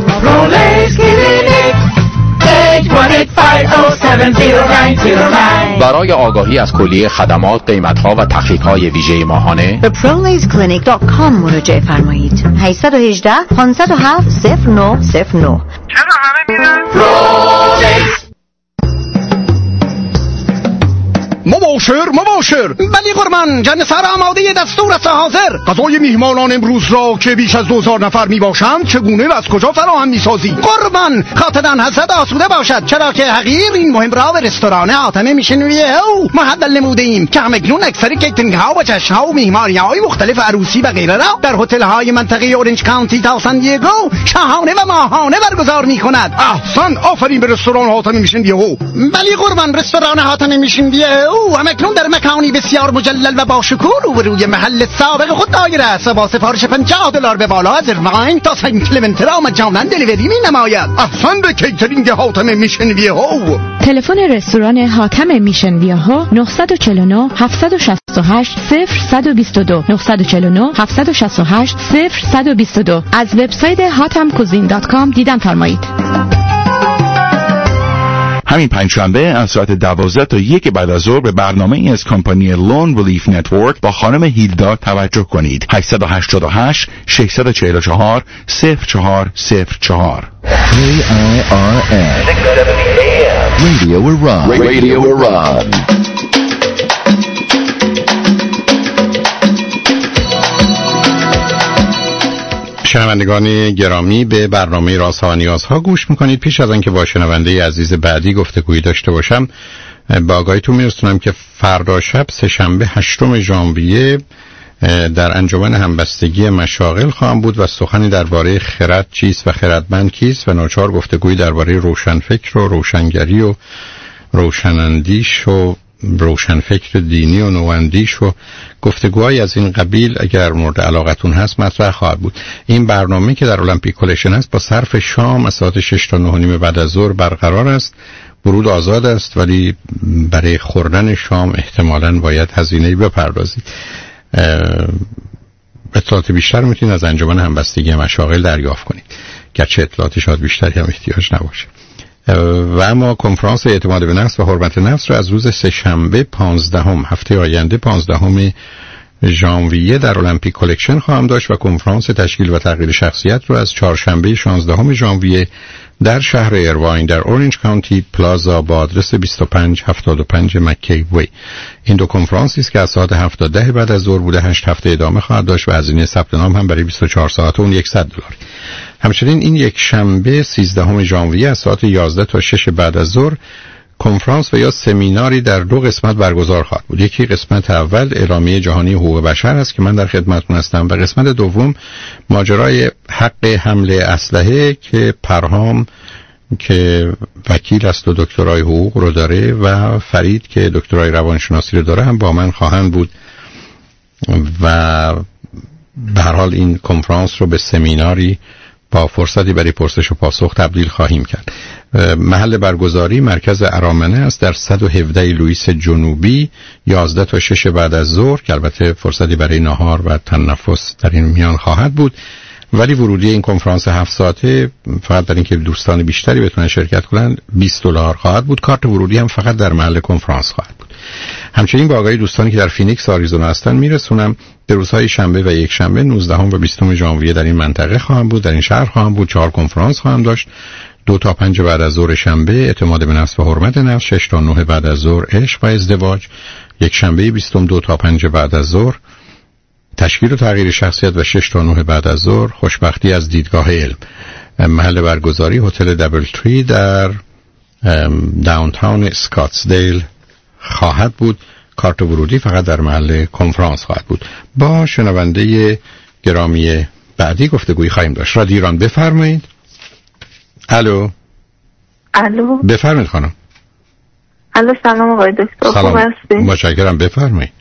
برای آگاهی از کلیه خدمات، قیمت‌ها و تخفیف‌های ویژه ماهانه به prolazeclinic.com مراجعه فرمایید. 818-507-0909. چرا همه میرن؟ مباشر ولی قربان جان سر آماده دستور است حاضر. غذای میهمانان امروز را که بیش از 2000 نفر میباشند چگونه و از کجا فراهم میسازی؟ قربان خاطران حضرت آسوده باشد، چرا که حقیر این مهم را به رستوران حاتم میشنویه او محول نموده ایم که همکنون اکثر کیترینگ ها و جشن ها و مهمانی های مختلف عروسی و غیره را در هتل های منطقه اورنج کانتی تا سان دیگو شاهانه و ماهانه برگزار میکند. احسن، آفرین به رستوران حاتم میشنویه او. ولی قربان رستوران حاتم میشنویه او همکنون در مکانی بسیار مجلل و با شکوه روبروی محل سابق خود دایر است و با سفارش $50 به بالا از ایرواین تا سنت کلمنت را مجانا دلیوری می نماید. احسن به کیترینگ حاتم میشنویه او. تلفن رستوران حاتم میشنویه ها 949 768 0122 949 768 0122. از وبسایت hatamcuisine.com دیدن فرمایید. همین پنجشنبه از ساعت 12 تا 1 بعد از ظهر به برنامه از کمپانی لون ریلیف نتورک با خانم هیلدا توجه کنید. 888 644 0404. KIRN 670 AM Radio Iran. Radio Iran. شنوندگان گرامی، به برنامه رازها و نیازها گوش میکنید. پیش از آنکه با شنونده عزیز بعدی گفتگویی داشته باشم، با آگاهیتون میرسونم که فردا شب سه‌شنبه 8 ژانویه در انجمن همبستگی مشاغل خواهم بود و سخنی درباره خرد چیست و خردمند کیست و ناچار گفتگویی درباره روشنفکر و روشنگری و روشناندیش و روشنفکر دینی و نواندیش و گفتگوهای از این قبیل اگر مورد علاقتون هست مطرح خواهد بود. این برنامه که در المپیک کلکشن هست با صرف شام از ساعت 6 تا 9:30 بعد از ظهر برقرار است. ورود آزاد است، ولی برای خوردن شام احتمالاً باید هزینه‌ای بپردازید. اطلاعات بیشتر میتونید از انجمن همبستگی مشاغل دریافت کنید، گرچه اطلاعات شاید بیشتری هم احتیاج نباشه. و اما کنفرانس اعتماد به نفس و حرمت نفس رو از روز سه‌شنبه 15 هفته آینده 15 ژانویه در المپیک کلکشن خواهم داشت و کنفرانس تشکیل و تغییر شخصیت رو از چهارشنبه 16 ژانویه در شهر ایرواین در اورنج کانتی پلازا با آدرس 2575 مکی وی. این دو کنفرانسی است که از ساعت 7 تا 10 بعد از ظهر بوده 8 هفته ادامه خواهد داشت و هزینه ثبت نام هم برای 24 ساعت اون $100. همچنین این یک شنبه 13 ژانویه از ساعت 11 تا 6 بعد از ظهر کنفرانس و یا سمیناری در 2 قسمت برگزار خواهد بود. یکی قسمت اول اعلامیه جهانی حقوق بشر است که من در خدمتتون هستم و قسمت دوم ماجرای حق حمل اسلحه که پرهام که وکیل است و دکترای حقوق رو داره و فرید که دکترای روانشناسی رو داره هم با من خواهند بود و به هر حال این کنفرانس رو به سمیناری با فرصتی برای پرسش و پاسخ تبدیل خواهیم کرد. محل برگزاری مرکز ارامنه است در 117 لوئیس جنوبی 11 تا 6 بعد از ظهر که البته فرصتی برای نهار و تنفس در این میان خواهد بود، ولی ورودی این کنفرانس 7 ساعته فقط برای اینکه دوستان بیشتری بتونن شرکت کنن $20 خواهد بود. کارت ورودی هم فقط در محل کنفرانس خواهد بود. همچنین با آگاهی دوستانی که در فینیکس آریزونا هستن میرسونم به روزهای شنبه و یک شنبه 19 و 20 ژانویه در این منطقه خواهم بود، در این شهر خواهم بود. 4 کنفرانس خواهم داشت: 2 تا 5 بعد از ظهر شنبه اعتماد به نفس و حرمت نفس، 6 تا 9 بعد از ظهر عشق و ازدواج، یک شنبه 22 تا 5 بعد از ظهر تشکیل و تغییر شخصیت و 6 تا 9 بعد از ظهر خوشبختی از دیدگاه علم. محل برگزاری هتل دبل تری در داونتاون اسکاتسدیل خواهد بود. کارت ورودی فقط در محل کنفرانس خواهد بود. با شنونده گرامی بعدی گفتگویی خواهیم داشت. رادیو ایران، بفرمایید. الو. بفرمایید خانم. الو، سلام آقای دکتر. سلام. متشکرم، بفرمایید.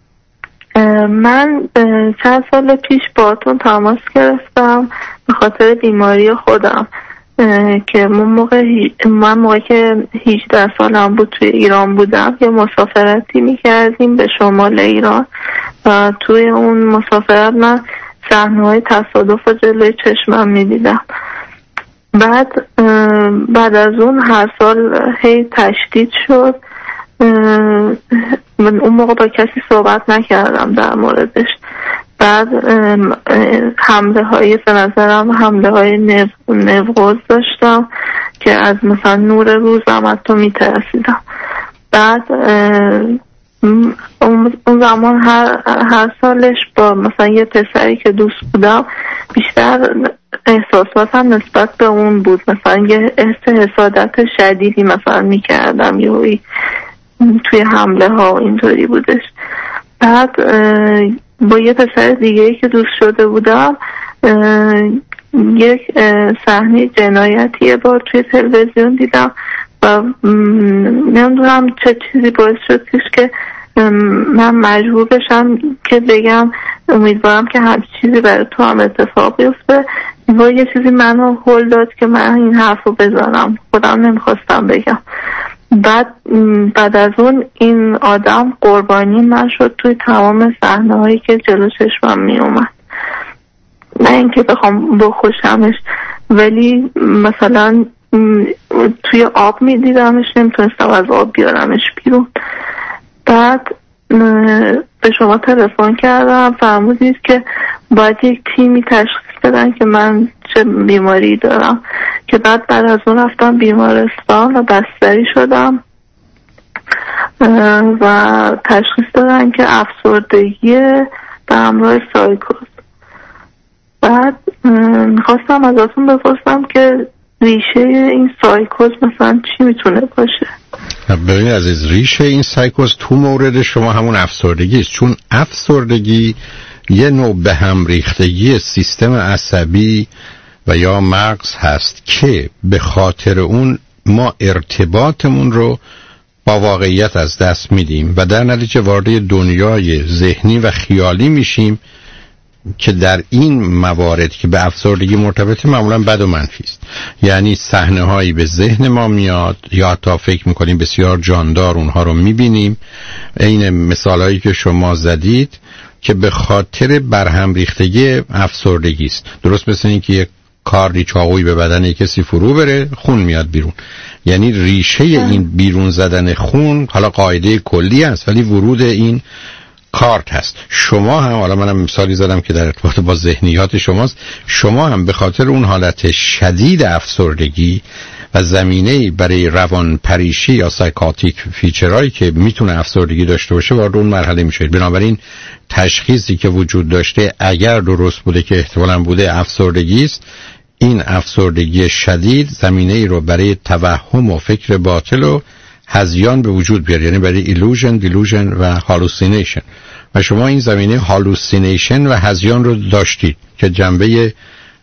من چند سال پیش باهاتون تماس گرفتم به خاطر بیماری خودم که من موقعی که 18 سالم بود توی ایران بودم یه مسافرتی میکردیم به شمال ایران و توی اون مسافرت من صحنه‌های تصادف و جلوی چشمم میدیدم. بعد از اون هر سال هی تشدید شد. من اون موقع با کسی صحبت نکردم در موردش. بعد حمله های به نظرم حمله های نوروز داشتم که از مثلا نور روزم حتی میترسیدم. بعد اون زمان هر سالش با مثلا یه پسری که دوست بودم بیشتر احساساتم نسبت به اون بود، مثلا یه حسادت شدیدی مثلا میکردم یه توی حمله ها و اینطوری بودش. بعد با یه پسر دیگه که دوست شده بودم یک صحنه جنایتی یه بار توی تلویزیون دیدم و نمیدونم چه چیزی باعث شد که من مجبور بشم که بگم امیدوارم که هر چیزی برای تو هم اتفاق بیفته. و یه چیزی منو هل داد که من این حرفو بزنم، خودم نمیخواستم بگم. بعد از اون این آدم قربانی من شد توی تمام صحنه هایی که جلو چشمم می اومد. نه اینکه بخوام بخوشمش، ولی مثلا توی آب می دیدمش، نمیتونستم از آب بیارمش بیرون. بعد به شما تلفن کردم، فرمودید که باید یک تیمی تشخیص دادن که من چه بیماری دارم، که بعد از اون رفتم بیمارستان و بستری شدم و تشخیص دادن که افسردگی به همراه سایکوز. بعد میخواستم ازتون بپرسم که ریشه این سایکوز مثلا چی میتونه باشه؟ ببینید عزیز، ریشه این سایکوز تو مورد شما همون افسردگی است، چون افسردگی یه نوع به هم ریختگی سیستم عصبی و یا مغز هست که به خاطر اون ما ارتباطمون رو با واقعیت از دست میدیم و در نتیجه وارد دنیای ذهنی و خیالی میشیم که در این موارد که به افسردگی مرتبطه معمولا بد و منفی است. یعنی صحنه هایی به ذهن ما میاد یا حتی فکر میکنیم بسیار جاندار اونها رو میبینیم، این مثال هایی که شما زدید که به خاطر برهم ریختگی افسردگی است. درست مثل این که یک کاری چاقویی به بدن کسی فرو بره خون میاد بیرون. یعنی ریشه این بیرون زدن خون حالا قاعده کلی است ولی ورود این کارت هست. شما هم، حالا منم مثالی زدم که در ارتباط با ذهنیات شماست، شما هم به خاطر اون حالت شدید افسردگی و زمینه‌ای برای روان پریشی یا سایکاتیک فیچرهایی که میتونه افسردگی داشته باشه وارد اون مرحله میشید. بنابراین تشخیصی که وجود داشته اگر درست بوده که احتمالاً بوده افسردگی است، این افسردگی شدید زمینه‌ای رو برای توهم و فکر باطل و هذیان به وجود بیاره، یعنی برای ایلوژن، دیلوژن و هالوسینیشن. و شما این زمینه هالوسینیشن و هذیان رو داشتید که جنبه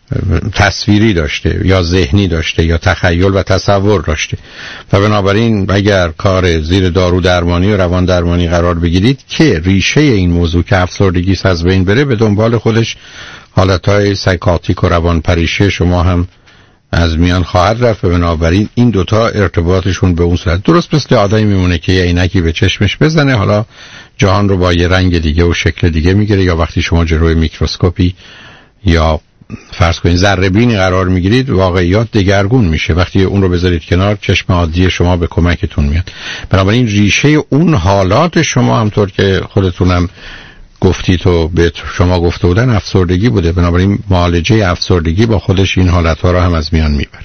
تصویری داشته یا ذهنی داشته یا تخیل و تصور داشته و بنابراین اگر کار زیر دارو درمانی و روان درمانی قرار بگیرید که ریشه این موضوع که افسردگی از بین بره، به دنبال خودش حالتهای سایکاتیک و روان پریشی شما هم از میان خواهد رفت و بنابراین این دوتا ارتباطشون به اون صورت درست مثل آدمی میمونه که یه عینکی به چشمش بزنه، حالا جهان رو با یه رنگ دیگه و شکل دیگه میگیره، یا وقتی شما جلوی میکروسکوپی یا فرض کنید ذره بینی قرار میگیرید واقعیات دگرگون میشه. وقتی اون رو بذارید کنار چشم عادی شما به کمکتون میاد. بنابراین ریشه اون حالات شما همطور که خودتونم گفتید و به شما گفته بودن افسردگی بوده، بنابراین معالجه افسردگی با خودش این حالتها رو هم از میان میبره.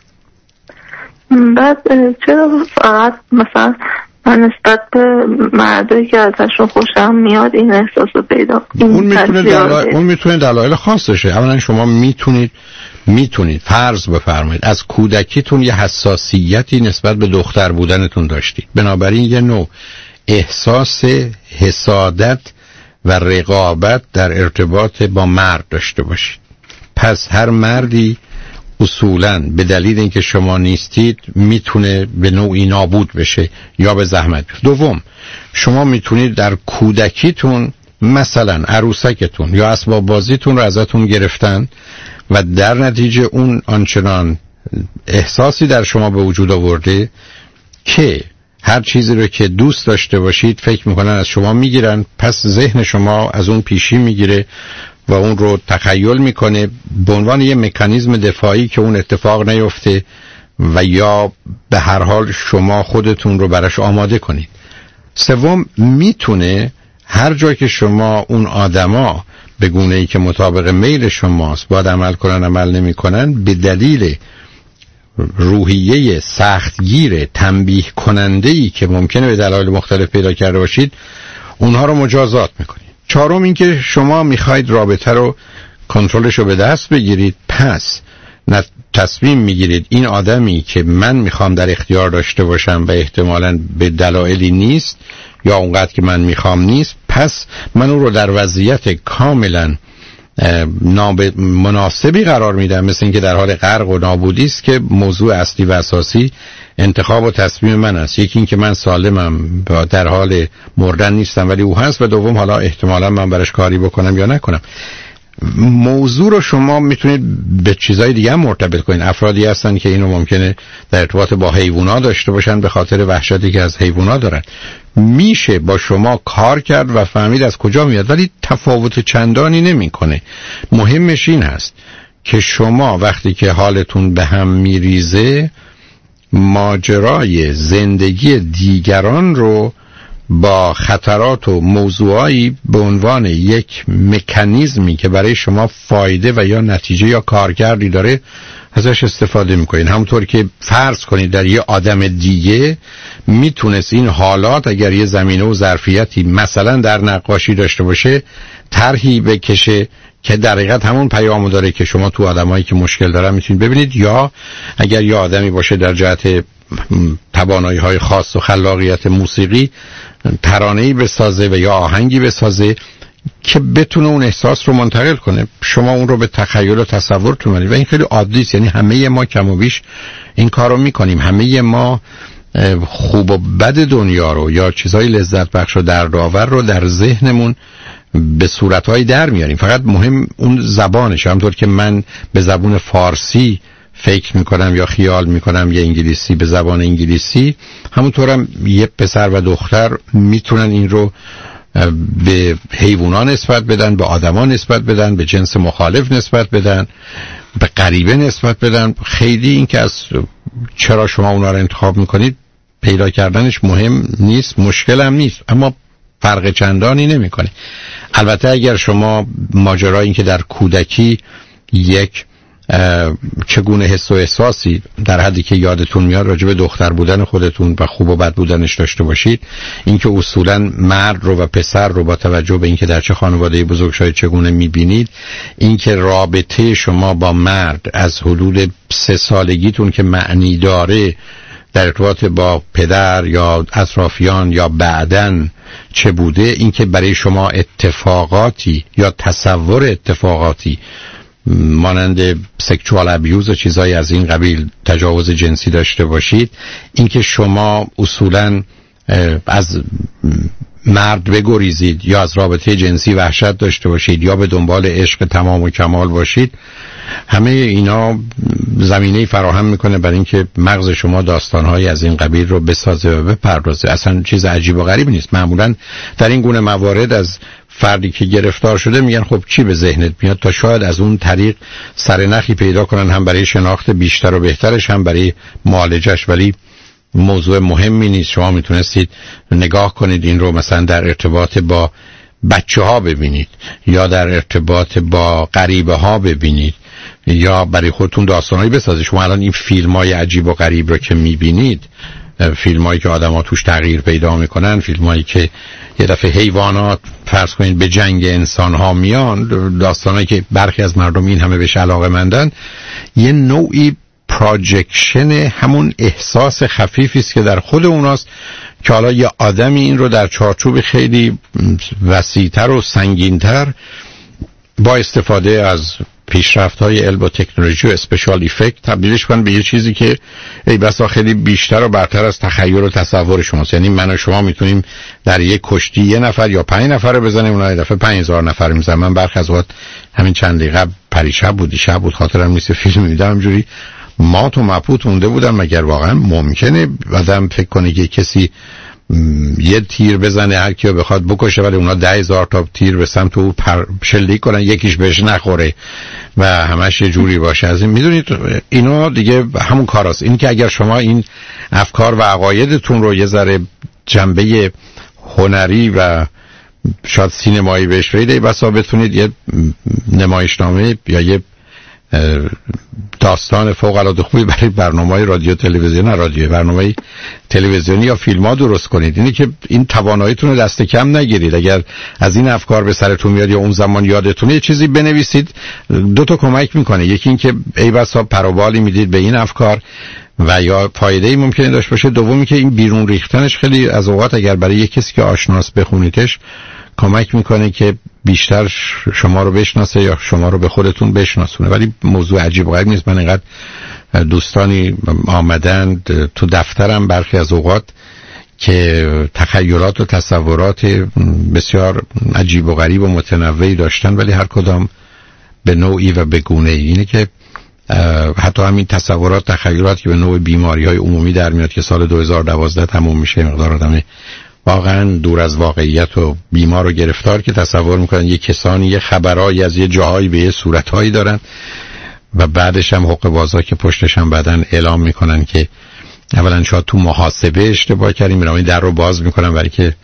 بعد چرا فقط مثلا من نسبت به مردایی که ازشون خوشم میاد این احساس رو پیدا اون میتونه دلایل خاصشه. اولا شما میتونید فرض بفرمایید از کودکیتون یه حساسیتی نسبت به دختر بودنتون داشتید، بنابراین یه نوع احساس حسادت و رقابت در ارتباط با مرد داشته باشید. پس هر مردی اصولاً به دلیل اینکه شما نیستید میتونه به نوعی نابود بشه یا به زحمت بیفته. دوم، شما میتونید در کودکیتون مثلا عروسکتون یا اسباب بازیتون رو ازتون گرفتن و در نتیجه اون آنچنان احساسی در شما به وجود آورده که هر چیزی رو که دوست داشته باشید فکر میکنن از شما میگیرن، پس ذهن شما از اون پیشی میگیره و اون رو تخیل میکنه به عنوان یه مکانیزم دفاعی که اون اتفاق نیفته و یا به هر حال شما خودتون رو براش آماده کنید. سوم، میتونه هر جا که شما اون آدما به گونه‌ای که مطابق میل شماست باید عمل کنن عمل نمیکنن، به دلیل روحیه سختگیر تنبیه کننده‌ای که ممکنه به دلایل مختلف پیدا کرده باشید اونها رو مجازات میکنید. چهارم، اینکه شما میخواید رابطه رو کنترلش رو به دست بگیرید، پس تصمیم میگیرید این آدمی که من میخوام در اختیار داشته باشم و احتمالاً به دلایلی نیست یا اونقدر که من میخوام نیست، پس من اون رو در وضعیت کاملاً مناسبی قرار میدم، مثل اینکه در حال غرق و نابودی است که موضوع اصلی و اساسی انتخاب و تصمیم من است. یکی این که من سالمم و در حال مردن نیستم ولی او هست، و دوم حالا احتمالا من براش کاری بکنم یا نکنم. موضوع رو شما میتونید به چیزای دیگه هم مرتبط کنید. افرادی هستن که اینو ممکنه در ارتباط با حیوونا داشته باشن به خاطر وحشتی که از حیوونا دارن. میشه با شما کار کرد و فهمید از کجا میاد، ولی تفاوت چندانی نمیکنه. مهمش این هست که شما وقتی که حالتون به هم میریزه ماجرای زندگی دیگران رو با خطرات و موضوعایی به عنوان یک مکانیزمی که برای شما فایده و یا نتیجه یا کارکردی داره ازش استفاده میکنین. همونطور که فرض کنید در یه آدم دیگه میتونست این حالات اگر یه زمینه و ظرفیتی مثلا در نقاشی داشته باشه طرحی بکشه که در حقیقت همون پیامو داره که شما تو آدمایی که مشکل دارن میتونید ببینید، یا اگر یه آدمی باشه در جهت توانایی‌های خاص و خلاقیت موسیقی ترانه‌ای بسازه و یا آهنگی بسازه که بتونه اون احساس رو منتقل کنه، شما اون رو به تخیل و تصورتون میارید و این خیلی عادی است. یعنی همه ما کم و بیش این کارو میکنیم، همه ما خوب و بد دنیا رو یا چیزهای لذت بخش و دردآور رو در ذهنمون به صورتهای در میاریم، فقط مهم اون زبانش. همونطور که من به زبان فارسی فکر میکنم یا خیال میکنم یا انگلیسی به زبان انگلیسی، همونطورم یه پسر و دختر میتونن این رو به حیوانات نسبت بدن، به آدمان نسبت بدن، به جنس مخالف نسبت بدن، به غریبه نسبت بدن. خیلی این که از چرا شما اونا رو انتخاب میکنید پیدا کردنش مهم نیست، مشکل هم نیست، اما فرق چندانی نمیکنه. البته اگر شما ماجرا این که در کودکی یک چگونه حس و احساسی در حدی که یادتون میاد راجع به دختر بودن خودتون و خوب و بد بودنش داشته باشید، اینکه اصولا مرد رو و پسر رو با توجه به اینکه در چه خانواده بزرگ شاید چگونه میبینید، اینکه رابطه شما با مرد از حدود 3 سالگیتون که معنی داره در ارتباط با پدر یا اطرافیان یا بعدن چه بوده، اینکه برای شما اتفاقاتی یا تصور اتفاقاتی مانند سکشوال ابیوز و چیزایی از این قبیل، تجاوز جنسی داشته باشید، اینکه شما اصولاً از مرد بگریزید یا از رابطه جنسی وحشت داشته باشید یا به دنبال عشق تمام و کمال باشید، همه اینا زمینه فراهم میکنه برای اینکه مغز شما داستانهای از این قبیل رو بسازه و بپردازه. اصلا چیز عجیب و غریب نیست. معمولاً در این گونه موارد از فردی که گرفتار شده میگن خب چی به ذهنت میاد، تا شاید از اون طریق سرنخی پیدا کنن هم برای شناخت بیشتر و بهترش هم برای معالجش. ولی موضوع مهمی نیست. شما میتونستید نگاه کنید این رو مثلا در ارتباط با بچه ها ببینید یا در ارتباط با غریبه ها ببینید یا برای خودتون داستانهایی بسازید. شما الان این فیلم های عجیب و غریب رو که میبینید، فیلم هایی که آدم ها توش تغییر پیدا میکنن، فیلم هایی که یه دفعه حیوانات فرض کنید به جنگ انسان ها میان، داستان هایی که برخی از مردم این همه بهش علاقه مندن، یه نوعی پراجکشن همون احساس خفیفی است که در خود اوناست که حالا یه آدمی این رو در چارچوب خیلی وسیع‌تر و سنگین‌تر با استفاده از پیشرفت‌های علم و تکنولوژی و اسپشیال ایفکت تبدیلش کنن به یه چیزی که ای بسا خیلی بیشتر و برتر از تخیل و تصور شماست. یعنی من و شما میتونیم در یک کشتی 1 نفر یا 5 نفر بزنیم، اونها یه دفعه 5000 نفر میزنن. من برخی از وقت همین چند دقیقه پریشب بود خاطرم نیست فیلم میدم همجوری ما تو مبهوت مونده بودم مگر واقعا ممکنه آدم فکر کنه که کسی یه تیر بزنه هر کیو بخواد بکشه ولی اونا 10,000 تا تیر به سمت او شلیک کنن یکیش بهش نخوره و همش یه جوری باشه. از این میدونید اینا دیگه همون کاراست. این که اگر شما این افکار و عقایدتون رو یه ذره جنبه هنری و شاید سینمایی بهش بدید، بسا بتونید یه نمایشنامه یا یه داستان فوق العاده خوبی برای برنامه‌های رادیو تلویزیون، برنامه‌های تلویزیونی یا فیلم‌ها درست کنید. اینه که این تواناییتون رو دست کم نگیرید. اگر از این افکار به سرتون میاد یا اون زمان یادتونه یه چیزی بنویسید، 2 تا کمک میکنه. یکی این که ای بسا پروبالی میدید به این افکار و یا فایده‌ای ممکنه داشته باشه. دومی که این بیرون ریختنش خیلی از اوقات اگر برای یک کسی که آشناس بخونیدش کمک میکنه که بیشتر شما رو بشناسه یا شما رو به خودتون بشناسونه. ولی موضوع عجیب و غریب نیست. من اینقدر دوستانی آمدن تو دفترم برخی از اوقات که تخیلات و تصورات بسیار عجیب و غریب و متنوعی داشتن ولی هر کدام به نوعی و به گونه‌ای. اینه که حتی همین تصورات تخیلات که به نوع بیماری‌های عمومی در میاد که سال 2012 تموم میشه، مقدار آدم واقعا دور از واقعیت و بیمار و گرفتار که تصور میکنن یه کسانی یه خبرایی از یه جاهایی به یه صورتهایی دارن و بعدش هم حقوق بازا که پشتش هم بعدن اعلام میکنن که اولا شاید تو محاسبه اشتباه کردیم، میرن در رو باز میکنن برای که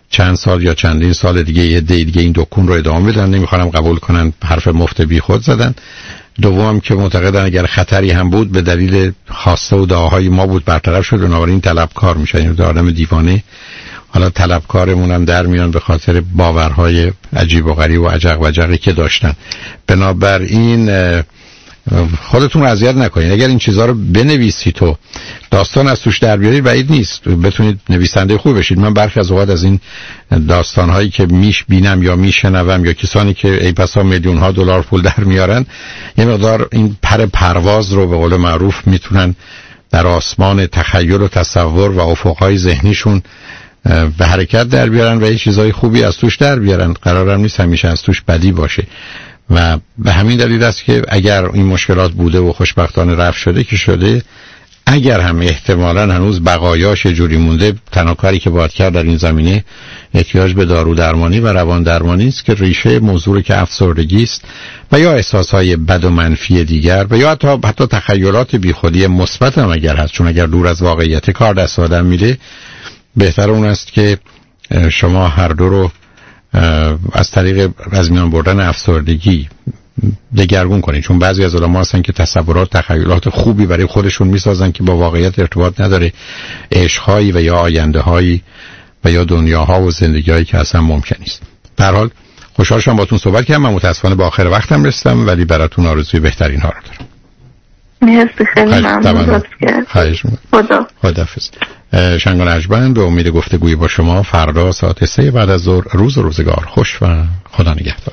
چند سال یا چندین سال دیگه یه دیگه این دکون رو ادامه بدن، نمیخوام قبول کنن حرف مفت بی خود زدن. دوم که معتقدن اگر خطری هم بود به دلیل خواسته و دعاهای ما بود برطرف شد، بنابراین طلبکار میشن. این آدم دیوانه. حالا طلبکارمون هم در میان به خاطر باورهای عجیب و غریب و عجق و عجقی که داشتن. بنابراین خودتون اذیت نکنید. اگر این چیزها رو بنویسید تو داستان از توش در بیارید بعید نیست بتونید نویسنده خوب بشید. من برخی از اوقات از این داستانهایی که بینم یا میشنوم یا کسانی که ای بسا میلیون ها دلار پول در میارن، یه مقدار این پرواز رو به قول معروف میتونن در آسمان تخیل و تصور و افقهای ذهنیشون به حرکت در بیارن و یه چیزای خوبی از توش در بیارن. قرارم نیست همیشه از توش بدی باشه و به همین دلیل است که اگر این مشکلات بوده و خوشبختانه رفع شده که شده، اگر هم احتمالاً هنوز بقایاش جوری مونده، تنها کاری که باید کرد در این زمینه احتیاج به دارو درمانی و روان درمانی است که ریشه موضوع که افسردگی است و یا احساسهای بد و منفی دیگر و یا حتی تخیلات بیخودی مثبت هم اگر هست، چون اگر دور از واقعیت کار دست آدم میده، بهتر اون است که شما هر دو رو از طریق از میان بردن افسردگی دگرگون کنید. چون بعضی از آدم‌ها هستن که تصورات تخیلات خوبی برای خودشون میسازن که با واقعیت ارتباط نداره، عشق‌هایی و یا آینده‌هایی و یا دنیاها و زندگی‌هایی که اصلا ممکن نیست. به هر حال خوشحال شدم باهاتون صحبت کردم. من متأسفانه به آخر وقتم رسیدم ولی براتون آرزوی بهترین ها رو دارم. مرسی، خیلی ممنون. خداحافظ. شنگان اجبن به امید گفتگوی با شما فردا ساعت 3 بعد از ظهر. روز و روزگار خوش و خدا نگهدار.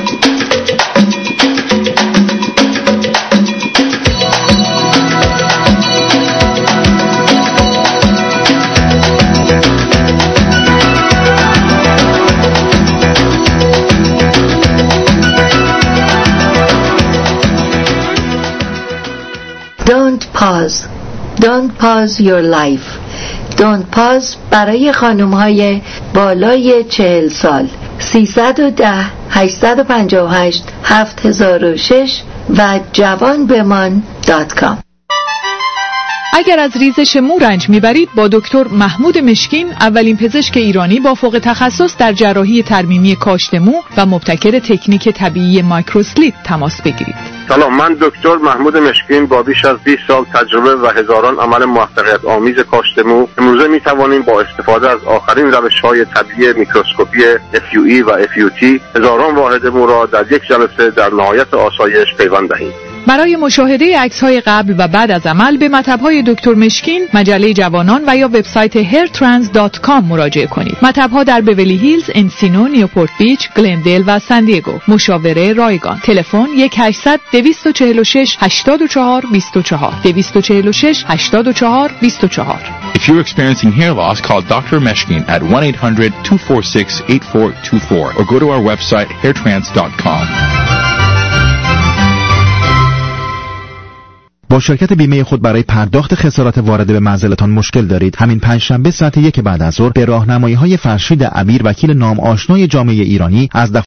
Don't pause your life. Don't pause برای خانم‌های بالای 40 سال 310-858-7006 و جوانبمان.com. اگر از ریزش مو رنج میبرید با دکتر محمود مشکین، اولین پزشک ایرانی با فوق تخصص در جراحی ترمیمی کاشت مو و مبتکر تکنیک طبیعی مایکروسلیت تماس بگیرید. سلام، من دکتر محمود مشکین با بیش از 20 سال تجربه و هزاران عمل موفقیت آمیز کاشت مو امروزه می توانیم با استفاده از آخرین روش‌های طبیعی میکروسکوپی FUE و FUT هزاران واحد مو را در یک جلسه در نهایت آسایش پیوند دهیم. برای مشاهده عکس‌های قبل و بعد از عمل به مطب‌های دکتر مشکین، مجله جوانان و یا وبسایت hairtrans.com مراجعه کنید. مطب‌ها در بیولی هیلز، انسینو، نیوپورت بیچ، گلندل و سان دیگو. مشاوره رایگان. تلفن 1-800-246-84-24 246-84-24. If you're experiencing hair loss, call Dr. Meshkin at 1-800-246-8424 or go to our website hairtrans.com. با شرکت بیمه خود برای پرداخت خسارات وارده به منزلتان مشکل دارید؟ همین پنجشنبه ساعت 1 بعد از ظهر به راهنمایی‌های فرشید عبیر، وکیل نام آشنای جامعه ایرانی از